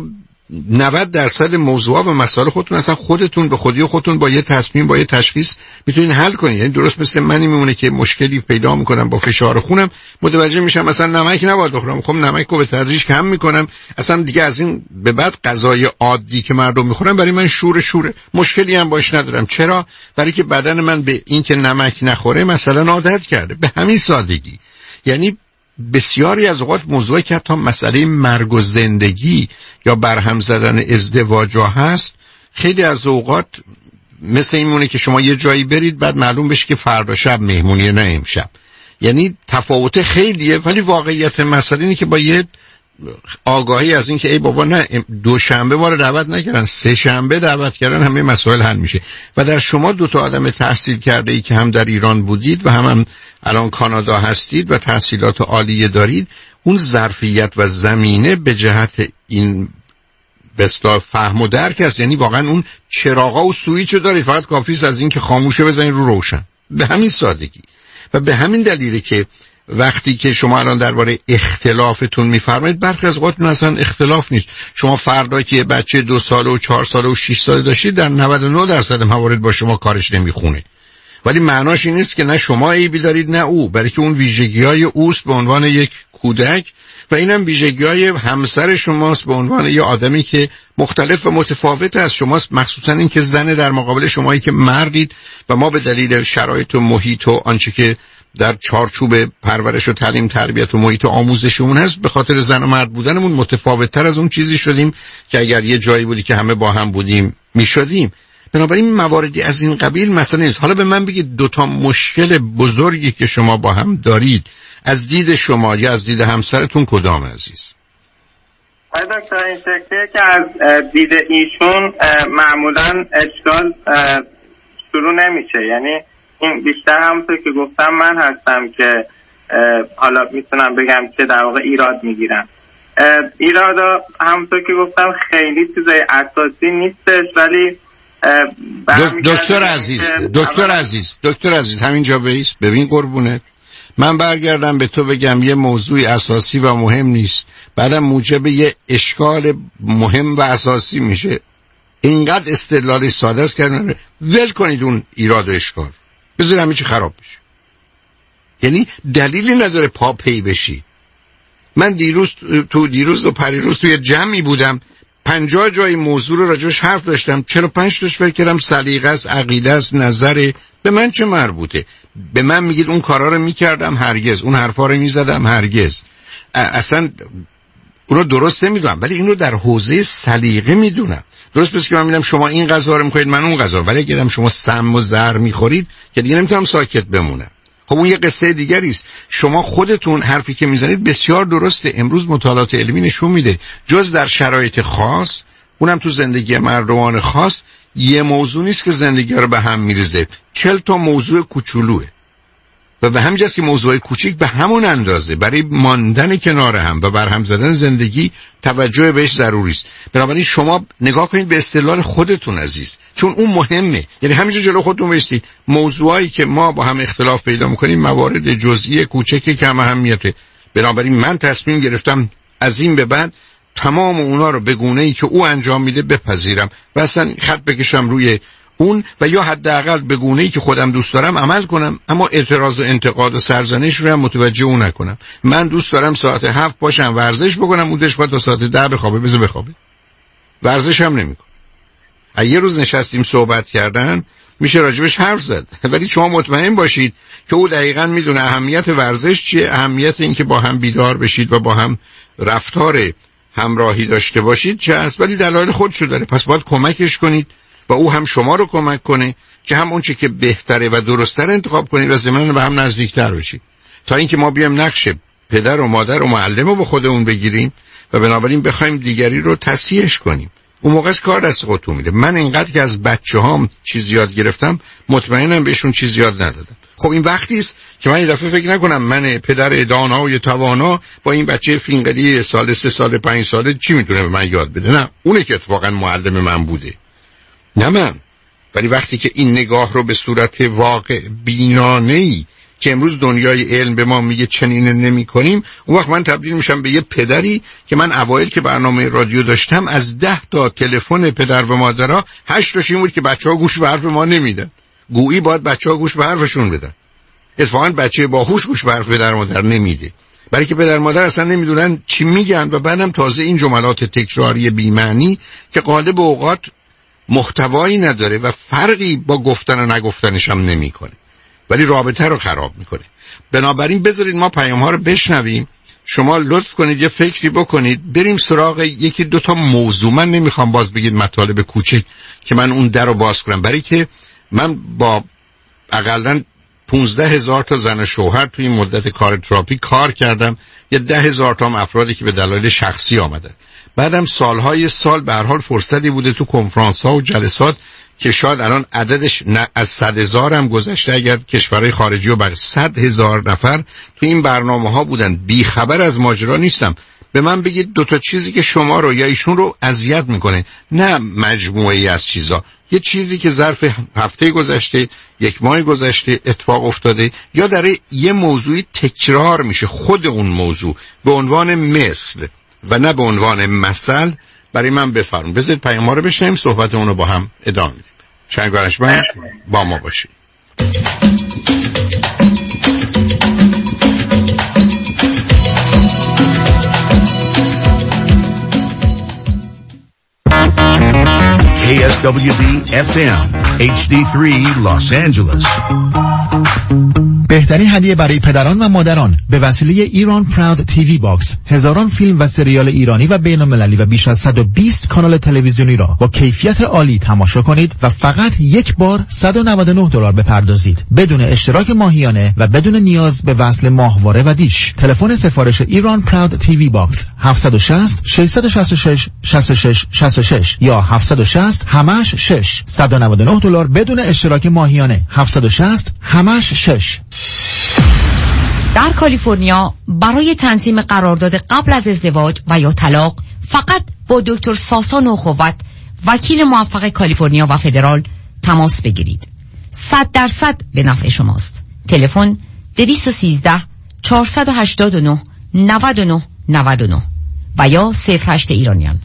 نود درصد موضوعات و مسائل خودتون اصلا خودتون به خودی و خودتون با یه تصمیم با یه تشخیص میتونین حل کنین. یعنی درست مثل منی میمونه که مشکلی پیدا میکنم با فشار خونم، متوجه میشم مثلا نمک نباید بخورم، خب نمک رو به تدریج کم میکنم، اصلا دیگه از این به بعد غذای عادی که مردم میخورن برای من شور شوره، مشکلی هم باش ندارم. چرا؟ برای که بدن من به این که نمک نخوره مثلا عادت کرده. به همین سادگی. یعنی بسیاری از اوقات موضوعی که حتی مسئله مرگ و زندگی یا برهم زدن ازدواج هست، خیلی از اوقات مثل این مونه که شما یه جایی برید بعد معلوم بشه که فردا شب مهمونیه نه امشب. یعنی تفاوت خیلیه، ولی واقعیت مسئله اینه که با یه آگاهی از این که ای بابا نه دوشنبه ما رو دعوت نکردن، سه شنبه دعوت کردن، همه مسائل حل میشه. و در شما دو تا آدم تحصیل کرده ای که هم در ایران بودید و هم, هم الان کانادا هستید و تحصیلات عالی دارید، اون ظرفیت و زمینه به جهت این به اصطلاح فهم و درک است. یعنی واقعا اون چراغا و سوئیچو دارید، فقط کافی است از این که خاموشه بزنید رو روشن. به همین سادگی. و به همین دلیله که وقتی که شما الان درباره اختلافتون میفرمایید، برخی از اوقات اصلا اختلاف نیست. شما فردا که یه بچه دو ساله و چهار ساله و شش ساله داشتید، در نود و نه درصد موارد با شما کارش نمیخونه. ولی معناش این نیست که نه شما عیبی دارید نه او، برای که اون ویژگی‌های اوست به عنوان یک کودک و اینم ویژگی‌های همسر شماست به عنوان یه آدمی که مختلف و متفاوت از شماست، مخصوصا این که زن در مقابل شمایی که مردید و ما به دلیل شرایط و محیط و آنچه که در چارچوب پرورش و تعلیم تربیت و محیط و آموزشمون هست، به خاطر زن و مرد بودنمون متفاوت‌تر از اون چیزی شدیم که اگر یه جایی بودی که همه با هم بودیم میشدیم. بنابراین مواردی از این قبیل مثلا نیست. حالا به من بگید دو تا مشکل بزرگی که شما با هم دارید از دید شما یا از دید همسرتون کدام عزیز؟ آقای دکتر این شکلیه که از دید ایشون معمولا اشکال شروع نمیشه. یعنی این بیشتر همونطور که گفتم من هستم که حالا میتونم بگم که در واقع ایراد میگیرم. ایرادا همونطور که گفتم خیلی چیزای اساسی نیستش، ولی دکتر عزیز دکتر عزیز دکتر عزیز همینجا بیست. ببین قربونت، من برگردم به تو بگم یه موضوع اساسی و مهم نیست، بعدم موجب یه اشکال مهم و اساسی میشه. اینقدر استدلال ساده است که ول کنید اون ایراد و اشکال، بذار همه چی خراب بشه. یعنی دلیلی نداره پا پی بشی. من دیروز تو دیروز و پریروز توی جمعی بودم، پنجاه جای موضوع رو راجبش حرف داشتم، چرا پنج تاش فکر کردم سلیقه است، عقیده است، نظر. به من چه مربوطه؟ به من میگید اون کارا رو میکردم؟ هرگز. اون حرفا رو میزدم؟ هرگز. اصلا اون رو درست نمیدونم، ولی این رو در حوزه سلیقه میدونم. درست پس که من میگم شما این غذا رو میخورید من اون غذا رو، ولی اگرم شما سم و زهر میخورید که دیگه نمیتونم ساکت بمونم. خب اون یه قصه دیگری است. شما خودتون حرفی که میزنید بسیار درسته. امروز مطالعات علمی نشون میده جز در شرایط خاص، اونم تو زندگی مردمان خاص، یه موضوع نیست که زندگی رو به هم میریزه. چل تا موضوع کوچولوئه و به همین جاست که موضوع کوچیک به همون اندازه برای ماندن کنار هم و برهم زدن زندگی توجه بهش ضروری است. بنابراین شما نگاه کنید به استدلال خودتون عزیز، چون اون مهمه. یعنی همینجا جلو خودتون بایستید. موضوعایی که ما با هم اختلاف پیدا میکنیم موارد جزئی کوچکی کم اهمیته. بنابراین من تصمیم گرفتم از این به بعد تمام اونا رو به گونه‌ای که او انجام میده بپذیرم و اصلا خط بکشم روی اون و یا حداقل به گونه‌ای که خودم دوست دارم عمل کنم، اما اعتراض و انتقاد و سرزنش رو هم متوجه اون نکنم. من دوست دارم ساعت هفت باشم ورزش بکنم، اون دشت باید تا ساعت ده بخوابه، بذار بخوابه. ورزش هم نمی‌کنه. یه روز نشستیم صحبت کردن، میشه راجبش حرف زد، ولی شما مطمئن باشید که او دقیقاً میدونه اهمیت ورزش چیه، اهمیت این که با هم بیدار بشید و با هم رفتار همراهی داشته باشید چه است، ولی دلایل خودشو داره. پس باید کمکش کنید و او هم شما رو کمک کنه که هم اون چه که بهتره و درست‌تر انتخاب کنید و ضمناً به هم نزدیکتر بشید، تا اینکه ما بیام نقش پدر و مادر و معلم رو به خودمون بگیریم و بنابراین بخوایم دیگری رو تصحیحش کنیم. اون موقع کار دست خودتون میده. من اینقدر که از بچه‌هام چیز یاد گرفتم، مطمئنم بهشون چیز یاد ندادم. خب این وقتی است که من این دفعه فکر نکنم من پدر دانا و توانا با این بچه فینگلی سال سه سال پنج ساله چی میتونه به من یاد بده. نه، اونه که اتفاقا معلم من بوده، نه من. ولی وقتی که این نگاه رو به صورت واقع بینانه‌ای که امروز دنیای علم به ما میگه چنین نمی کنیم، اون وقت من تبدیل میشم به یه پدری که من اوایل که برنامه رادیو داشتم از ده تا تلفن پدر و مادرها هشت تاش این بود که بچه‌ها گوش به حرف ما نمیدن، گویی باید بچه‌ها گوش به حرفشون بدن. اتفاقاً بچه باهوش گوش به حرف پدر و مادر نمیده، برای که پدر مادر اصلا نمیدونن چی میگن و بعدم تازه این جملات تکراری بی معنی که غالب اوقات محتوایی نداره و فرقی با گفتن و نگفتنش هم نمیکنه، ولی رابطه رو خراب میکنه. بنابراین بذارید ما پیام ها رو بشنویم، شما لطف کنید یه فکری بکنید، بریم سراغ یکی دو تا موضوع. من نمیخوام باز بگید مطالب کوچک که من اون در رو باز کنم، برای که من با اقلاً پونزده هزار تا زن و شوهر توی این مدت کار تراپی کار کردم، یه ده هزار تا هم افرادی که به دلایل شخصی آمدن. بعدم سالهای سال به هر حال فرصتی بوده تو کنفرانس ها و جلسات که شاید الان عددش از صد هزار هم گذشته، اگر کشورهای خارجی و بر صد هزار نفر تو این برنامه ها بودن. بی خبر از ماجرا نیستم. به من بگید دو تا چیزی که شما رو یا ایشون رو اذیت میکنه، نه مجموعه‌ای از چیزا، یه چیزی که ظرف هفته گذشته، یک ماه گذشته اتفاق افتاده، یا در یه موضوعی تکرار میشه خود اون موضوع به عنوان مثل و نه به عنوان مثل. برای من بفرمایید. بذارید پیام ها رو بشنویم، صحبت اون رو با هم ادامه میدیم. شنگارش من با ما باشید. کی اس دبلیو دی اف ام اچ دی سه Los Angeles. بهترین هدیه برای پدران و مادران به وسیله ایران پراود تیوی باکس، هزاران فیلم و سریال ایرانی و بین المللی و بیش از صد و بیست کانال تلویزیونی را با کیفیت عالی تماشا کنید و فقط یک بار صد و نود و نه دلار بپردازید بدون اشتراک ماهیانه و بدون نیاز به وصل ماهواره و دیش. تلفن سفارش ایران پراود تیوی باکس هفت شش صفر شش شش شش شش شش شش شش یا هفت شش صفر همش شش صد و نود و نه دلار بدون اشتراک ماهیانه هفت شش صفر همش شش. در کالیفرنیا برای تنظیم قرارداد قبل از ازدواج و یا طلاق فقط با دکتر ساسان اخوت، وکیل موفق کالیفرنیا و فدرال تماس بگیرید. صد درصد به نفع شماست. تلفن دویست و سیزده چهارصد و هشتاد و نه نود و نه نود و نه و یا صفر هشت ایرانیان.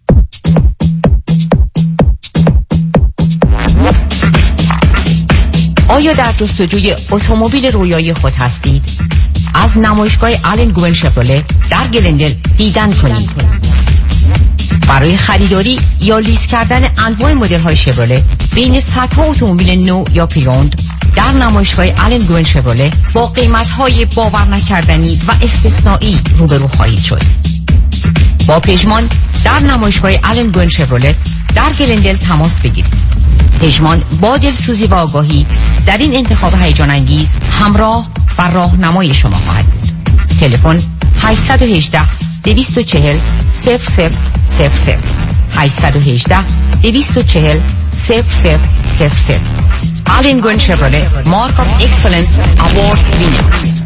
آیا در جستجوی اتومبیل رویایی خود هستید؟ از نمایشگاه آلن گوین شفرولت در گلندل دیدن کنید. برای خریداری یا لیز کردن انواع مدل های شفرولت بین صدها اتومبیل نو یا پریوند در نمایشگاه آلن گوین شفرولت با قیمت های باور نکردنی و استثنایی روبرو خواهید شد. با پژمان در نمایشگاه آلن گوین شفرولت در گلندل تماس بگیرید. پژمان با دلسوزی و آگاهی در این انتخاب هیجان انگیز همراه و راهنمای شما خواهد بود. تلفن هشت یک هشت دویست و چهل صفر صفر صفر صفر هشت یک هشت دویست و چهل صفر صفر صفر صفر. آلن گوین شفرولت مارک آف اکسلنس اوارد وینر.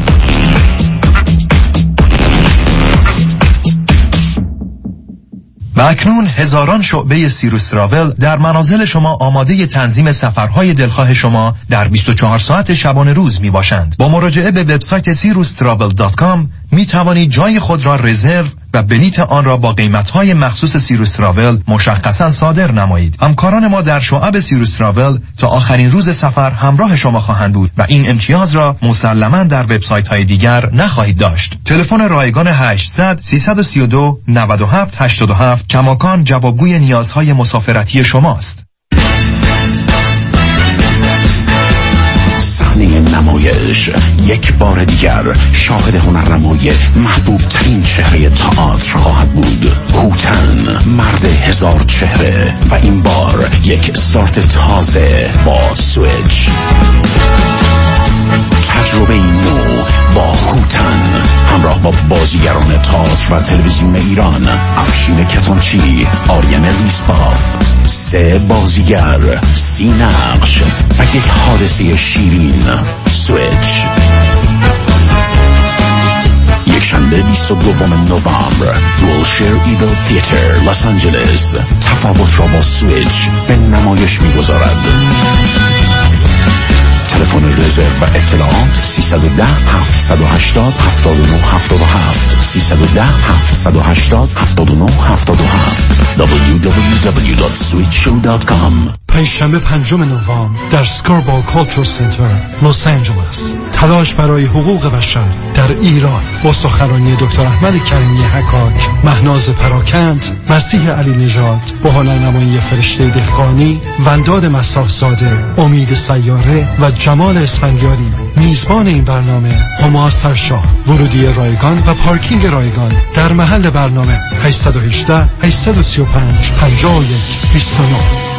و اکنون هزاران شعبه سیروس تراول در منازل شما آماده تنظیم سفرهای دلخواه شما در بیست و چهار ساعت شبانه روز می باشند. با مراجعه به وبسایت سیروس تراول دات کام می توانید جای خود را رزرو و بلیط آن را با قیمت‌های مخصوص سیروس تراول مشخصاً صادر نمایید. همکاران ما در شعب سیروس تراول تا آخرین روز سفر همراه شما خواهند بود و این امتیاز را مسلماً در وبسایت‌های دیگر نخواهید داشت. تلفن رایگان هشتصد سیصد و سی و دو نود و هفت هشتاد و هفت کماکان جوابگوی نیازهای مسافرتی شماست. صحنه نمایش یک بار دیگر شاهد هنرنمای محبوب ترین چهره تئاتر خواهد بود. هوتن، مرد هزار چهره، و این بار یک استارت تازه با سویچ. تجربه نو با هوتن همراه با بازیگران تئاتر و تلویزیون ایران: افشین کتانچی، آریان لیسباف، سه بازیگر، سی نقش و یک حادثه شیرین. سویچ، یک شنبه بیست و دوم نوامبر، ویلشیر ایگل تئاتر، لس آنجلس. تفاوت را با سویچ به نمایش می‌گذارد. تلفن رزرو و اطلاعات سیصد و ده هفتصد و هشتاد هفتاد و نه هفتاد و هفت سیصد و ده هفتصد و هشتاد هفتاد و نه هفتاد و هفت دبلیو دبلیو دبلیو دات سویت شو دات کام. پنجشنبه پنجم نوامبر در سکاربرو کالچر سنتر لس آنجلس، تلاش برای حقوق بشر در ایران با سخنرانی دکتر احمد کریمی حکاک، مهناز پراکند، مسیح علی نژاد با هنرنمایی فرشته دهقانی، ونداد مساح زاده، امید سیاره و جمال اسفندیاری. میزبان این برنامه هما سرشاه. ورودی رایگان و پارکینگ رایگان در محل برنامه هشت یک هشت هشت سه پنج پنجاه و یک بیست و نه.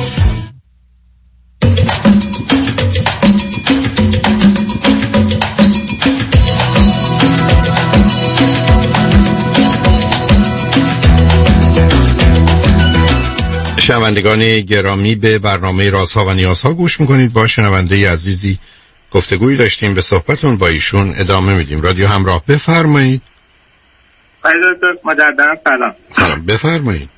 شنوندگان گرامی، به برنامه رازها و نیازها گوش میکنید. با شنونده عزیزی گفتگویی داشتیم، به صحبتون با ایشون ادامه میدیم. رادیو همراه، بفرمایید. آقای دکتر مجددا سلام. سلام، بفرمایید.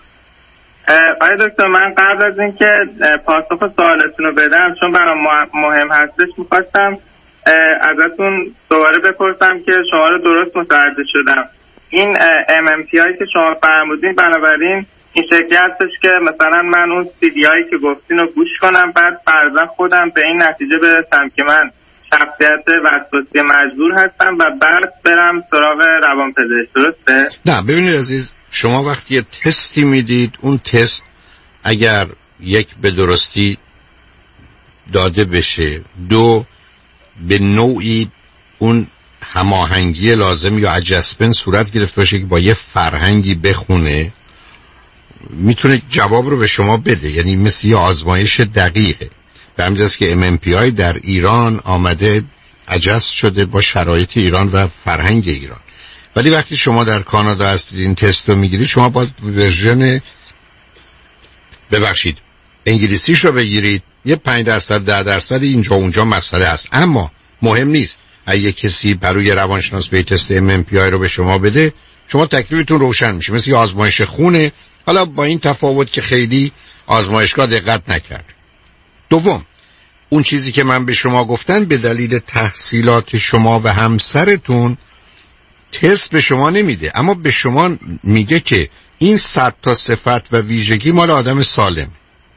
آقای دکتر، من قبل از اینکه پاسخ سوالتون رو بدم، چون برام مهم هستش، میخواستم ازتون دوباره بپرسم که شما رو درست متوجه شدم. این ام ام پی هایی که شما فرمودین، بنابراین این شکلی هستش که مثلا من اون سیدی هایی که گفتین رو گوش کنم، بعد فرضاً خودم به این نتیجه برسم که من شخصیت وسواسی مجبور هستم و بعد برم سراغ روانپزشک، درسته؟ نه، ببینید عزیز، شما وقتی یه تستی میدید، اون تست اگر یک به درستی داده بشه، دو به نوعی اون هماهنگی لازم یا اجسپن صورت گرفته باشه که با یه فرهنگی بخونه، میتونه جواب رو به شما بده. یعنی مثل یه آزمایش دقیقه. به همین جاست که ام ام پی آی در ایران آمده اجست شده با شرایط ایران و فرهنگ ایران. ولی وقتی شما در کانادا هستید این تست رو میگیرید، شما باید ورژن ببخشید انگلیسیش رو بگیرید. یه پنج درصد ده درصد اینجا اونجا مسئله هست، اما مهم نیست. اگه کسی برای روانشناس به تست ام ام پی آی رو به شما بده، شما تکلیفتون روشن میشه. مثل یه آزمایش خونه، حالا با این تفاوت که خیلی آزمایشگاه دقت نکرد. دوم، اون چیزی که من به شما گفتن، به دلیل تحصیلات شما و همسرتون تست به شما نمیده، اما به شما میگه که این صد تا صفت و ویژگی مال آدم سالم.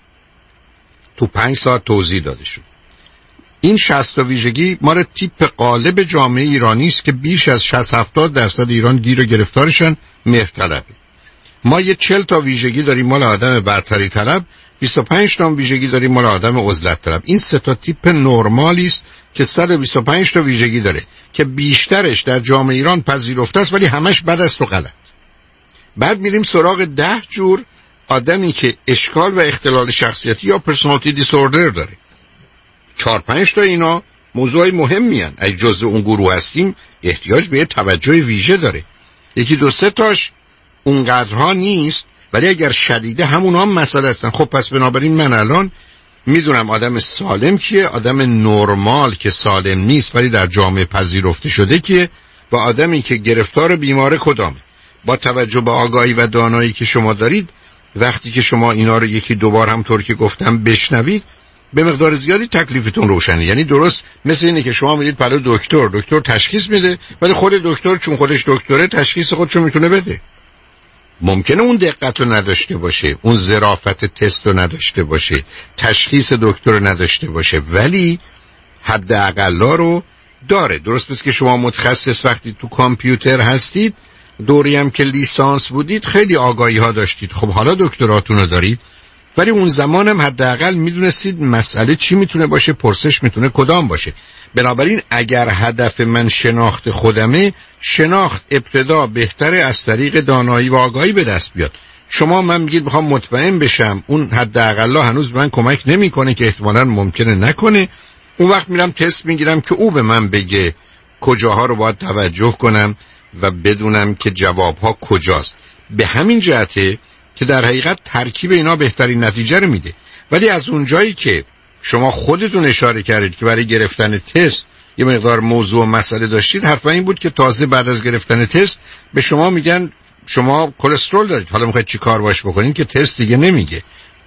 تو پنج ساعت توضیح داده شد. این شصت تا ویژگی مال تیپ قالب جامعه ایرانی است که بیش از شصت هفتاد درصد ایران گیر و گرفتارشن مهرطلبه. ما یه چهل تا ویژگی داریم مال آدم برتری طلب، بیست و پنج تا ویژگی داریم مال آدم عزلت طلب. این سه تا تیپ نرمالی است که صد و بیست و پنج تا ویژگی داره که بیشترش در جامعه ایران پذیرفته است، ولی همش بد است و غلط. بعد میریم سراغ ده جور آدمی که اشکال و اختلال شخصیتی یا پرسونالیتی دیسوردر داره. چهار پنج تا اینا موضوعی مهمی هستند. اگه جزء اون گروه هستیم احتیاج به توجه ویژه داره. یکی دو سه تاش اونقدرها نیست، ولی اگر شدیده همون هم مسئله هستن. خب پس بنابراین من الان میدونم آدم سالم کیه، آدم نرمال که سالم نیست ولی در جامعه پذیرفته شده کیه، و آدمی که گرفتار بیماره کدامه. با توجه به آگاهی و دانایی که شما دارید، وقتی که شما اینا رو یکی دوبار همطور که گفتم بشنوید، به مقدار زیادی تکلیفتون روشنه. یعنی درست مثل اینه که شما میرید پلو دکتر، دکتر تشخیص میده، ولی خود دکتر چون خودش دکتره تشخیص خودشو میتونه بده. ممکنه اون دقت رو نداشته باشه، اون ظرافت تست رو نداشته باشه، تشخیص دکتر رو نداشته باشه، ولی حد اقلا رو داره. درست مثل که شما متخصص وقتی تو کامپیوتر هستید، دوری هم که لیسانس بودید خیلی آگاهی ها داشتید، خب حالا دکتراتون رو دارید، ولی اون زمان هم حداقل میدونستید مسئله چی میتونه باشه، پرسش میتونه کدام باشه. بنابراین اگر هدف من شناخت خودمه، شناخت ابتدا بهتره از طریق دانایی و آگاهی به دست بیاد. شما من میگید میخوام مطمئن بشم، اون حداقل هنوز من کمک نمیکنه که احتمالاً ممکنه نکنه. اون وقت میرم تست میگیرم که او به من بگه کجاها رو باید توجه کنم و بدونم که جوابها کجاست. به همین جهته که در حقیقت ترکیب اینا بهترین نتیجه رو میده. ولی از اونجایی که شما خودتون اشاره کردید که برای گرفتن تست یه مقدار موضوع و مسئله داشتید، حرفا این بود که تازه بعد از گرفتن تست به شما میگن شما کلسترول دارید، حالا میخواید چی کار باش بکنید که تست دیگه نمیگه.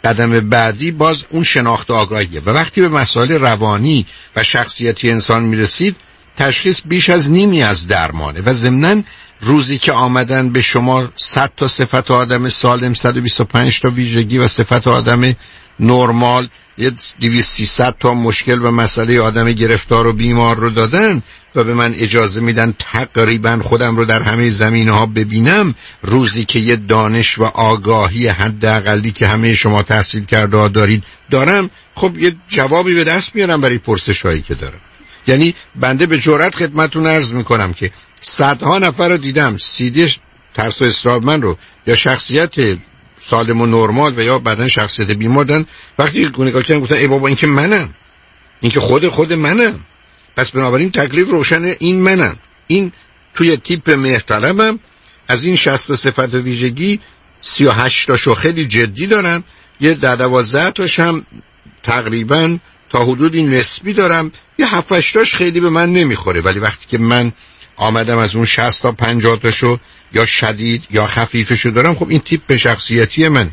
قدم بعدی باز اون شناخت آگاهیه و وقتی به مسائل روانی و شخصیتی انسان میرسید تشخیص بیش از نیمی از درمانه و ضمناً روزی که آمدن به شما صد تا صفت آدم سالم، صد و بیست و پنج تا ویژگی و صفت آدم نرمال، یه دویست سیصد تا مشکل و مسئله آدم گرفتار و بیمار رو دادن و به من اجازه میدن تقریبا خودم رو در همه زمینه ها ببینم، روزی که یه دانش و آگاهی حداقلی که همه شما تحصیل کرده دارید دارم، خب یه جوابی به دست میارم برای پرسش هایی که دارم. یعنی بنده به جرئت خدمتتون عرض میکنم که صدها نفر رو دیدم سیدی ترس و اضطراب من رو یا شخصیت سالم و نرمال و یا بدن شخصیت بیمار دارن، وقتی نگاه کردن گفتن ای بابا این که منم، این که خود خود منم، پس بنابراین تکلیف روشنه، این منم، این توی تیپ محترمم، از این شصت صفت و ویژگی سی و هشت تاشو خیلی جدی دارم، یه ده دوازده تاش هم تقریبا تا حدودی نسبی دارم، یه هفت هشت تاش خیلی به من نمیخوره، ولی وقتی که من آمدم از اون شصت تا پنجاه تاشو یا شدید یا خفیفشو دارم، خب این تیپ شخصیتی منه.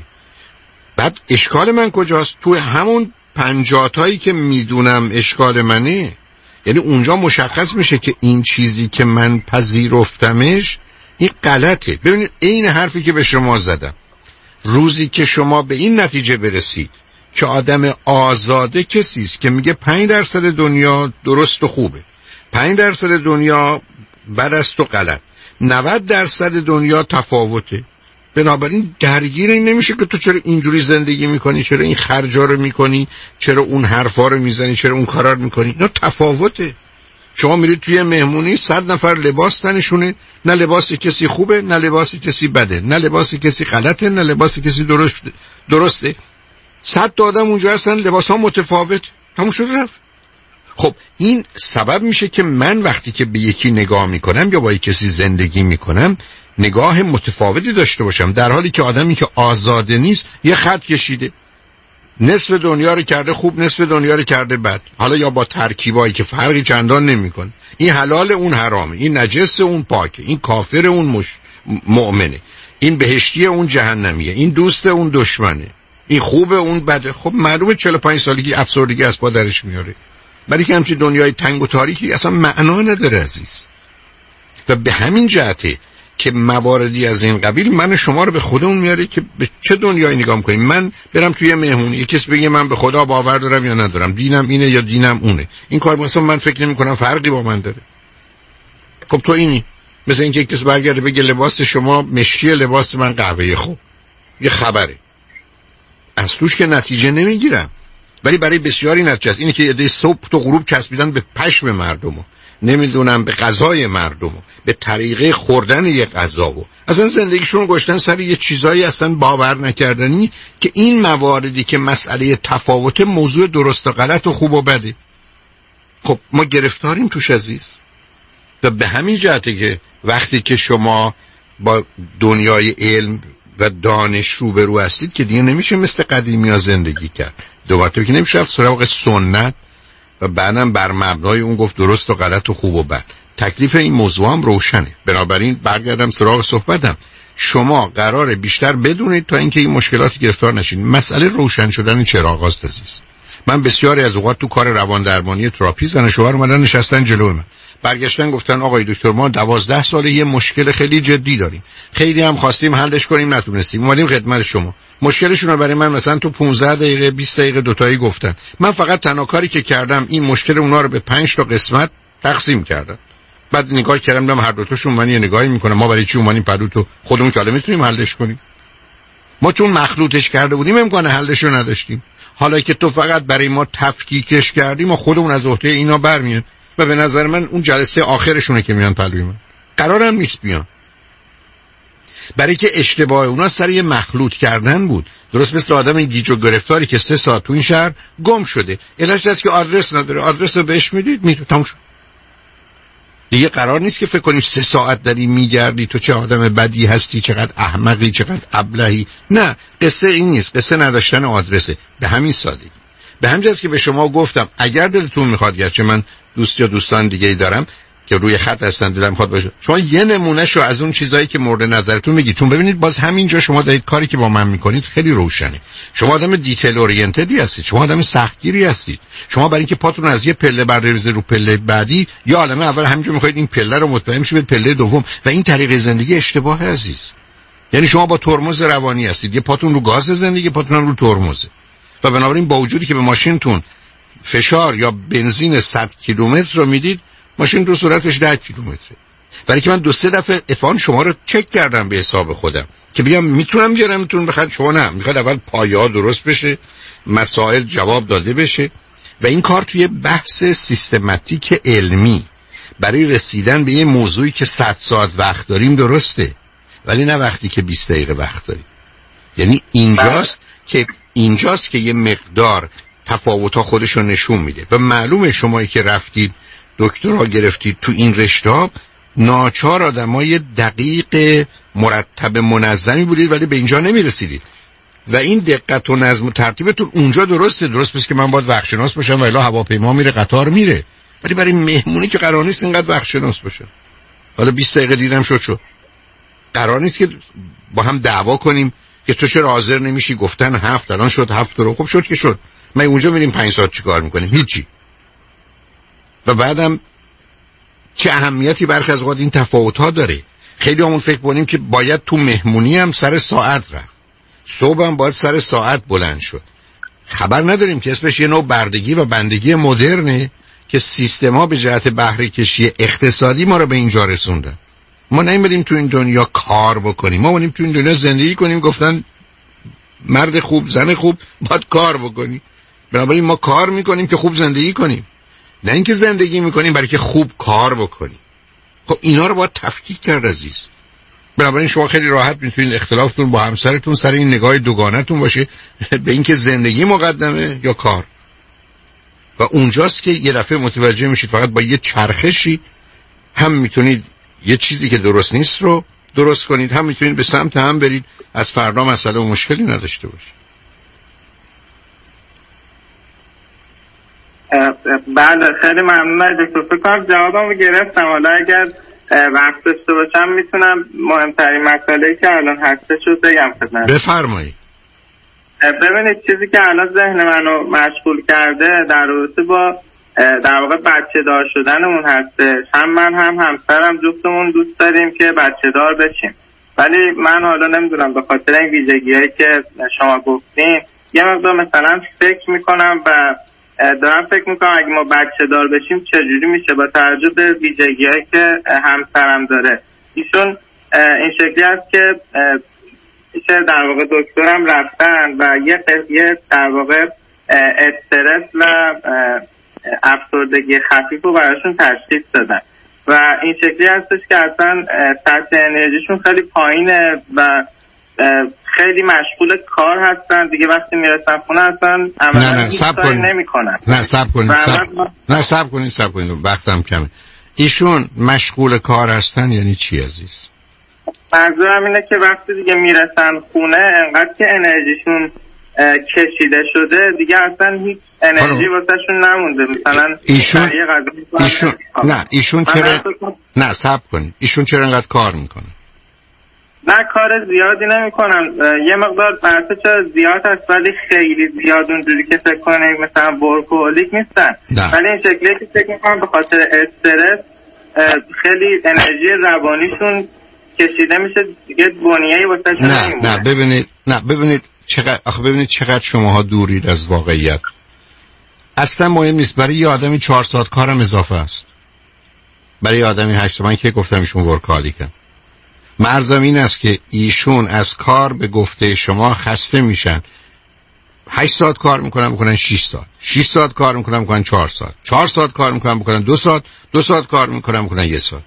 بعد اشکال من کجاست؟ تو همون پنجاه تایی که میدونم اشکال منه، یعنی اونجا مشخص میشه که این چیزی که من پذیرفتمش این غلطه. ببینید این حرفی که به شما زدم، روزی که شما به این نتیجه برسید که آدم آزاده کسی است که میگه پنج درصد دنیا درست و خوبه، پنج درصد دنیا بد است و غلط، نود درصد دنیا تفاوته، بنابراین درگیر این نمیشه که تو چرا اینجوری زندگی میکنی، چرا این خرجا رو میکنی، چرا اون حرفا رو میزنی، چرا اون کارا رو میکنی. اینا تفاوته. شما میرید توی مهمونی، صد نفر لباس تنشونه، نه لباس کسی خوبه نه لباس کسی بده، نه لباس کسی غلطه نه لباس کسی درسته درسته صد تا آدم اونجا هستن، لباس ها متفاوت، همون شده رفت. خب این سبب میشه که من وقتی که به یکی نگاه میکنم یا با یک کسی زندگی میکنم نگاه متفاوتی داشته باشم، در حالی که آدمی که آزاده نیست یه خط کشیده، نصف دنیا رو کرده خوب، نصف دنیا رو کرده بد، حالا یا با ترکیبایی که فرقی چندان نمیکنه، این حلال اون حرامه، این نجس اون پاکه، این کافر اون مش... مؤمنه، این بهشتی اون جهنمیه، این دوست اون دشمنه، این خوبه اون بده. خب معلومه چهل و پنج سالگی افسردگی از پا درش میاره، برای که همچین دنیای تنگ و تاریکی اصلا معنا نداره عزیز. و به همین جهته که مواردی از این قبیل من شما رو به خودمون میاره که به چه دنیایی نگاه میکنیم. من برم توی مهمونی یه کسی بگه من به خدا باور دارم یا ندارم، دینم اینه یا دینم اونه، این کار مثلا من فکر نمی کنم فرقی با من داره. خب تو اینی مثلا اینکه کسی برگرده بگه لباس شما مشکی، لباس من قهوه‌ای، خب یه خبره، از توش که نتیجه نمیگیرم، ولی برای بسیاری نتیجه است. اینه که یه صبح تا غروب چسبیدن به پشم مردمو، نمیدونم به غذای مردمو، به طریقه خوردن یه غذاو، اصلا زندگیشون گشتن سر یه چیزایی اصلا باور نکردنی که این مواردی که مسئله تفاوت موضوع درست و غلط و خوب و بده. خب ما گرفتاریم توش عزیز. و به همین جهته که وقتی که شما با دنیای علم و دانش روبرو هستید که دیگه نمیشه مثل قدیمی ها زندگی کرد، دوباره که نمیشه رفت سراغ سنت و بعدم بر مبنای اون گفت درست و غلط و خوب و بد. تکلیف این موضوع هم روشنه. بنابراین برگردم سراغ صحبتم، شما قراره بیشتر بدونید تا اینکه این مشکلات گرفتار نشین. مسئله روشن شدن چراغاست عزیز. من بسیاری از اوقات تو کار روان درمانی تراپی زن و شوهر اومدن نشستن جلوی من، برگشتن گفتن آقای دکتر ما دوازده ساله یه مشکل خیلی جدی داریم، خیلی هم خواستیم حلش کنیم نتونستیم، اومدیم خدمت شما. مشکلشون رو برای من مثلا تو پانزده دقیقه بیست دقیقه دوتایی گفتن. من فقط تنها کاری که کردم این مشکل اونا رو به پنج تا قسمت تقسیم کردم. بعد نگاه کردم دیدم هر دو تاشون من یه نگاهی میکنه، ما برای چی اومدیم پدو تو خودمون که حالا میتونیم حلش کنیم. ما چون مخلوطش کرده بودیم امکان حلش رو نداشتیم. حالا که تو فقط برای ما تفکیکش کردی ما خودمون از عهده اینا برمیاد و به نظر من اون جلسه آخرشونه که میان پلوی من. قرارم نیست بیان، برای که اشتباه اونا سر یه مخلوط کردن بود. درست مثل آدم گیج و گرفتاری که سه ساعت تو این شهر گم شده، علتش هست که آدرس نداره، آدرس رو بهش میدید میره تموم شد. دیگه قرار نیست که فکر کنیم سه ساعت داری میگردی تو چه آدم بدی هستی، چقدر احمقی، چقدر ابلهی. نه، قصه این نیست، قصه نداشتن آدرسه. به همین سادگی. به همین جاست که به شما گفتم اگر دلتون میخواد، گرچه من دوست یا دوستان دیگه ای دارم، که روی خط هستن دلم میخواد باشه. شما یه نمونهشو از اون چیزایی که مورد نظرتون میگید، چون ببینید باز همینجا شما دارید کاری که با من میکنید خیلی روشنه. شما آدم دیتیل اورینتدی هستید، شما آدم سختگیری هستید. شما برای اینکه پاتون از یه پله بردارید رو پله بعدی، یا عالمه اول همینجا میخواید این پله رو مطمئن شید پله دوم، و این طریق زندگی اشتباه عزیز. یعنی شما با ترمز روانی هستید، یه پاتون رو گاز زندگی، پاتون هم رو ترمزه. و بنابراین با وجودی که به ماشینتون فشار یا بنزین صد کیلومتر رو میدید، ماشین رو سرعتش ده کیلومتره. برای که من دو سه دفعه اتفاقا شما رو چک کردم به حساب خودم که بگم میتونم بیارم، میتونم بخواد، شما نه، میخواد اول پایه‌ها درست بشه، مسائل جواب داده بشه. و این کار توی بحث سیستماتیک علمی برای رسیدن به یه موضوعی که صد ساعت وقت داریم درسته، ولی نه وقتی که بیست دقیقه وقت داریم. یعنی اینجاست که اینجاست که یه مقدار تفاوت‌ها خودش رو نشون میده. و معلومه شمایی که رفتید دکترا گرفتید تو این رشته، ناچار آدمای دقیق مرتب منظمی بودید ولی به اینجا نمیرسیدید. و این دقت و نظم و ترتیبتون اونجا درسته، درست پس که من باید وقتشناس باشم و الا هواپیما میره، قطار میره، ولی برای مهمونی که قرار نیست اینقدر وقتشناس باشه. حالا بیست دقیقه دیدم شد شد. قرار نیست که با هم دعوا کنیم که تو چرا حاضر نمیشی، گفتن هفت الان شد هفت رو، خب شد که شد. ما اونجا میریم پنج ساعت چیکار میکنیم؟ هیچی. و بعدم چه اهمیتی برخی از اوقات این تفاوت‌ها داره. خیلی همون فکر کنیم که باید تو مهمونی هم سر ساعت رفت، صبح هم باید سر ساعت بلند شد. خبر نداریم که اسمش یه نوع بردگی و بندگی مدرنه که سیستما به جهت بهره کشی اقتصادی ما رو به اینجا رسوندن. ما نمی‌بریم تو این دنیا کار بکنیم، ما اونیم تو این دنیا زندگی کنیم. گفتن مرد خوب زن خوب باید کار بکنی، بنابراین ما کار میکنیم که خوب زندگی کنیم، نه اینکه زندگی میکنیم برای که خوب کار بکنیم. خب اینا رو باید تفکیک کرد عزیز. بنابراین شما خیلی راحت میتونید اختلافتون با همسرتون سر این نگاه دوگانه‌تون باشه به اینکه زندگی مقدمه یا کار. و اونجاست که یه دفعه متوجه میشید فقط با یه چرخشی هم میتونید یه چیزی که درست نیست رو درست کنید، هم میتونید به سمت هم برید، از فردا مسئله و مشکلی نداشته باشید. بعد خیلی ممنون دکتر، فکر کنم جوابمو گرفتم. حالا اگر وقت داشته باشم میتونم مهمترین مسئله‌ای که الان هستش رو بگم خدمتتون. بفرمایید. ببینید چیزی که الان ذهن منو مشغول کرده در رابطه با در واقع بچه دار شدنمون هستش. هم من هم همسرم جفتمون دوست داریم که بچه دار بشیم، ولی من حالا نمیدونم به خاطر این ویژگی‌هایی که شما گفتین یه مقدار مثلا فکر میکنم و دارم فکر میکنم اگه ما بچه دار بشیم چجوری میشه با توجه به ویژگی‌هایی که همسرم داره. ایشون این شکلی هست که که در واقع دکترم رفتن و یه یه در واقع استرس و افسردگی خفیف رو براشون تشخیص دادن و این شکلی هستش که اصلا سطح انرژیشون خیلی پایینه و خیلی مشغول کار هستن دیگه. وقتی میرسن خونه اصلا عملا هیچ کاری نمی‌کنن. نه صبر کنید صبر نه صبر کنید صبر کنید وقتم کمه. ایشون مشغول کار هستن یعنی چی عزیز؟ منظورم اینه که وقتی دیگه میرسن خونه انقدر که انرژیشون کشیده شده دیگه اصلا هیچ انرژی واسهشون نمونده. مثلا ایشون ایشون نه ایشون چرا نه صبر کنید ایشون چرا انقدر کار میکنه؟ نه کار زیادی نمیکنن، یه مقدار مثلا چرا زیاد هست ولی خیلی زیاد اونجوری که فکر کنید مثلا ورکوهولیک نیستن، ولی این شکلی که فکر میکنم به خاطر استرس خیلی انرژی روانیشون کشیده میشه دیگه بنیه‌ای واسه نه نمیمونه. نه ببینید نه ببینید چقدر آخه ببینید چقدر شماها دورید از واقعیت. اصلا مهم نیست. برای یه آدمی چهار ساعت کارم اضافه است، برای آدمی هشت. من که گفتم ایشون ورکالیکن. مرزم این است که ایشون از کار به گفته شما خسته میشن. هشت ساعت کار میکنن میکنن شش ساعت، شش ساعت کار میکنن میکنن چهار ساعت، چهار ساعت کار میکنن میکنن دو ساعت، دو ساعت کار میکنن میکنن یک ساعت.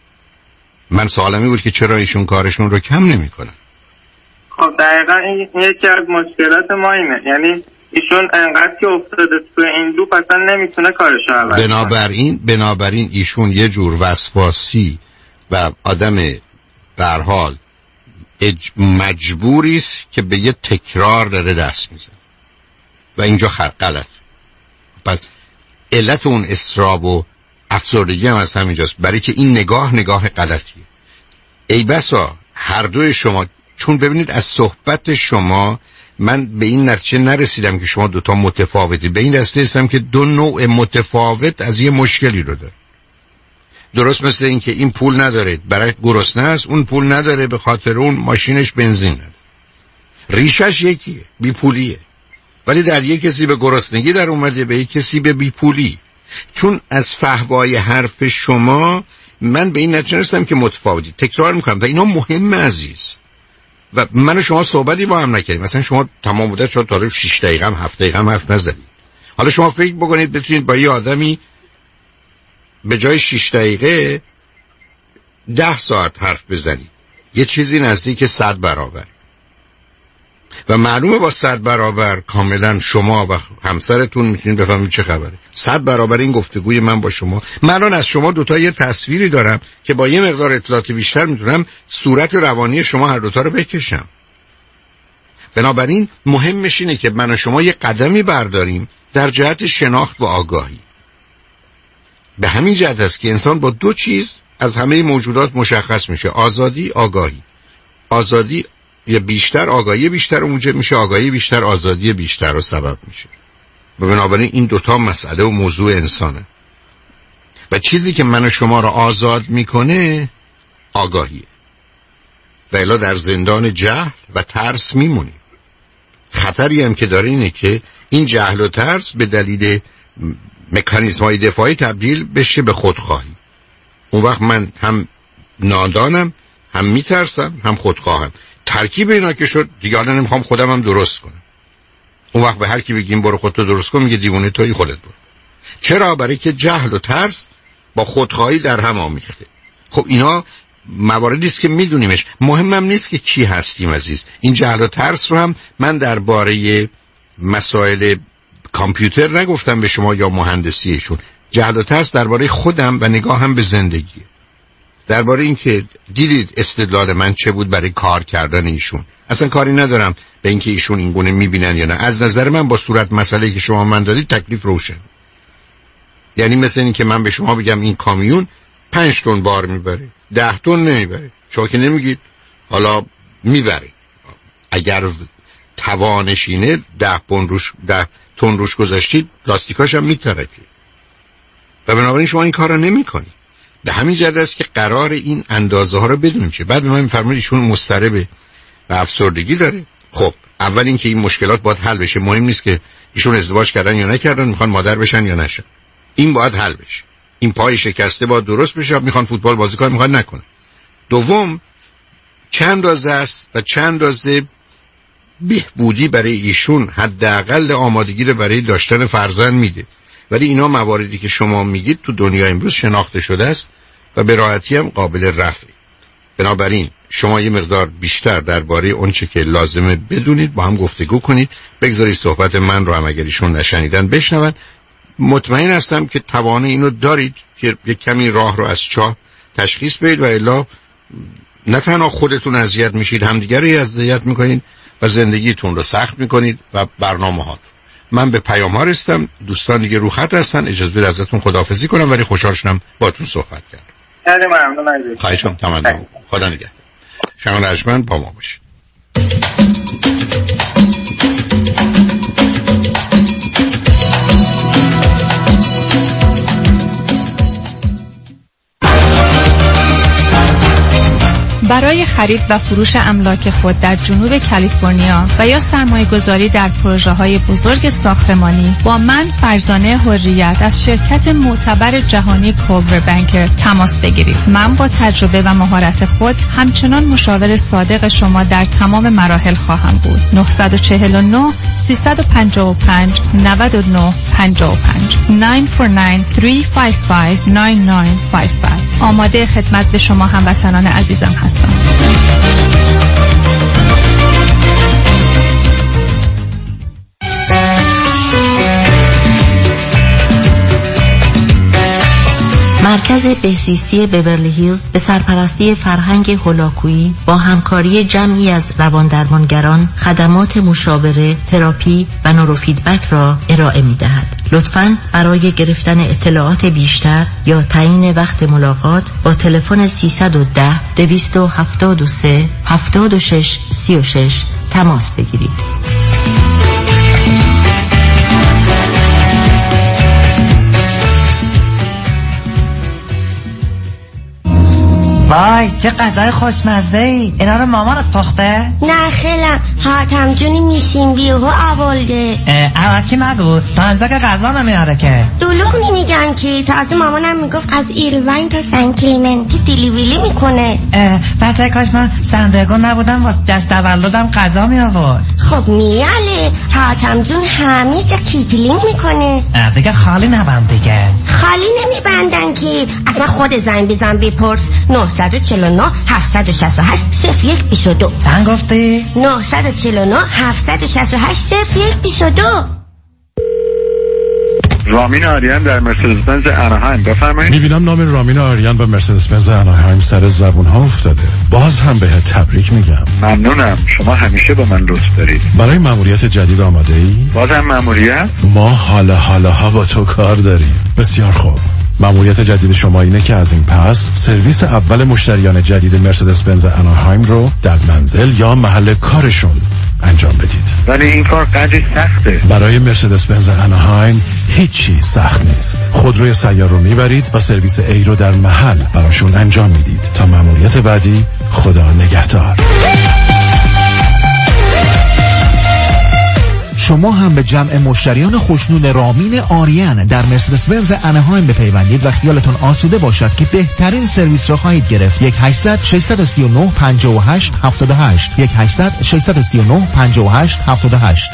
من سوالمی بود که چرا ایشون کارشون رو کم نمیکنن. خب دقیقا این یکی از مشکلات ما اینه، یعنی ایشون انقدر که افتاده تو این لوپ اصلا نمیتونه کارشو عوض کنه. بنابراین بنابراین ایشون یه جور وسواسی و آدم به هر حال مجبوری است که به یه تکرار داره دست میزنه و اینجا خر غلط. پس علت اون اضطراب و افسردگی هم از همینجاست، برای که این نگاه نگاه غلطیه. ای بسا هر دوی شما، چون ببینید از صحبت شما من به این نتیجه نرسیدم که شما دوتا متفاوتید، به این دسته هستم که دو نوع متفاوت از یه مشکلی رو داره. درست مثل این که این پول نداره برای گرسنه است، اون پول نداره به خاطر اون ماشینش بنزین نداره. ریشش یکیه، بی پولیه، ولی در یک کسی به گرسنگی در اومده، به یک کسی به بی پولی. چون از فحوای حرف شما من به این نتیجه رسیدم که متفاوتی. تکرار میکنم و اینا مهمه عزیز. و من و شما صحبتی با هم نکردیم، مثلا شما تمام بوده شما تا شش دقیقه هم هفت دقیقه هم حرف نزدید. حالا شما فکر بکنید بتونید با یه آدمی به جای شش دقیقه ده ساعت حرف بزنید، یه چیزی نزدیک صد برابر. و معلومه با صد برابر کاملا شما و همسرتون میتونید بفهمید چه خبره. صد برابر این گفتگوی من با شما، من الان از شما دوتا یه تصویری دارم که با یه مقدار اطلاعات بیشتر میتونم صورت روانی شما هر دوتا رو بکشم. بنابراین مهمش اینه که من و شما یه قدمی برداریم در جهت شناخت و آگاهی. به همین جهت است که انسان با دو چیز از همه موجودات مشخص میشه: آزادی، آگاهی. آزادی یه بیشتر، آگاهی بیشتر موجب میشه، آگاهی بیشتر آزادی بیشتر رو سبب میشه. و بنابراین این دوتا مسئله و موضوع انسانه و چیزی که من و شما رو آزاد میکنه آگاهیه. و الا در زندان جهل و ترس میمونیم. خطری هم که داره اینه که این جهل و ترس به دلیل مکانیزم های دفاعی تبدیل بشه به خودخواهی. اون وقت من هم نادانم، هم میترسم، هم خودخواهم. ترکیب اینا که شد دیگه الان نمیخوام خودم هم درست کنم. اون وقت به هر کی بگیم برو خودتو درست کن میگه دیوونه تویی، خودت برو. چرا؟ برای که جهل و ترس با خودخواهی در هم آمیخته. خب اینا مواردی است که میدونیمش. مهمم نیست که کی هستیم عزیز. این جهل و ترس رو هم من درباره مسائل کامپیوتر نگفتم به شما یا مهندسیشون. جهل و ترس درباره خودم و نگاهم به زندگی، درباره این که دیدید استدلال من چه بود برای کار کردن ایشون. اصلا کاری ندارم به اینکه ایشون این گونه میبینن یا نه. از نظر من با صورت مسئله که شما من دادید تکلیف روشن. یعنی مثل این که من به شما بگم این کامیون پنج تن بار میبره، ده تن نمیبره. شما که نمیگید حالا میبره. اگر توانش اینه ده تن روش ده تن روش گذاشتید لاستیکاش هم میترکه. و بنابراین شما این کارا نمیکنید. به همین جهت است که قرار این اندازه ها رو بدونیم. چه بعد به من میفرمایید ایشون مضطربه و افسردگی داره. خب اول این که این مشکلات باید حل بشه. مهم نیست که ایشون ازدواج کردن یا نکردن، میخوان مادر بشن یا نشن. این باید حل بشه. این پای شکسته باید درست بشه. میخوان فوتبال بازی کنن، میخوان نکنن. دوم، چند اندازه است و چند اندازه بهبودی برای ایشون حداقل آمادگی رو برای داشتن فرزند میده. ولی اینا مواردی که شما میگید تو دنیا امروز شناخته شده است و به راحتی هم قابل رفعه. بنابراین شما یه مقدار بیشتر درباره اون چه که لازمه بدونید با هم گفتگو کنید. بگذارید صحبت من رو هم اگر ایشون نشنیدن بشنون. مطمئن هستم که توانه اینو دارید که یک کمی راه رو از چاه تشخیص بدید و الا نه تنها خودتون اذیت میشید، همدیگر رو اذیت میکنید و زندگیتون رو سخت میکنید و برنامه‌هاتون. من به پیام ها رسیدم. دوستان دیگه رو خط هستن. اجازه بدید ازتون خداحافظی کنم، ولی خوشحال شدم باهاتون صحبت کردم. خیلی ممنون. خواهش می‌کنم. تمام. خدا نگهدار. شما رجمن با ما باشید. برای خرید و فروش املاک خود در جنوب کالیفرنیا و یا سرمایه گذاری در پروژه های بزرگ ساختمانی با من فرزانه حریت از شرکت معتبر جهانی کوبر بانکر تماس بگیرید. من با تجربه و مهارت خود همچنان مشاور صادق شما در تمام مراحل خواهم بود. نه چهار نه سه پنج پنج نه نه پنج پنج نه چهار نه سه پنج پنج نه نه پنج پنج. آماده خدمت به شما هموطنان عزیزم هستم. مرکز بهزیستی بیورلی هیلز به سرپرستی فرهنگ هولاکویی با همکاری جمعی از رواندرمانگران خدمات مشاوره، تراپی و نوروفیدبک را ارائه می دهد. لطفاً برای گرفتن اطلاعات بیشتر یا تعیین وقت ملاقات با تلفن سیصد و ده دویست و هفتاد و سه هفتاد و شش سی و شش تماس بگیرید. وای چه غذای خوشمزه ای. اینا رو مامانت پخته؟ نه خیلم حاتم جونی میشین بیهو اولده. اوکی نگو تا انزا که غذا نمیاره که دلوغ نمیگن که تازه مامانم میگفت از ایلوین تا سن کلیمنتی دیلی ویلی میکنه. پس کاش من سندرگو نبودم واسه جشن تولدم غذا می آورد. خب میاله حاتم جون همه جا کیپلینگ میکنه. دیگه خالی نبند دیگه. خالی نمیبندن که اصلا خود زنگ بزن بپرس. نه چهار نه هفت شش هشت صفر یک بیست و دو. زن گفتی؟ نه چهار نه هفت شش هشت صفر یک بیست و دو. رامین آریان در مرسدس بنز اناهایم، بفرمایید. میبینم نام رامین آریان به مرسدس بنز اناهایم سر زبون ها افتاده. باز هم بهت تبریک میگم. ممنونم، شما همیشه به من لطف دارید. برای مأموریت جدید آماده ای؟ بازم مأموریت؟ ما حالا حالا ها با تو کار داریم. بسیار خوب. مأموریت جدید شما اینه که از این پس سرویس اول مشتریان جدید مرسدس بنز اناهایم رو در منزل یا محل کارشون انجام بدید. ولی این کار قدری سخته. برای مرسدس بنز اناهایم هیچی سخت نیست. خودروی سیار رو میبرید و سرویس ای رو در محل براشون انجام میدید. تا مأموریت بعدی، خدا نگهدار. شما هم به جمع مشتریان خوشنود رامین آریان در مرسدس بنز اناهایم بپیوندید و خیالتون آسوده باشد که بهترین سرویس را خواهید گرفت. یک هشتصد ششصد و سی و نه پنجاه و هشت هفتاد و هشت یک هشتصد ششصد و سی و نه پنجاه و هشت هفتاد و هشت.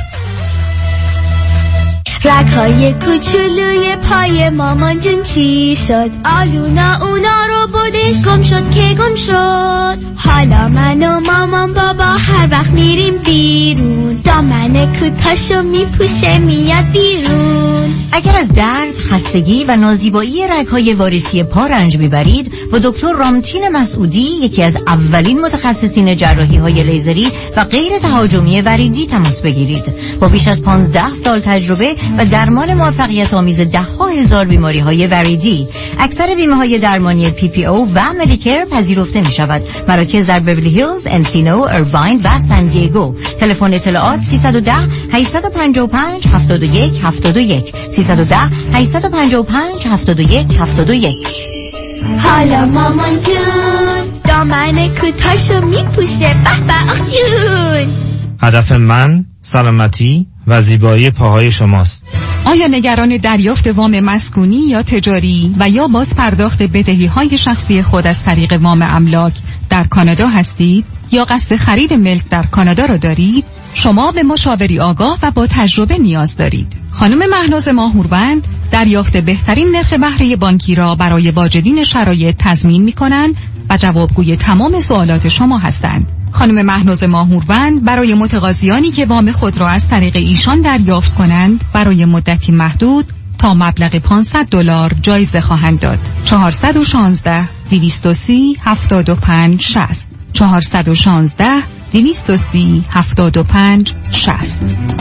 رگ‌های کوچولوی پای مامان جون چی شد؟ آلونا اونا رو بردش گم شد که گم شد. حالا من و مامان بابا هر وقت میریم بیرون دامن کوتاشو میپوشه میاد بیرون. اگر از درد، خستگی و نازیبایی رگ‌های واریسی پا رنج میبرید، با دکتر رامتین مسعودی، یکی از اولین متخصصین جراحی‌های لیزری و غیر تهاجمی وریدی تماس بگیرید. با بیش از پانزده سال تجربه و درمان موفقیت آمیز ده ها هزار بیماری های وریدی، اکثر بیمه های درمانی پی پی او و مدیکر پذیرفته می شود. مراکز در بیولی هیلز، انسینو، ارواین و سان دیگو. تلفن اطلاعات سیصد و ده هشتصد و پنجاه و پنج هفتاد و یک هفتاد و یک سیصد و ده هشتصد و پنجاه و پنج هفتاد و یک هفتاد و یک. حالا مامان جون دامن کوتاشو میپوشه. به به آخ جون. هدف من سلامتی و زیبایی پاهای شماست. آیا نگران دریافت وام مسکونی یا تجاری و یا باز پرداخت بدهی‌های شخصی خود از طریق وام املاک در کانادا هستید یا قصد خرید ملک در کانادا را دارید؟ شما به مشاوری آگاه و با تجربه نیاز دارید. خانم مهناز ماهوروند دریافت بهترین نرخ بهره بانکی را برای واجدین شرایط تضمین می‌کنند و جوابگوی تمام سوالات شما هستند. خانم مهناز ماهوروند برای متقاضیانی که وام خود را از طریق ایشان دریافت کنند برای مدتی محدود تا مبلغ پانصد دلار جایزه خواهند داد. چهارصد و شانزده دویست و سی هفتاد و پنج شصت چهارصد و شانزده دویست و سی هفتاد و پنج شصت.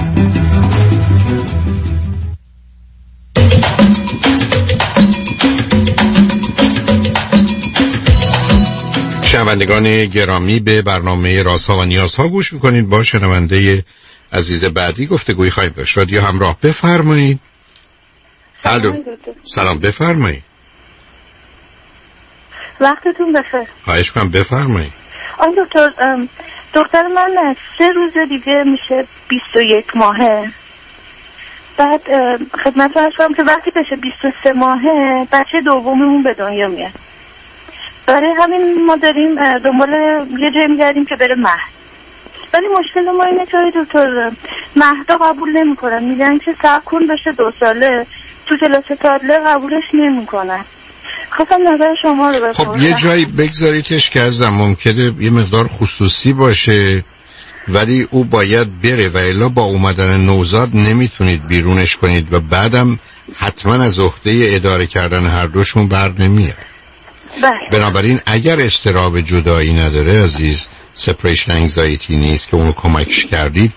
شنوندگان گرامی، به برنامه رازها و نیازها گوش میکنید. با شنونده عزیز بعدی گفتگوی خواهیم داشت. رادیو همراه، بفرمایید. الو، سلام، بفرمایید. وقتتون بخیر. خواهش کنم، بفرمایید. آن دکتر، دختر من سه روز دیگه میشه بیست و یک ماهه. بعد خدمت رو هستم که وقتی بشه بیست و سه ماهه بچه دوممون به دنیا میاد. برای همین ما داریم دنبال یه جایی میگردیم که بره مهد. ولی مشکل ما اینه که دکتر مهدا قبول نمی کنن، میگن که صبر کن بشه دو ساله، تو کلاس تادلر قبولش نمی کنن. خواستم نظر شما رو بپرسم. خب یه جایی بگذاریتش که ازم ممکنه یه مقدار خصوصی باشه، ولی او باید بره و الا با اومدن نوزاد نمیتونید بیرونش کنید و بعدم حتما از عهده اداره کردن هر دوشون بر نمیاد. بنابراین اگر اضطراب جدایی نداره عزیز، سپریشن انگزایتی نیست که اونو کمکش کردید،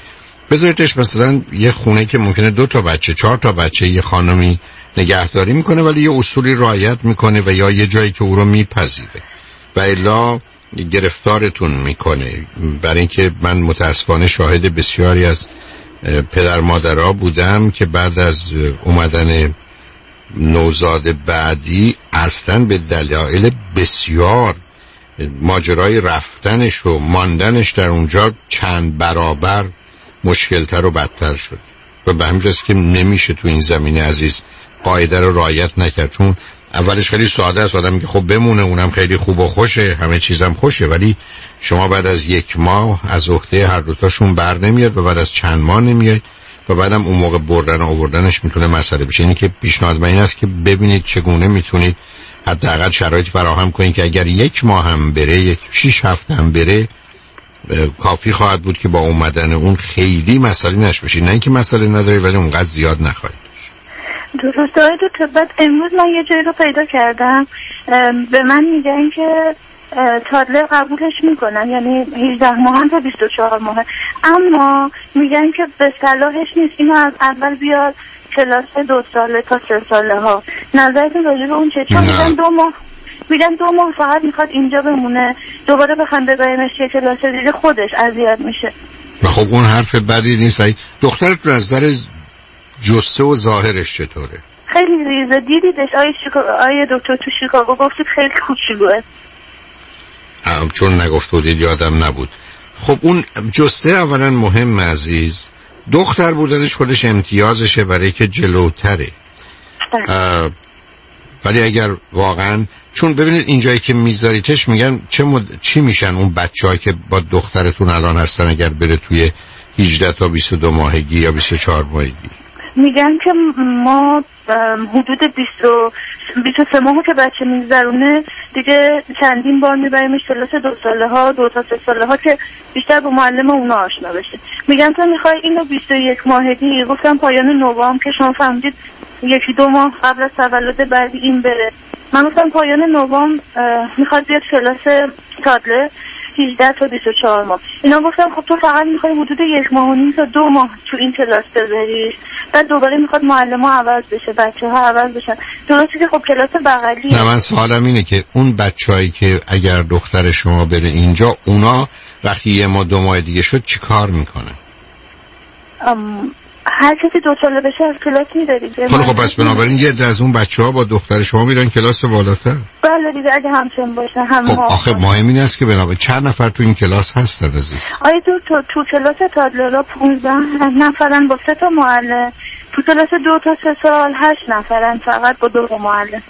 بذاریدش مثلا یه خونه که ممکنه دو تا بچه، چهار تا بچه، یه خانمی نگهداری میکنه ولی یه اصولی رعایت میکنه و یا یه جایی که او رو میپذیره و الا گرفتارتون میکنه. برای اینکه من متاسفانه شاهد بسیاری از پدر مادرها بودم که بعد از اومدن نوزاد بعدی اصلا به دلایل بسیار ماجرای رفتنش و ماندنش در اونجا چند برابر مشکلتر و بدتر شد و به همین جاست که نمیشه تو این زمینه عزیز قاعده رو رعایت نکرد. چون اولش خیلی ساده است، آدم میگه خب بمونه، اونم خیلی خوب و خوشه، همه چیزم خوشه، ولی شما بعد از یک ماه از عهده هر دوتاشون بر نمیاد و بعد از چند ماه نمیاد و بعدم اون موقع بردن و آوردنش میتونه مسئله بشه. اینی که پیشنهاد من این است که ببینید چگونه میتونید حداقل شرایط فراهم کنید که اگر یک ماه هم بره، یک شش هفته هم بره، کافی خواهد بود که با اومدن اون خیلی مسئله نش بشه. نه اینکه مسئله نداره ولی اونقدر زیاد نخواهید. درسته های دو بعد امروز من یه جایی رو پیدا کردم به من میگن که تادلر قبولش میکنن، یعنی هجده ماه تا بیست و چهار ماه، اما میگن که به صلاحش نیست اینو از اول بیاد کلاس دو ساله تا سه ساله ها. نظرتون راجع به اون چه؟ چون میگن دو ماه میگن دو ماه فقط میخواد اینجا بمونه، دوباره بخوام ببریمش یه کلاس دیگه خودش اذیت میشه. خب اون حرف بدی نیست. دخترت از نظر جسته و ظاهرش چطوره؟ خیلی ریزه. دیدیدش آیه, شیکا... آیه دکتر تو شیکاگو گفتید خیلی کوچولوه. چون نگفت بودید یادم نبود. خب اون جسته اولا مهم عزیز، دختر بودنش خودش امتیازشه برای که جلوتره. ولی اگر واقعا، چون ببینید اینجایی که میذاریتش میگن چه مد... چی میشن اون بچه‌هایی که با دخترتون الان هستن اگر بره توی هجده تا بیست و دو ماهگی یا بیست و چهار ماهگی؟ میگن که ما حدود بیست و سه ماهو که بچه میگذرونه دیگه چندین بار میبریمش کلاس دو ساله ها، دو تا سه ساله ها که بیشتر با معلم اونا آشنا بشه. میگن تو میخوای اینو بیست و یک ماهگی، گفتم پایان نوامبر که شما فهمیدید یکی دو ماه قبل از تولد بعد این بره. من گفتم پایان نوامبر میخواد بیاد کلاس تادلر هجده تا بیست و چهار ماه. اینا گفتم خب تو فقط میخوای حدود یک ماه و نیم تا دو ماه تو این کلاس بذاریش، بعد دوباره میخواد معلم ها عوض بشه، بچه ها عوض بشن. درسته که خب کلاس بغلی. نه من سوالم اینه که اون بچه‌هایی که اگر دختر شما بره اینجا، اونا وقتی یه ماه دو ماه دیگه شد چی کار میکنن؟ ام... هر کسی دو ساله بشه از کلاس میره دیگه. خب خب پس بنابراین یه از اون بچه‌ها با دختر شما میرن کلاس بالاتر. بله دیگه اگه همسن باشن هم. خب آخه مهم این است که بنابراین چند نفر تو این کلاس هستن عزیز؟ آیا تو تو, تو کلاس تادلرها پانزده نفرن با سه تا معلم، تو کلاس دو تا سه سال هشت نفرن فقط با دو تا معلم.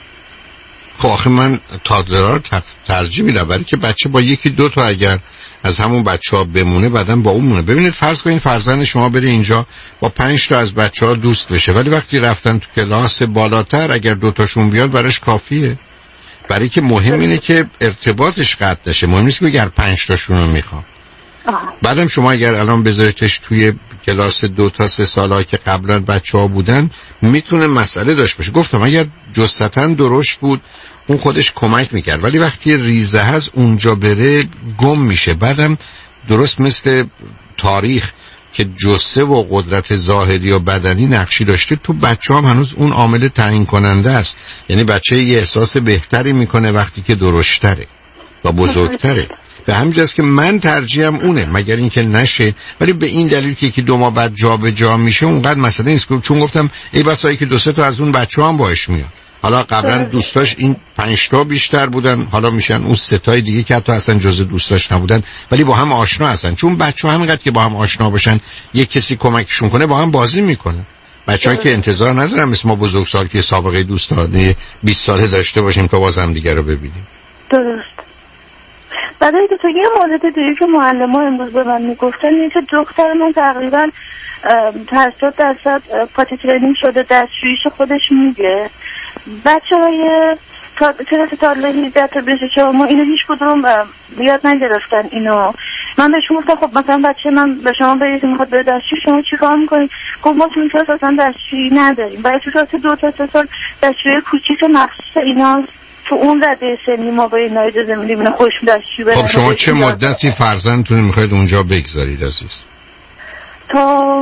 خب آخه من تادلرها رو ترجیح میدم برای که بچه با یکی دو تا اگر از همون بچه ها بمونه بعدم با اون مونه. ببینید فرض کنید فرزند شما بره اینجا با پنج تا از بچه ها دوست بشه، ولی وقتی رفتن تو کلاس بالاتر اگر دوتاشون بیاد برش کافیه. برای که مهم اینه که ارتباطش قطع نشه، مهم نیست که اگر پنج تاشون رو میخوام. بعدم شما اگر الان بذاریتش توی کلاس دو تا سه سالهایی که قبلا بچه ها بودن میتونه مسئله داشت باشه. گفتم اگر جستن درشت بود اون خودش کمک میکرد، ولی وقتی ریزه هست اونجا بره گم میشه. بعدم درست مثل تاریخ که جسه و قدرت ظاهری و بدنی نقشی داشته، تو بچه هم هنوز اون عامل تعیین کننده است. یعنی بچه یه احساس بهتری میکنه وقتی که درشتره و بزرگتره. به همینجاست که من ترجیحم اونه، مگر اینکه نشه. ولی به این دلیل که یکی دو ماه بعد جا به جا میشه اونقدر مسئله نیست، چون گفتم ای بسایی که دو سه تا از اون بچه‌ها هم باش میاد. حالا قبلا دوستاش این پنج تا بیشتر بودن، حالا میشن اون سه تای دیگه که حتی اصلا جزء دوستاش نبودن ولی با هم آشنا هستن. چون بچه‌ها همینقدر که با هم آشنا باشن یک کسی کمکشون کنه با هم بازی میکنن. بچه‌ها که انتظار ندارن مثل ما بزرگسال که سابقه دوستانه بیست ساله داشته باشیم تا باز هم دیگه رو ببینیم. درست. برای تو یه مورد دیگه که معلم‌ها امروز به من میگفتن اینه که دختر من تقریبا هشتاد درصد پاتی ترینینگ شده، دستشویش خودش میگه. بچه‌های کلاس تادلر هجده تا بیست و چهار ما اینو هیچ کدوم یاد نگرفتن اینو. من بهشون گفتم خب مثلا بچه من به شما بگید میخواد بره دستشویی شما چیکار میکنید؟ گفت ما تو این کلاس اصلا دستشویی نداریم، برای تو کلاس دو تا سه سال دستشویی کوچیک مخصوص اینا تو اون رده سنی ما به اینا اجازه میدیم اینا خوش دستشویی برن. خب شما چه مدتی فرزندتون میخواید اونجا بگذارید عزیز؟ تا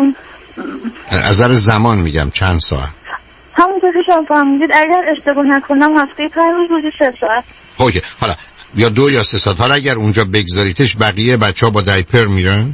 از نظر زمان میگم چند ساعت؟ همونطور که شما فهمیدید اگر اشتباه نکنم هفته پنج روز روزی سه ساعت. اوکی، حالا یا دو یا سه ساعت. حالا اگر اونجا بگذاریتش بقیه بچه ها با دایپر میرن؟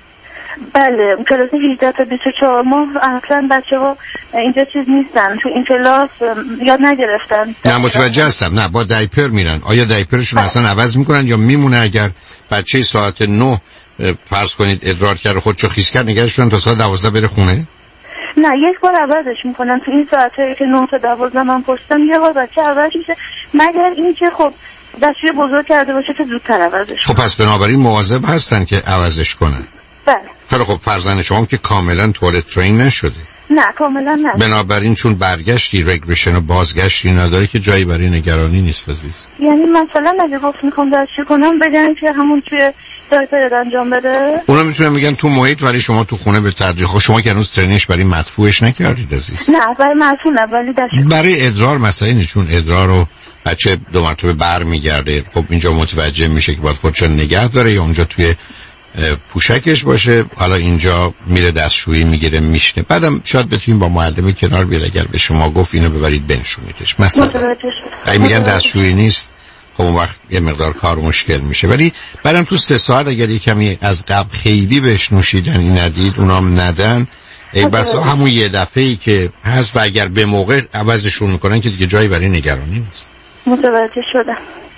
بله، کلاس هجده تا بیست و چهار ماه اصلا بچه ها اینجا چیز نیستن، تو این کلاس یاد نگرفتن. نه متوجه هستم، نه با دایپر میرن. آیا دایپرشون اصلا عوض میکنن یا میمونه اگر بچه ساعت نه فرض کنید ادرار کرد خودشو خیس کرد نگهش تا ساعت دوازده بره خونه؟ نه، یک بار عوضش میکنن. تو این ساعته که نه تا دوازده من پرسیدم یه بار بچه عوض میشه، مگر اینکه خب دستشوی بزرگ کرده باشه که زودتر عوضش. خب پس بنابراین مواظب هستن که عوضش کنن. بله. خیلی خب فرزند شما که کاملا توالت ترین نشده. نه کاملا نه. بنابراین چون برگشتی رگرشن و بازگشتی نداره که جایی برای نگرانی نیست عزیز. یعنی مثلا اگه گفت میخوام دستشویی کنم بگن که همون توی دایپر انجام بده؟ اونا میتونن بگن تو محیط، ولی شما تو خونه به تدریج. خب شما که هنوز ترینش برای مدفوعش نکردید عزیز. نه برای مدفوع نه، ولی دستشویی برای ادرار مسئله نیست، چون ادرار رو بچه دو مرتبه بر میگرده. خب اینجا متوجه میشه که باید خودش نگه داره یا اونجا توی پوشکش باشه. حالا اینجا میره دستشویی میگیره میشنه. بعدم شاید بتونیم با معلم کنار بیاد اگر به شما گفت اینو ببرید بنشونیدش. مثلا اگه میگن دستشویی نیست خب اون وقت یه مقدار کار مشکل میشه. ولی بعدم تو سه ساعت اگر یه کمی از قبل خیلی بهش نوشیدنی ندید اونام ندن، ای بسا همون یه دفعه‌ای که هست و اگر به موقع عوضشون میکنن که دیگه جایی برای نگرانی نیست. متوجه شدم.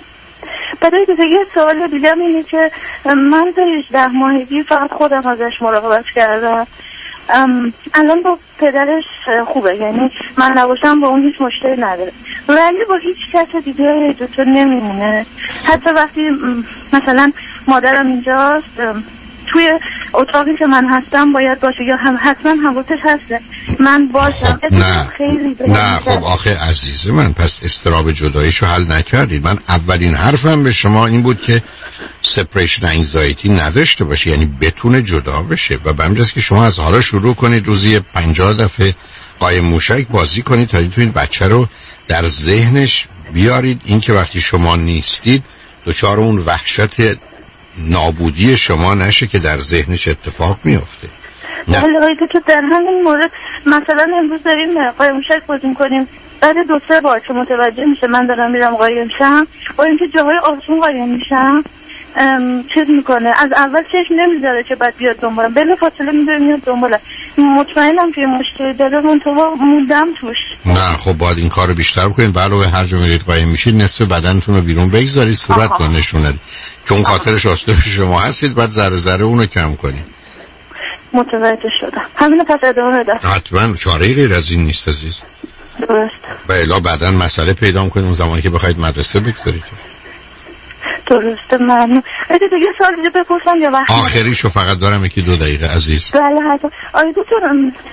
برای دیگه یه سوال دیگه اینه که من تا هجده ماهگی فقط خودم ازش مراقبت کردم. الان با پدرش خوبه، یعنی من نباشم با اون هیچ مشکلی نداره، ولی با هیچ کس دیگه دکتر نمیمونه. حتی وقتی مثلا مادرم اینجاست توی اتاقی که من هستم باید باشه یا هم حتما حواسش هسته من باشم. نه خیلی نه خب آخه عزیز من، پس اضطراب جداییشو حل نکردید. من اولین حرفم به شما این بود که سپریشن انگزایتی نداشته باشه، یعنی بتونه جدا بشه و به همین که شما از حالا شروع کنید روزی پنجاه دفعه قایم موشک بازی کنید تا بتونید بچه رو در ذهنش بیارید این که وقتی شما نیستید دچار اون وحشت نابودی شما نشه که در ذهنش اتفاق میفته. ولی آقای تو در همین مورد مثلا امروز داریم قایم موشک بازی میکنیم، بعد دو سه بار که متوجه میشه من دارم میرم قایم شم، با اینکه جاهای آسون قایم میشم چیز میکنه، از اول چشم نمیذاره که بعد بیاد دنبالم، بله فاصله میذاره میاد دنبالم. مطمئنم که مشکل داره منطقه موندم توش. نه خب باید این کار رو بیشتر بکنید. علاوه هر جا میرید قایم میشید نصف بدنتون رو بیرون بگذارید، صورتتون نشونید که اون خاطرش آسوده شما هستید، بعد ذره ذره اونو کم کنید. متوجه شدم. همین پس ادامه بده. حتما چاره غیر از این نیست عزیز. درست. بله بعداً مسئله پیدا کنید اون زمانی که بخواید مدرسه بگذارید. درسته. ممنون. اگه دیگه سوال دیگه بپرسم یا وقت آخریشو فقط دارم یکی دو دقیقه عزیز. بله حتی آیا دکتر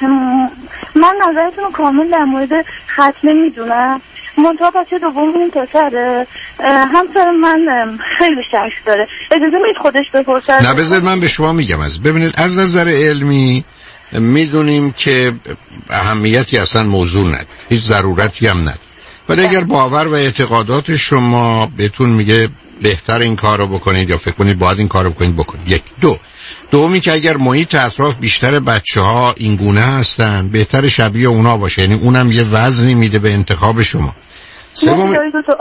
من نظرتون رو کامل در مورد ختنه میدونم، منطقه بچه دوم این پسره همسر من خیلی شک داره، اجازه میید خودش بپرسه؟ نه بذار من به شما میگم. از ببینید از نظر علمی میدونیم که اهمیتی اصلا موضوع نداره، هیچ ضرورتی هم نداره، ولی اگر باور و اعتقادات شما بهتون میگه بهتر این کار رو بکنید یا فکر کنید باید این کار رو بکنید بکنید. یک دو دومی که اگر محیط اطراف بیشتر بچه ها این گونه هستن بهتر شبیه اونا باشه، یعنی اونم یه وزنی میده به انتخاب شما. سوم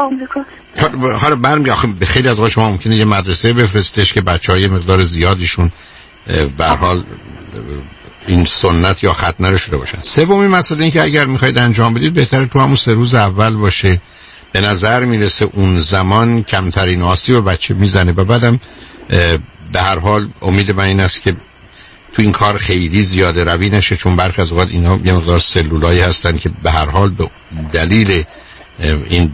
حالا برمی آخه خیلی از وقت شما ممکنه یه مدرسه بفرستش که بچه های مقدار زیادیشون به هر حال این سنت یا ختنه رو شده باشن. سومی مسئله این که اگر میخواید انجام بدید بهتره تو همون سه روز اول باشه. به نظر میرسه اون زمان کمترین آسیب به بچه میزنه و بعدم به هر حال امید من این است که تو این کار خیلی زیاده روی نشه، چون برخی از اوقات اینا یه مقدار سلولایی هستن که به هر حال به دلیل این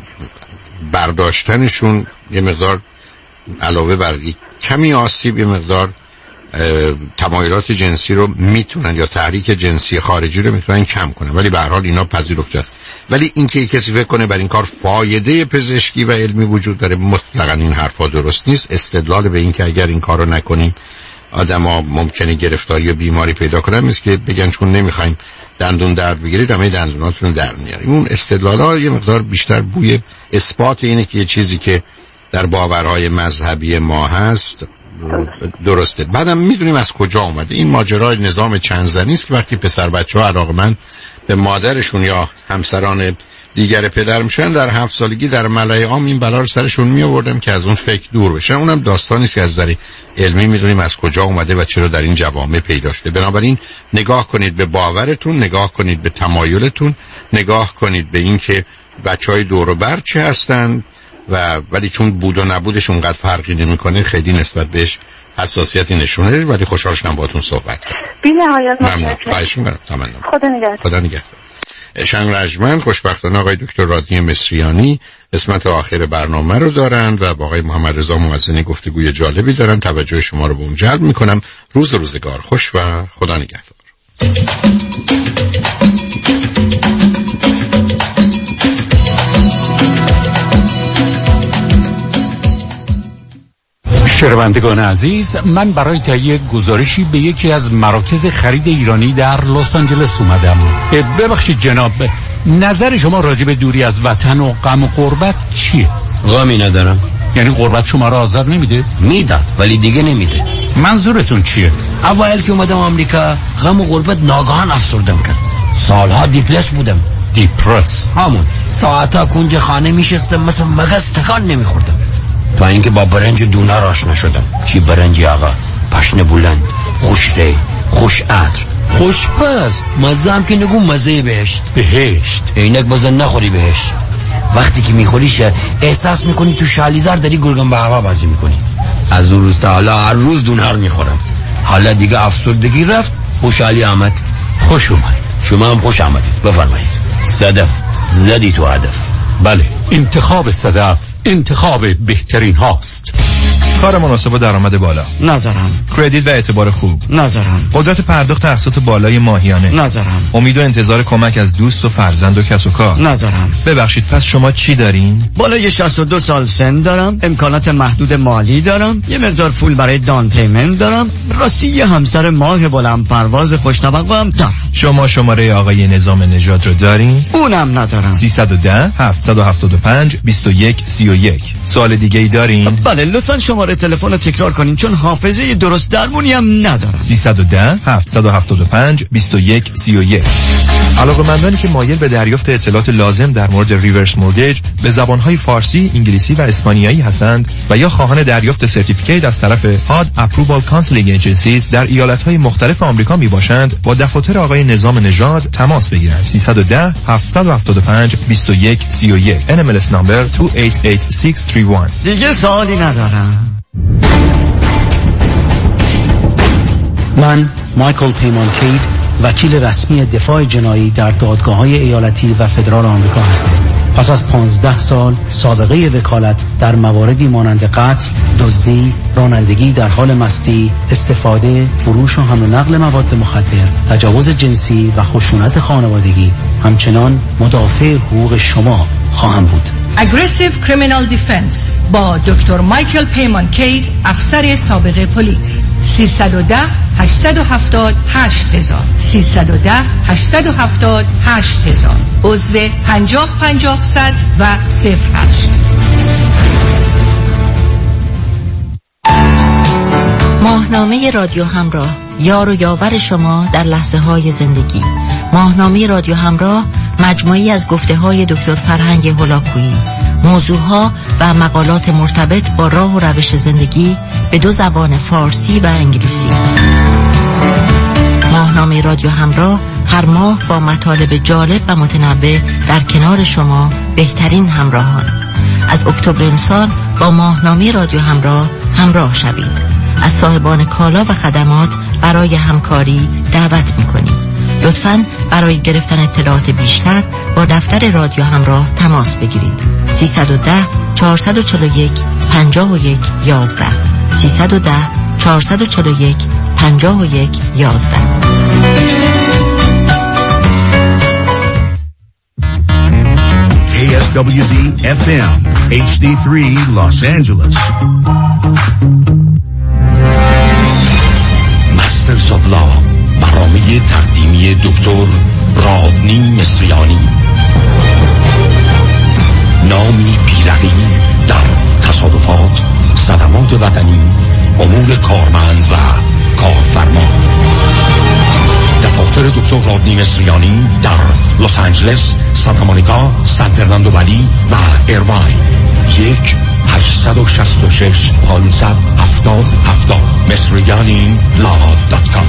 برداشتنشون یه مقدار علاوه بر کمی آسیب یه مقدار تمایلات جنسی رو میتونن یا تحریک جنسی خارجی رو میتونن کم کنن، ولی به هر حال اینا پذیرفته است. ولی اینکه کسی فکر کنه بر این کار فایده پزشکی و علمی وجود داره مطلقاً این حرفا درست نیست. استدلال به این که اگر این کارو نکنیم آدما ممکنه گرفتاری و بیماری پیدا کنن مثل که بگن چون نمیخوایم دندون درد بگیرید همه دندوناتون رو در میاریم. اون استدلالا یه مقدار بیشتر بوی اثبات اینه که یه چیزی که در باورهای مذهبی ما هست درسته. بعدم میدونیم از کجا اومده این ماجرای نظام چند زنی است که وقتی پسر بچه ها علاقمند به مادرشون یا همسران دیگر پدر میشن در هفت سالگی در ملأ عام این بلا رو سرشون می آوردن که از اون فکر دور بشن. اونم داستانی است که از نظر علمی میدونیم از کجا اومده و چرا در این جوامع پیدا شده. بنابراین نگاه کنید به باورتون، نگاه کنید به تمایلتون، نگاه کنید به این که بچهای دور و بر چه هستن و ولی چون بود و نبودش اونقدر فرقی نمیکنه خیلی نسبت بهش حساسیتی نشون ندید. ولی خوشحال شدم باهاتون صحبت کردم. بی‌نهایت ممنون. خواهش می‌کنم. تمام. خدا نگهدار. خدا نگهدار. شنگ رجمن خوشبختانه آقای دکتر رادی مصریانی قسمت آخر برنامه رو دارن و با آقای محمد رضا موزنی گفتگوی جالبی دارن. توجه شما رو به اون جلب میکنم. روز روزگار خوش و خدا نگهدار. شنوندگان عزیز، من برای تهیه گزارشی به یکی از مراکز خرید ایرانی در لس آنجلس اومدم. ببخشید جناب، نظر شما راجع به دوری از وطن و غم و غربت چیه؟ غمی ندارم. یعنی غربت شما را آزار نمیده؟ میداد ولی دیگه نمیده. منظورتون چیه؟ اول که اومدم آمریکا غم و غربت ناگهان افسردم کرد. سالها دیپرس بودم. دیپرس؟ همون ساعتا کنج خانه میشستم مثل مگس تکان نمیخوردم تا اینکه با برنج دونه آشنا شدم. چی برنجی آقا؟ پشن بلند، خوشره، خوش عطر، خوش پز، مزه هم که نگو مزه بهشت. بهشت؟ اینک بزن نخوری بهشت. وقتی که میخوریش احساس میکنی تو شالیزار داری گرگن به هوا بازی میکنی. از اون روز تا حالا هر روز دونهار میخورم. حالا دیگه افسردگی رفت، خوشحالی آمد. خوش اومد. شما هم خوش آمدید. بفرمایید. صدف زدی تو هدف. بله، انتخاب صدف انتخاب بهترین هاست. کار مناسب و درآمد بالا. نظرم. کردیت و اعتبار خوب. نظرم. قدرت پرداخت اقساط بالای ماهیانه. نظرم. امید و انتظار کمک از دوست و فرزند و کس و کار. نظرم. ببخشید پس شما چی دارین؟ بالای شصت و دو سال سن دارم، امکانات محدود مالی دارم، یه مقدار پول برای دان پیمنت دارم، راستی یه همسر ماه بلند پرواز خوش‌طبقه هم دارم. شما شماره آقای نظام نژاد رو دارین؟ اونم ندارم. سیصد و ده هفتصد و هفتاد و پنج بیست و یک سی و یک. سوال دیگه ای دارین؟ بله، لطفاً شماره تلفن رو تکرار کنین چون حافظه درست درمونی هم ندارم. سیصد و ده هفتصد و هفتاد و پنج بیست و یک سی و یک. علاقه‌مندانی که مایل به دریافت اطلاعات لازم در مورد ریورس مورگیج به زبان‌های فارسی، انگلیسی و اسپانیایی هستند و یا خواهان دریافت سرتیفیکیت از طرف آد اپرووال کانسلینگ ایجنسیز در ایالت‌های مختلف آمریکا میباشند، با دفاتر آقای نظام نژاد تماس بگیرند. سیصد و ده هفتصد و هفتاد و پنج بیست و یک سی و یک. ان ام ال اس نمبر دو هشت هشت شش سه یک. دیگه سوالی ندارم. من مایکل پیمان کید، وکیل رسمی دفاع جنایی در دادگاه‌های ایالتی و فدرال آمریکا هستم. پس از پانزده سال سابقه وکالت در مواردی مانند قتل، دزدی، رانندگی در حال مستی، استفاده، فروش و حمل و نقل مواد مخدر، تجاوز جنسی و خشونت خانوادگی، همچنان مدافع حقوق شما خواهم بود. Aggressive Criminal Defense با دکتر مایکل پیمان کید، افسر سابق پلیس. سیصد و ده هشتصد و هفتاد هشت هزار سیصد و ده هشتصد و هفتاد هشت هزار. عضو پنجاه پنجاه صد و صفر هشت. ماهنامه رادیو همراه، یار و یاور شما در لحظه های زندگی. ماهنامه رادیو همراه مجموعی از گفته های دکتر فرهنگ هولاکویی، موضوعها و مقالات مرتبط با راه و روش زندگی به دو زبان فارسی و انگلیسی. ماهنامه رادیو همراه هر ماه با مطالب جالب و متنوع در کنار شما بهترین همراهان. از اکتبر امسال با ماهنامه رادیو همراه همراه شوید. از صاحبان کالا و خدمات برای همکاری دعوت می‌کنیم. لطفاً برای گرفتن اطلاعات بیشتر با دفتر رادیو همراه تماس بگیرید. سیصد و ده چهارصد و چهل و یک پنجاه و یک یازده سیصد و ده چهارصد و چهل و یک پنجاه و یک یازده. کی اس دبلیو دی اف ام اچ دی سه Los Angeles. مسترز آف لا، برنامه تقدیمی دکتر رادنی مصریانی. نامی بیرقی در تصادفات، صدمات بدنی، امور کارمند و کارفرما. دفاتر دکتر رادنی مصریانی در لس آنجلس، سانتا مونیکا، سان فرناندو ولی و ایرواین. یک هشتصد و شصت و شش پانصد هفتاد هفتاد مصریانی لا دات کام.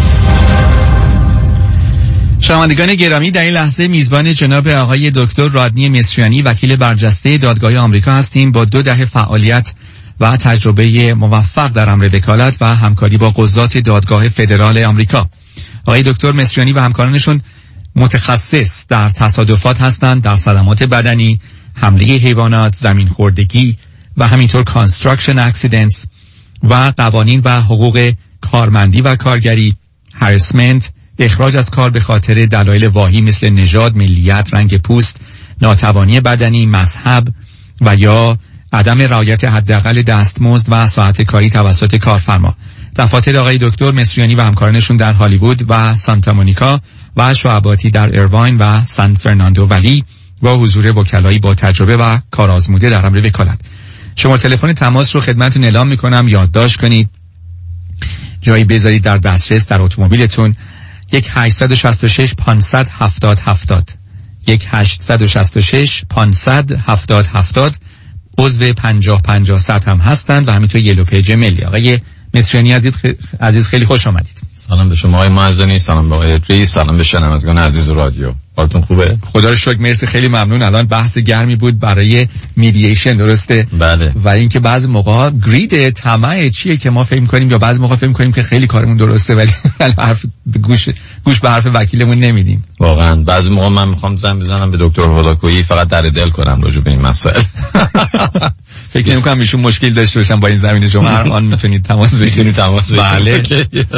شنوندگان گرامی، در این لحظه میزبان جناب آقای دکتر رادنی مصریانی وکیل برجسته دادگاه آمریکا هستیم با دو دهه فعالیت و تجربه موفق در امر وکالت و همکاری با قضات دادگاه فدرال آمریکا. آقای دکتر مصریانی و همکارانشون متخصص در تصادفات هستند، در صدمات بدنی، حمله حیوانات، زمین خوردگی و همینطور کانستراکشن اکسیدنتس و قوانین و حقوق کارمندی و کارگری، هراسمنت، اخراج از کار به خاطر دلایل واهی مثل نژاد، ملیت، رنگ پوست، ناتوانی بدنی، مذهب و یا عدم رعایت حداقل دستمزد و ساعت کاری توسط کارفرما. دفاتر آقای دکتر مصریانی و همکارانشون در هالیوود و سانتا مونیکا و شعباتی در ایرواین و سان فرناندو ولی با حضور وکلایی با تجربه و کارآزموده در امر وکالت. شما تلفن تماس رو خدمتتون اعلام میکنم، یادداشت کنید، جایی بذارید در دسترس در اتومبیلتون. یک هشتصد و شصت و شش پانصد هفتاد هفتاد یک هشتصد و شصت و شش پانصد هفتاد هفتاد عضو پنجاه پنجاه صد هم هستند و همینطور یلو پیج ملی. آقای مصریانی عزیز, خ... عزیز خیلی خوش آمدید. سلام به شما آقای معززنی، سلام به آقای ادری، سلام به شنوندگان عزیز رادیو. حالتون خوبه؟ خدا رو شکر، مرسی، خیلی ممنون. الان بحث گرمی بود برای میدییشن، درسته؟ بله. و اینکه بعضی موقع گرید، طمع چیه که ما فکر می‌کنیم یا بعضی موقع فکر می‌کنیم که خیلی کارمون درسته ولی حرف گوش گوش به حرف وکیلمون نمیدیم. واقعا بعضی موقع من می‌خوام زنگ بزنم به دکتر هولاکویی فقط در دل کنم راجع به این مسائل. فکر نمی‌کنم ایشون مشکل داشته باشن با این زمینه. شما هر آن میتونید تماس بگیرید. تماس بگیرید.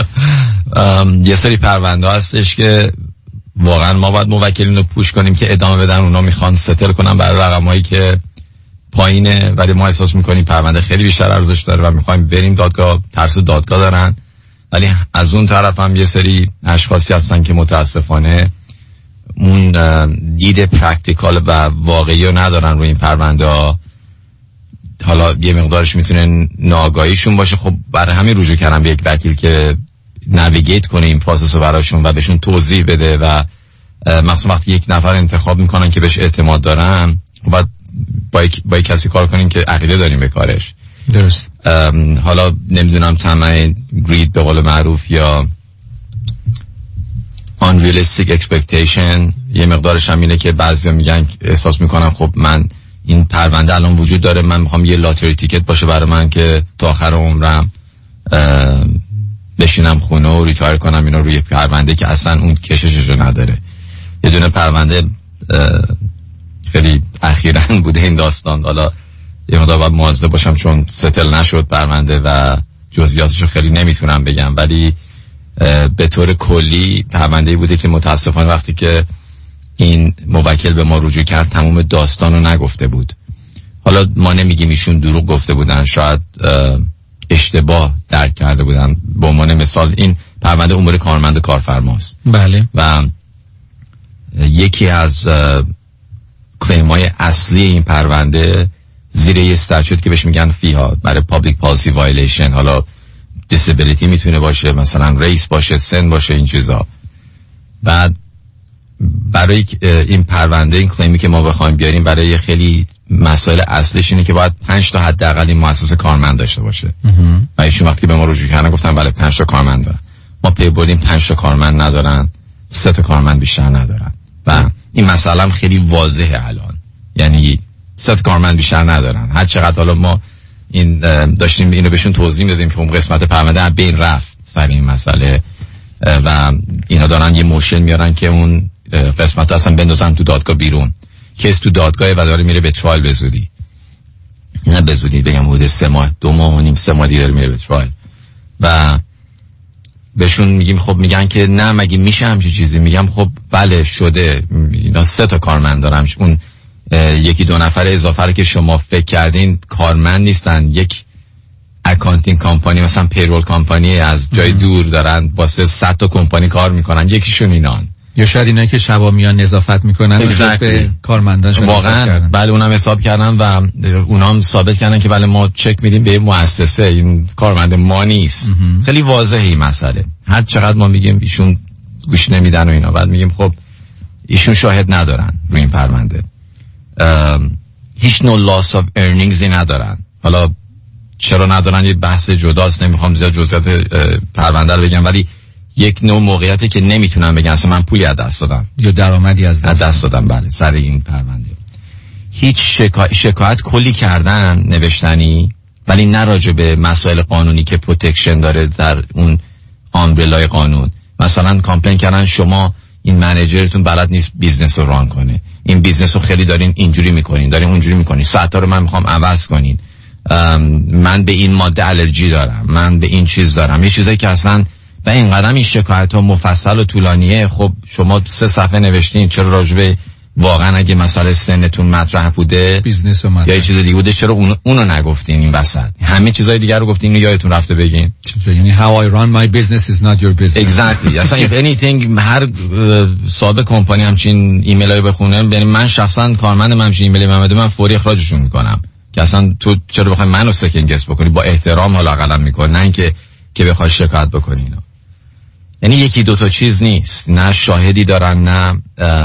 بله. یه سری پرونده هستش که واقعا ما باید موکلین رو پوش کنیم که ادامه بدن، اونا میخوان ستل کنن برای رقمایی که پایینه، ولی ما احساس میکنیم پرونده خیلی بیشتر ارزش داره و میخوایم بریم دادگاه، ترس دادگاه دارن. ولی از اون طرف هم یه سری اشخاصی هستن که متاسفانه اون دید پرکتیکال و واقعی رو ندارن روی این پرونده ها. حالا یه مقدارش میتونه ناآگاهیشون باشه، خب برای همین رجوع کردم به یک وکیل که نویگیت کنه این پروسس رو براشون و بهشون توضیح بده. و مثلا وقتی یک نفر انتخاب میکنن که بهش اعتماد دارن، خب باید با یک, با یک کسی کار کنیم که عقیده داریم به کارش. درست. حالا نمیدونم طمع، گرید به قول معروف، یا unrealistic expectation یه مقدارش هم اینه که بعضیا میگن احساس میکنن خب من این پرونده الان وجود داره، من میخوام یه لاتری تیکت باشه برای من که تا آخر عمرم بشینم خونه و ریتایر کنم اینا روی پرونده که اصلا اون کشششو نداره. یه دونه پرونده خیلی اخیراً بوده این داستان، حالا یه مقدار باید مواظب باشم چون ستل نشد پرونده و جزئیاتشو خیلی نمیتونم بگم، ولی به طور کلی پرونده بوده که متاسفانه وقتی که این موکل به ما رجوع کرد تمام داستانو نگفته بود. حالا ما نمیگیم ایشون دروغ گفته بودن، شاید اشتباه درک کرده بودن. به عنوان مثال این پرونده امور کارمند و کارفرماست. بله. و یکی از کلیم‌های اصلی این پرونده زیر یه استاتوت که بهش میگن فیها برای پابلیک پالیسی وایلیشن، حالا دیسابیلیتی میتونه باشه، مثلا ریس باشه، سن باشه، این چیزا. بعد برای این پرونده، این کلیمی که ما بخوایم بیاریم، برای خیلی مسائل اصلیش اینه که باید پنج تا حداقل این مؤسسه کارمند داشته باشه. و ایشون وقتی به ما رجوع کردن گفتن بله پنج تا کارمند دارن. ما پی بردیم پنج تا کارمند ندارن، سه تا کارمند بیشتر ندارن. و این مسئله هم خیلی واضحه الان، یعنی سه تا کارمند بیشتر ندارن. هر چقدر حالا ما این داشتیم اینو بهشون توضیح میدادیم که اون قسمت پرونده بین رفت سر این مسئله و اینا دارن یه موشن میارن که اون قسمت اصلا بندازن تو دادگاه بیرون. کیس تو دادگاه و داره میره به ترایل به زودی. اینا به زودی بگم حدود سه ماه، دو ماه و نیم، سه ماه دیگه میره به ترایل. و بهشون میگیم خب، میگن که نه مگه میشه همچین چیزی؟ میگم خب بله شده، اینا سه تا کارمند دارم. اون یکی دو نفر اضافه که شما فکر کردین کارمند نیستن، یک اکانتینگ کمپانی مثلا پیرول کمپانی از جای دور دارن واسه صد تا کمپانی کار میکنن، یکیشون اینان. یا شاید اینا که شبا میان نظافت میکنن exactly. به کارمندانشون واقعا بله اونم حساب کردن و اونام ثابت کردن که بله ما چک میدیم به مؤسسه، این کارمند ما نیست. خیلی واضحه این مسئله. هر چقدر ما میگیم ایشون گوش نمیدن و اینا، بعد میگیم خب ایشون شاهد ندارن روی این پرونده، هیچ نوع لاس آف ارنینگزی ندارن. حالا چرا ندارن یه بحث جداست، نمیخوام زیاد جزئیات پرونده رو بگم، ولی یک نوع موقعیتی که نمیتونم بگم اصلا من پولی از دست دادم یا درآمدی از دست, دست دادم بله سر این پرونده. هیچ شکا... شکایت کلی کردن نوشتنی، ولی نه راجع به مسائل قانونی که پروتکشن داره در اون آمبرلای قانون. مثلا کامپلین کردن شما این منیجرتون بلد نیست بیزنس رو ران کنه، این بیزنس رو خیلی دارین اینجوری میکنین، دارین اونجوری میکنین، ساعتا رو من میخوام عوض کنین، من به این ماده الرژی دارم، من به این چیز دارم، یه چیزایی که اصلا و این قدم این شکایت ها مفصل و طولانیه. خب شما سه صفحه نوشتین، چرا راجبه واقعا اگه مسئله سنتون مطرح بوده بیزنس و مطرح یا یه چیز دیگه بوده چرا اونو, اونو نگفتین این وسط؟ همه چیزای دیگر رو گفتین اینو یادتون رفته بگین. یعنی how I run my business is not your business. Exactly. اصلا if anything هر صاحب کمپانی همچین ایمیلای بخونه، یعنی من شخصا کارمندم همچین ایمیلی محمد من فوری اخراجشون میکنم که اصلا تو چرا بخوای منو سکند گس بکنی، با احترام حالا قلم میکنه، نه اینکه که بخوای شکایت بکنی اینا. یعنی یکی دو تا چیز نیست، نه شاهدی دارن نه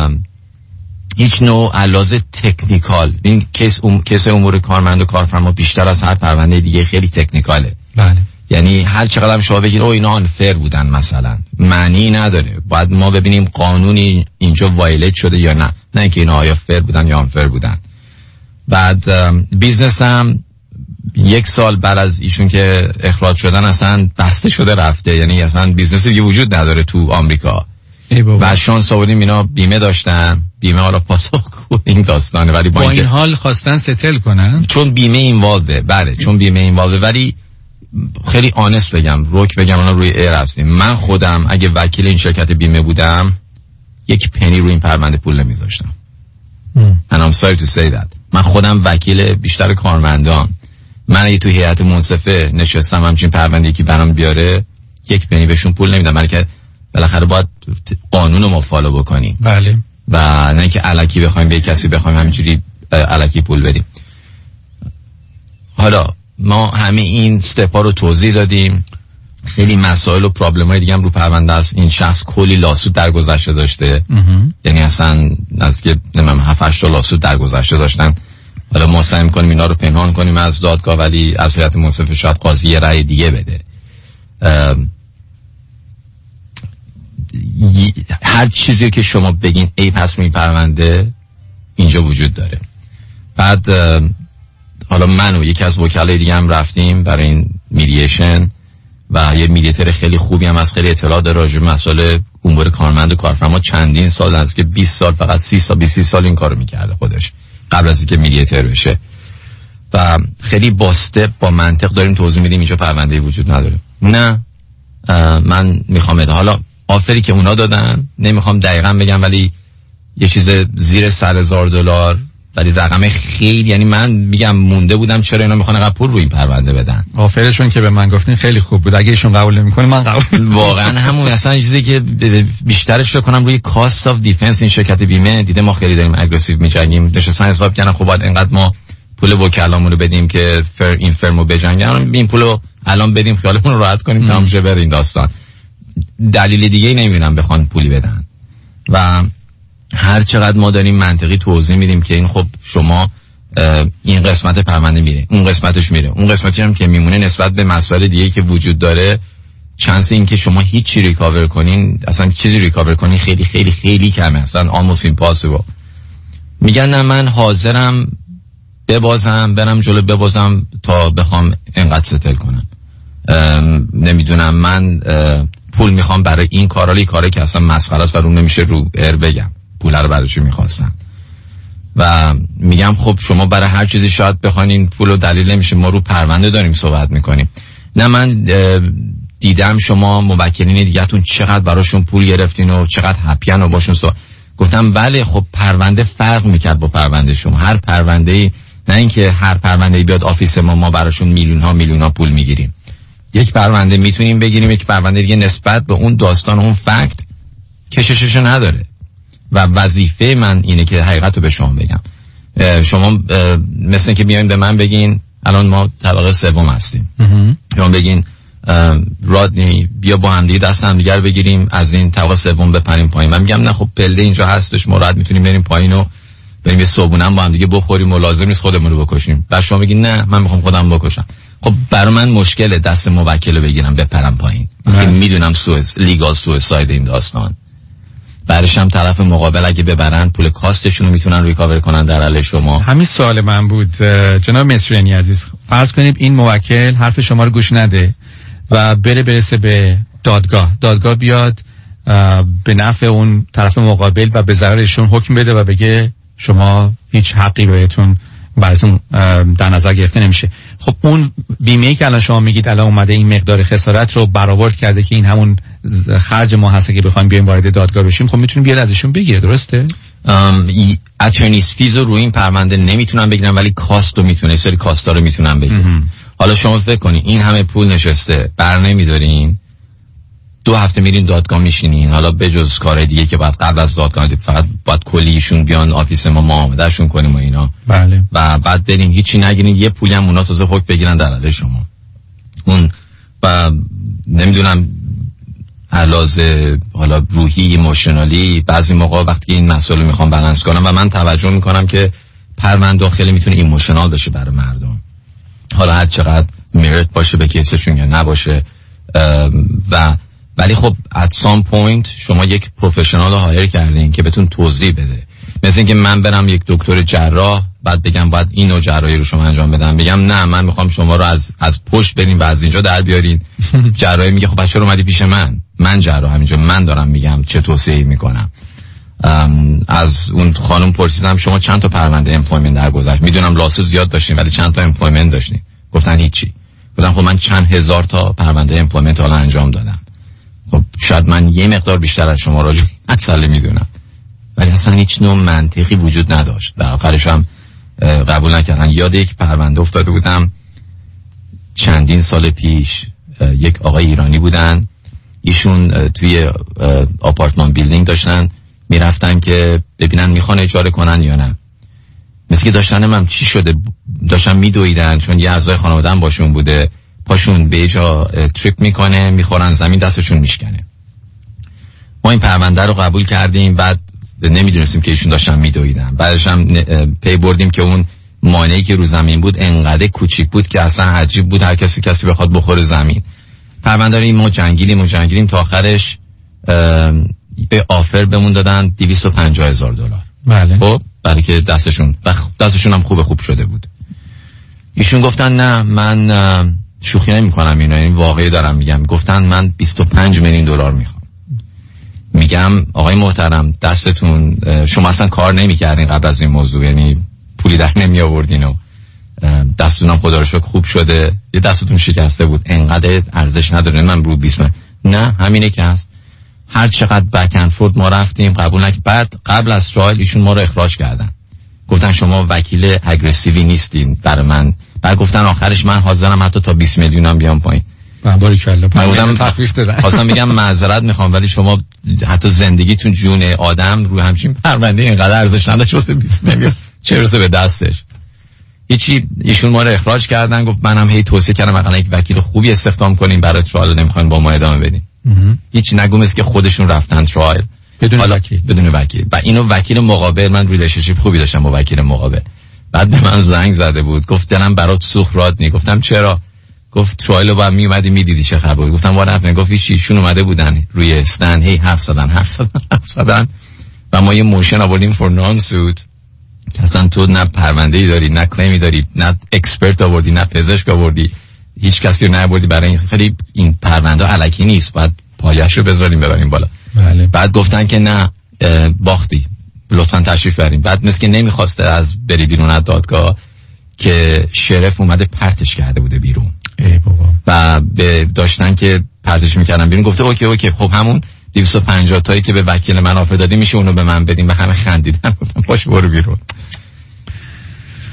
هیچ نوع علاوه تکنیکال. این کیس ام... کیس امور کارمند و کارفرما بیشتر از هر پرونده دیگه خیلی تکنیکاله. بله. یعنی هر چقدر هم شما بگید او اینا آنفر بودن مثلا، معنی نداره. باید ما ببینیم قانونی اینجا وایلیت شده یا نه، نه اینکه اینا آیا فر بودن یا آنفر بودن. بعد بیزنس هم یک سال بعد از ایشون که اخراج شدن اصلا بسته شده رفته، یعنی اصلا بیزنس دیگه وجود نداره تو آمریکا. و شانس آوردیم اینا بیمه داشتن، بیمه حالا پاسخ این داستانه، ولی با, با این حال خواستن ستل کنن چون بیمه اینوالوه. بله چون بیمه اینوالوه. ولی خیلی آنست بگم، روک بگم، اونا روی ایر هستیم. من خودم اگه وکیل این شرکت بیمه بودم یک پنی روی این پرونده پول نمیذاشتم. and I'm sorry to say that. من خودم وکیل بیشتر کارمندان، من اگه تو هیئت منصفه نشستم همچین پرونده که برام بیاره یک پنی بهشون پول نمیدم، من که بالاخره باید قانون رو ما فالو بکنیم. بله. و نه اینکه الکی بخوایم به کسی بخوایم همینجوری الکی پول بدیم. حالا ما همه این استپا رو توضیح دادیم، خیلی مسائل و پرابلم های دیگه هم رو پرونده است. این شخص کلی لاسود در گذشته داشته، یعنی اصلا نزدیک نمیدونم هفت هشت تا لاسود در گذشته داشتن. حالا ما سعی می‌کنیم اینا رو پنهان کنیم از دادگاه، ولی از هیئت منصفه شاید قاضی یه رأی دیگه بده. هر چیزی که شما بگین ای پس روی پرونده اینجا وجود داره. بعد حالا من و یکی از وکلای دیگه هم رفتیم برای این میدییشن و یه میدییتر خیلی خوبی هم از خیلی اطلاعات داره راجع به مسائل امور کارمند و کارفرما. چندین سال از که بیست سال فقط سی سال بیست سال این کارو میکرده خودش قبل از اینکه میدییتر بشه و خیلی با استپ با منطق داریم توضیح میدیم اینجا پرونده وجود نداره. نه من میخوام اده. حالا آفری که اونا دادن نمیخوام دقیقاً بگم، ولی یه چیز زیر صد هزار دلار، ولی رقم خیلی، یعنی من میگم مونده بودم چرا اینا میخوان اینقدر پول رو این پرونده بدن. آفرشون که به من گفتین خیلی خوب بود، اگه ایشون قبول نمیکنه من قبول. واقعا همون اصلا چیزی که بیشترش فکر کنم روی کاست اف دیفنس این شرکت بیمه دیده ما خیلی داریم اگریسیو میجنگیم، نشستن حساب کردن خب باید اینقدر ما پول وکلامون رو بدیم که فر این فرمو بجنگن، این پولو الان بدیم خیالمون رو راحت کنیم تمام شه بره این داستان. دلیل دیگه ای نمیبینم بخوان پولی بدن. و هر چقدر ما داریم منطقی توضیح میدیم که این خب شما این قسمت پرونده میره، اون قسمتش میره، اون قسمتی هم که میمونه نسبت به مسائل دیگه که وجود داره چانس این که شما هیچی ریکاور کنین، اصلا چیزی ریکاور کنین خیلی خیلی خیلی کمه، اصلا almost impossible. میگن نه من حاضرم ببازم، برم جلو ببازم تا بخوام اینقدر ستل کنم. نمیدونم من پول میخوام برای این کارالی کاری که اصلا مسخره است و رو نمیشه رو ایر بگم پول رو برای چی میخواستن. و میگم خب شما برای هر چیزی شاید بخواین پول رو دلیل نمیشه، ما رو پرونده داریم صحبت میکنیم. نه من دیدم شما موکلین دیگه‌تون چقدر براشون پول گرفتین و چقدر هپین و باشون صحبت. گفتم بله خب پرونده فرق میکرد با پرونده شما. هر پرونده‌ای، نه اینکه هر پرونده‌ای بیاد آفیس ما ما براشون میلیون ها میلیون ها پول میگیریم. یک پرونده میتونیم بگیریم، یک پرونده دیگه نسبت به اون داستان اون فکت کششش نداره و وظیفه من اینه که حقیقت رو به شما بگم. شما مثل که بیاین به من بگین الان ما طبقه سوم هستیم، شما بگین رادنی بیا با هم دیگه دست هم دیگر بگیریم از این طبقه سوم بپریم پایین. من میگم نه خب پله اینجا هستش، ما راحت میتونیم بریم پایین و بریم یه صبحونه با هم دیگه بخوریم و لازم نیست خودمون رو بکشیم. بعد شما بگین نه من میخوام خودم بکشم. خب برای من مشکله دست موکل بگیرم بپرم پایین. من میدونم سوئس لیگال سوئیساید این داستان. برش هم طرف مقابل اگه ببرن پول کاستشون رو میتونن ریکاور کنن در علیه شما. همین سوال من بود جناب مصریانی عزیز. فرض کنید این موکل حرف شما رو گوش نده و بره برسه به دادگاه، دادگاه بیاد به نفع اون طرف مقابل و به ضررشون حکم بده و بگه شما هیچ حقی بهتون براتون در نظر گرفته نمیشه. خب اون بیمه‌ای که الان شما میگید الان اومده این مقدار خسارت رو برآورد کرده که این همون خرج ما هست که بخوایم بیایم وارد دادگاه بشیم، خب میتونیم بیاد ازشون بگیره، درسته؟ اترنیز فیز رو روی این پرونده نمیتونن بگیرن ولی کاست رو میتونه، سری کاستا رو میتونن بگیرن. حالا شما فکر کنین این همه پول نشسته بر نمیدارین، دو هفته میرین دادگاه میشینین، حالا بجز کار دیگه که بعد قبل از دادگاه فقط باید کلیشون بیان آفیس ما معاملهشون کنیم و اینا. بله. و بعد برین هیچی نگیرین، یه پولی هم اونا تازه حکم بگیرن در علیه شما. اون و نمیدونم علاوه حالا روحی ایموشنالی بعضی موقع وقتی این مسئله رو میخوام بالانس کنم و من توجه میکنم که پرونده خیلی میتونه ایموشنال بشه برای مردم، حالا هر چقدر میرت باشه به کیسشون یا نباشه. و ولی خب at some point شما یک پروفشنال رو هایر کردین که بهتون توضیح بده. مثل اینکه من برم یک دکتر جراح بعد بگم باید اینو جراحی رو شما انجام بدم، بگم نه من میخوام شما رو از از پشت بریم و از اینجا در بیارین. جراحی میگه خب بچه رو اومدی پیش من، من جراحم اینجا، من دارم میگم چه توصیه‌ای میکنم. از اون خانم پرسیدم شما چند تا پرونده امپلویمنت در گذشت؟ میدونم لاسود زیاد داشتین ولی چند تا امپلویمنت داشتین؟ گفتن هیچی. گفتم خب من چند هزار تا پرونده امپلویمنت حالا انجام دادم. خب شاید من یه مقدار بیشتر از شما راجع به مسئله میدونم ولی اصلا هیچ نوع منطقی وجود نداشت. و آخرش هم قبول نکردن. یاد یک پرونده افتاده بودم چندین سال پیش، یک آقای ایرانی بودن، ایشون توی آپارتمان بیلدینگ داشتن میرفتن که ببینن میخوان اجاره کنن یا نه. مثل که داشتن هم چی شده داشتن میدویدن چون یه اعضای خانواده هم باشون بوده، پاشون به جا تریپ میکنه میخورن زمین دستشون میشکنه. ما این پرونده رو قبول کردیم، بعد نمیدونستیم که ایشون داشتن میدویدن. بعدش هم پی بردیم که اون مانعی که رو زمین بود انقدر کوچیک بود که اصلا عجیب بود هر کسی کسی بخواد بخوره زمین. پرونده رو ما جنگیدیم و جنگیدیم تا آخرش به آفر بمون دادن دویست و پنجاه هزار دلار. بله. خب برای که دستشون دستشون هم خوب خوب شده بود. ایشون گفتن نه من شوخی نمی کنم اینا، این واقعی دارم میگم. گفتن من بیست و پنج میلیون دلار میخوام. میگم آقای محترم دستتون شما اصلا کار نمیکردین قبل از این موضوع، یعنی پولی در نمی آوردین و دستتون هم خدا رو شکر خوب شده، یه دستتون شکسته بود انقدر ارزش نداره من رو بیست. نه همینه که هست. هر چقدر بک اند فورد ما رفتیم قبول نکرد. بعد قبل از ترایل ایشون ما رو اخراج کردن، گفتن شما وکیل اگریسیوی نیستین برای من. بعد گفتن آخرش من حاضرم حتی تا بیست میلیون هم بیام پایین. باریکلا. من بودم تخفیف دادن. خواستم بگم معذرت میخوام ولی شما حتی زندگیتون جون آدم رو همچین پرونده اینقدر ارزش نداشت واسه بیست میلیون چه برسه به دستش. هیچی. ایشون ما رو اخراج کردن. گفت منم هی توصیه کردم مثلا یک وکیل خوبی استخدام کنیم برای ترایل، نمیخواین با ما ادامه بدین. هیچ نگم است که خودشون رفتن ترایل بدون وکیل. بدون وکیل. و اینو وکیل مقابل، من ریلیشنشیپ خوبی داشتم با وکیل مقابل، بعد به من زنگ زده بود گفت دلم برات سوخت رادنی. گفتم چرا؟ گفت ترایل رو با می اومدی میدیدی چه خبر بود؟ گفتم وارد نفهم. گفت ایشون اومده بودن روی استند هی حرف زدن حرف زدن حرف زدن و ما یه موشن آوردیم فور نان سود که اصلا تو نه پرونده‌ای داری نه کلیمی داری نه اکسپرت آوردی نه پزشک آوردی، هیچ کسی رو نبردی برای این. خیلی این پرونده الکی نیست، بعد پایه‌شو بذاریم ببریم بالا. بله. بعد گفتن که نه باختی لطفاً تشریف بریم. بعد مثل که نمیخواسته از بری بیرون از دادگاه که شرف اومده پرتش کرده بوده بیرون. ای بابا. و به داشتن که پرتش میکردن بیرون. گفته اوکی اوکی خب همون دویست و پنجاه تایی که به وکیل من آفر دادی میشه اونو به من بدیم. و همه خندیدن. گفتم باش برو بیرون.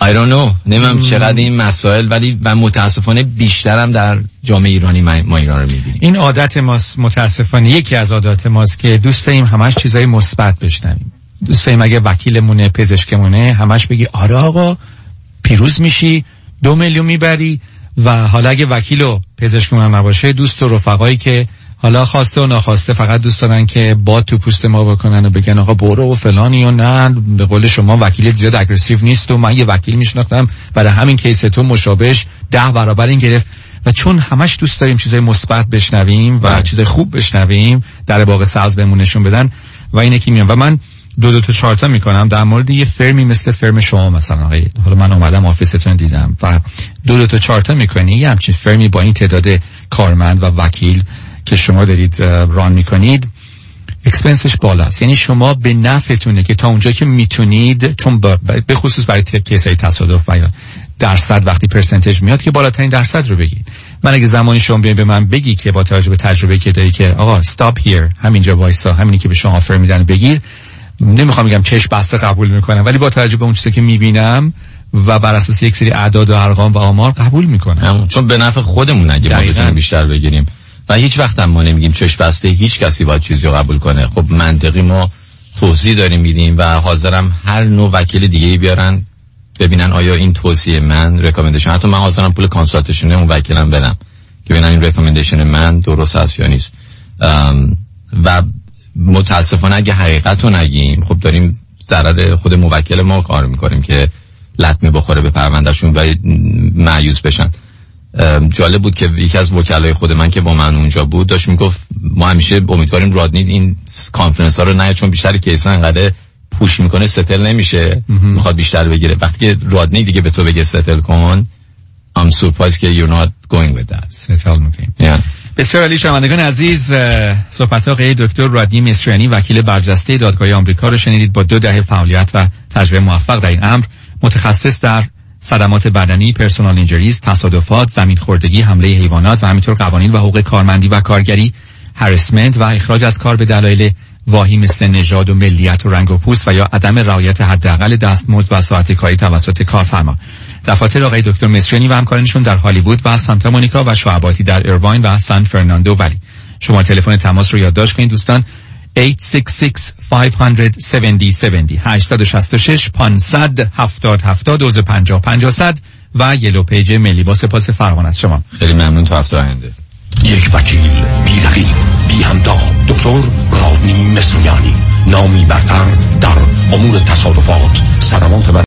I don't know نمیدونم چقدر این مسائل، ولی و متاسفانه بیشترم در جامعه ایرانی ما ایران رو میبینیم. این عادت ماست متاسفانه، یکی از عادات ماست که دوست داریم همش چیزای مثبت بشنویم. دوست داریم اگه وکیلمونه، پزشکمونه، همش بگی آره آقا پیروز میشی، دو میلیون میبری. و حالا اگه وکیل و پزشکمون نباشه، دوست و رفقایی که حالا خواسته و ناخواسته فقط دوست دارن که باد تو پوست ما بکنن و بگن آقا برو و فلانی و نه، به قول شما وکیل زیاد اگریسیو نیست و من یه وکیل میشناختم برای همین کیس تو مشابهش ده برابر این گرفت. و چون همش دوست داریم چیزای مثبت بشنویم و چیزای خوب بشنویم، در باغ سبز بهمون نشون بدن و اینه که میام و من دو دو تا چهار تا میکنم در مورد یه فرمی مثل فرم شما مثلا. حالا من اومدم آفیستون دیدم و دو دو تا چهار تا میکنی، یه همچین فرمی با این تعداد کارمند و وکیل که شما دارید ران میکنید، اکسپنسش بالاست. یعنی شما به نفعتونه که تا اونجا که میتونید، چون به خصوص برای کیسای تصادف و یا درصد وقتی پرسنتج میاد که بالاترین درصد رو بگید. من اگه زمانی شما بیاین به من بگی که با توجه به تجربه که داری که آقا استاپ هیر، همینجا وایسا، همینی که به شما آفر میدن بگیر، نمیخوام بگم چشم بسته قبول میکنم، ولی با توجه به اون چیزی که میبینم و بر اساس یک سری اعداد و ارقام و آمار قبول میکنم، چون به نفع خودمون اگه ما بتونیم بیشتر بگیریم. و هیچ وقت هم ما نمیگیم چشم بسته هیچ کسی باید چیزی رو قبول کنه. خب منطقی ما توضیح داریم میدیم و حاضرم هر نوع وکیل دیگه‌ای بیارن ببینن آیا این توصیه من، ریکامندیشن، حتی من حاضرم پول کانسالتیشن اون وکیلم بدم که ببینن این ریکامندیشن من درست است یا نیست. و متاسفانه اگه حقیقت رو نگیم، خب داریم ضرر خود موکل ما کار میکنیم که لطمه بخوره به پروندهشون و مایوس بشن. جالب بود که یکی از وکلای خود من که با من اونجا بود داشت میگفت ما همیشه امیدواریم رادنی این کانفرنس ها رو نه، چون بیشتر کیسا انقدر پوش میکنه ستل نمیشه، میخواد بیشتر بگیره. وقتی که رادنی دیگه به تو بگه ستل کن، I'm surprised که you're not going with that. ستل میکنیم. yeah. بسیار عالی. شنوندگان عزیز، صحبت آقای دکتر رادنی مصریانی، وکیل برجسته دادگاه آمریکا رو شنیدید با دو دهه فعالیت و تجربه موفق در این امر. متخصص در صدمات بدنی، پرسونال اینجریز، تصادفات، زمین خوردگی، حمله حیوانات و همینطور قوانین و حقوق کارمندی و کارگری، هراسمنت و اخراج از کار به دلایل واهی مثل نژاد و ملیت و رنگ و پوست و یا عدم رعایت حداقل دستمزد و ساعت کاری توسط کارفرما. دفاتر آقای دکتر مصریانی و همکارانشون در هالیوود و سانتا مونیکا و شعباتی در ایرواین و سان فرناندو ولی. شما تلفن تماس رو یادداشت کنید دوستان، هشت شش شش پنج هفت صفر هفت صفر هشت شش شش پانصد هفتاد هفتاد و پنجاه پنجاه صد و یلو پیج ملی. با سپاس فراوان از شما. خیلی ممنون. تا هفته آینده. یک وکیل بی رقیب بی همتا، دکتر رادنی مصریانی، نامی برتر در امور تصادفات، صدمات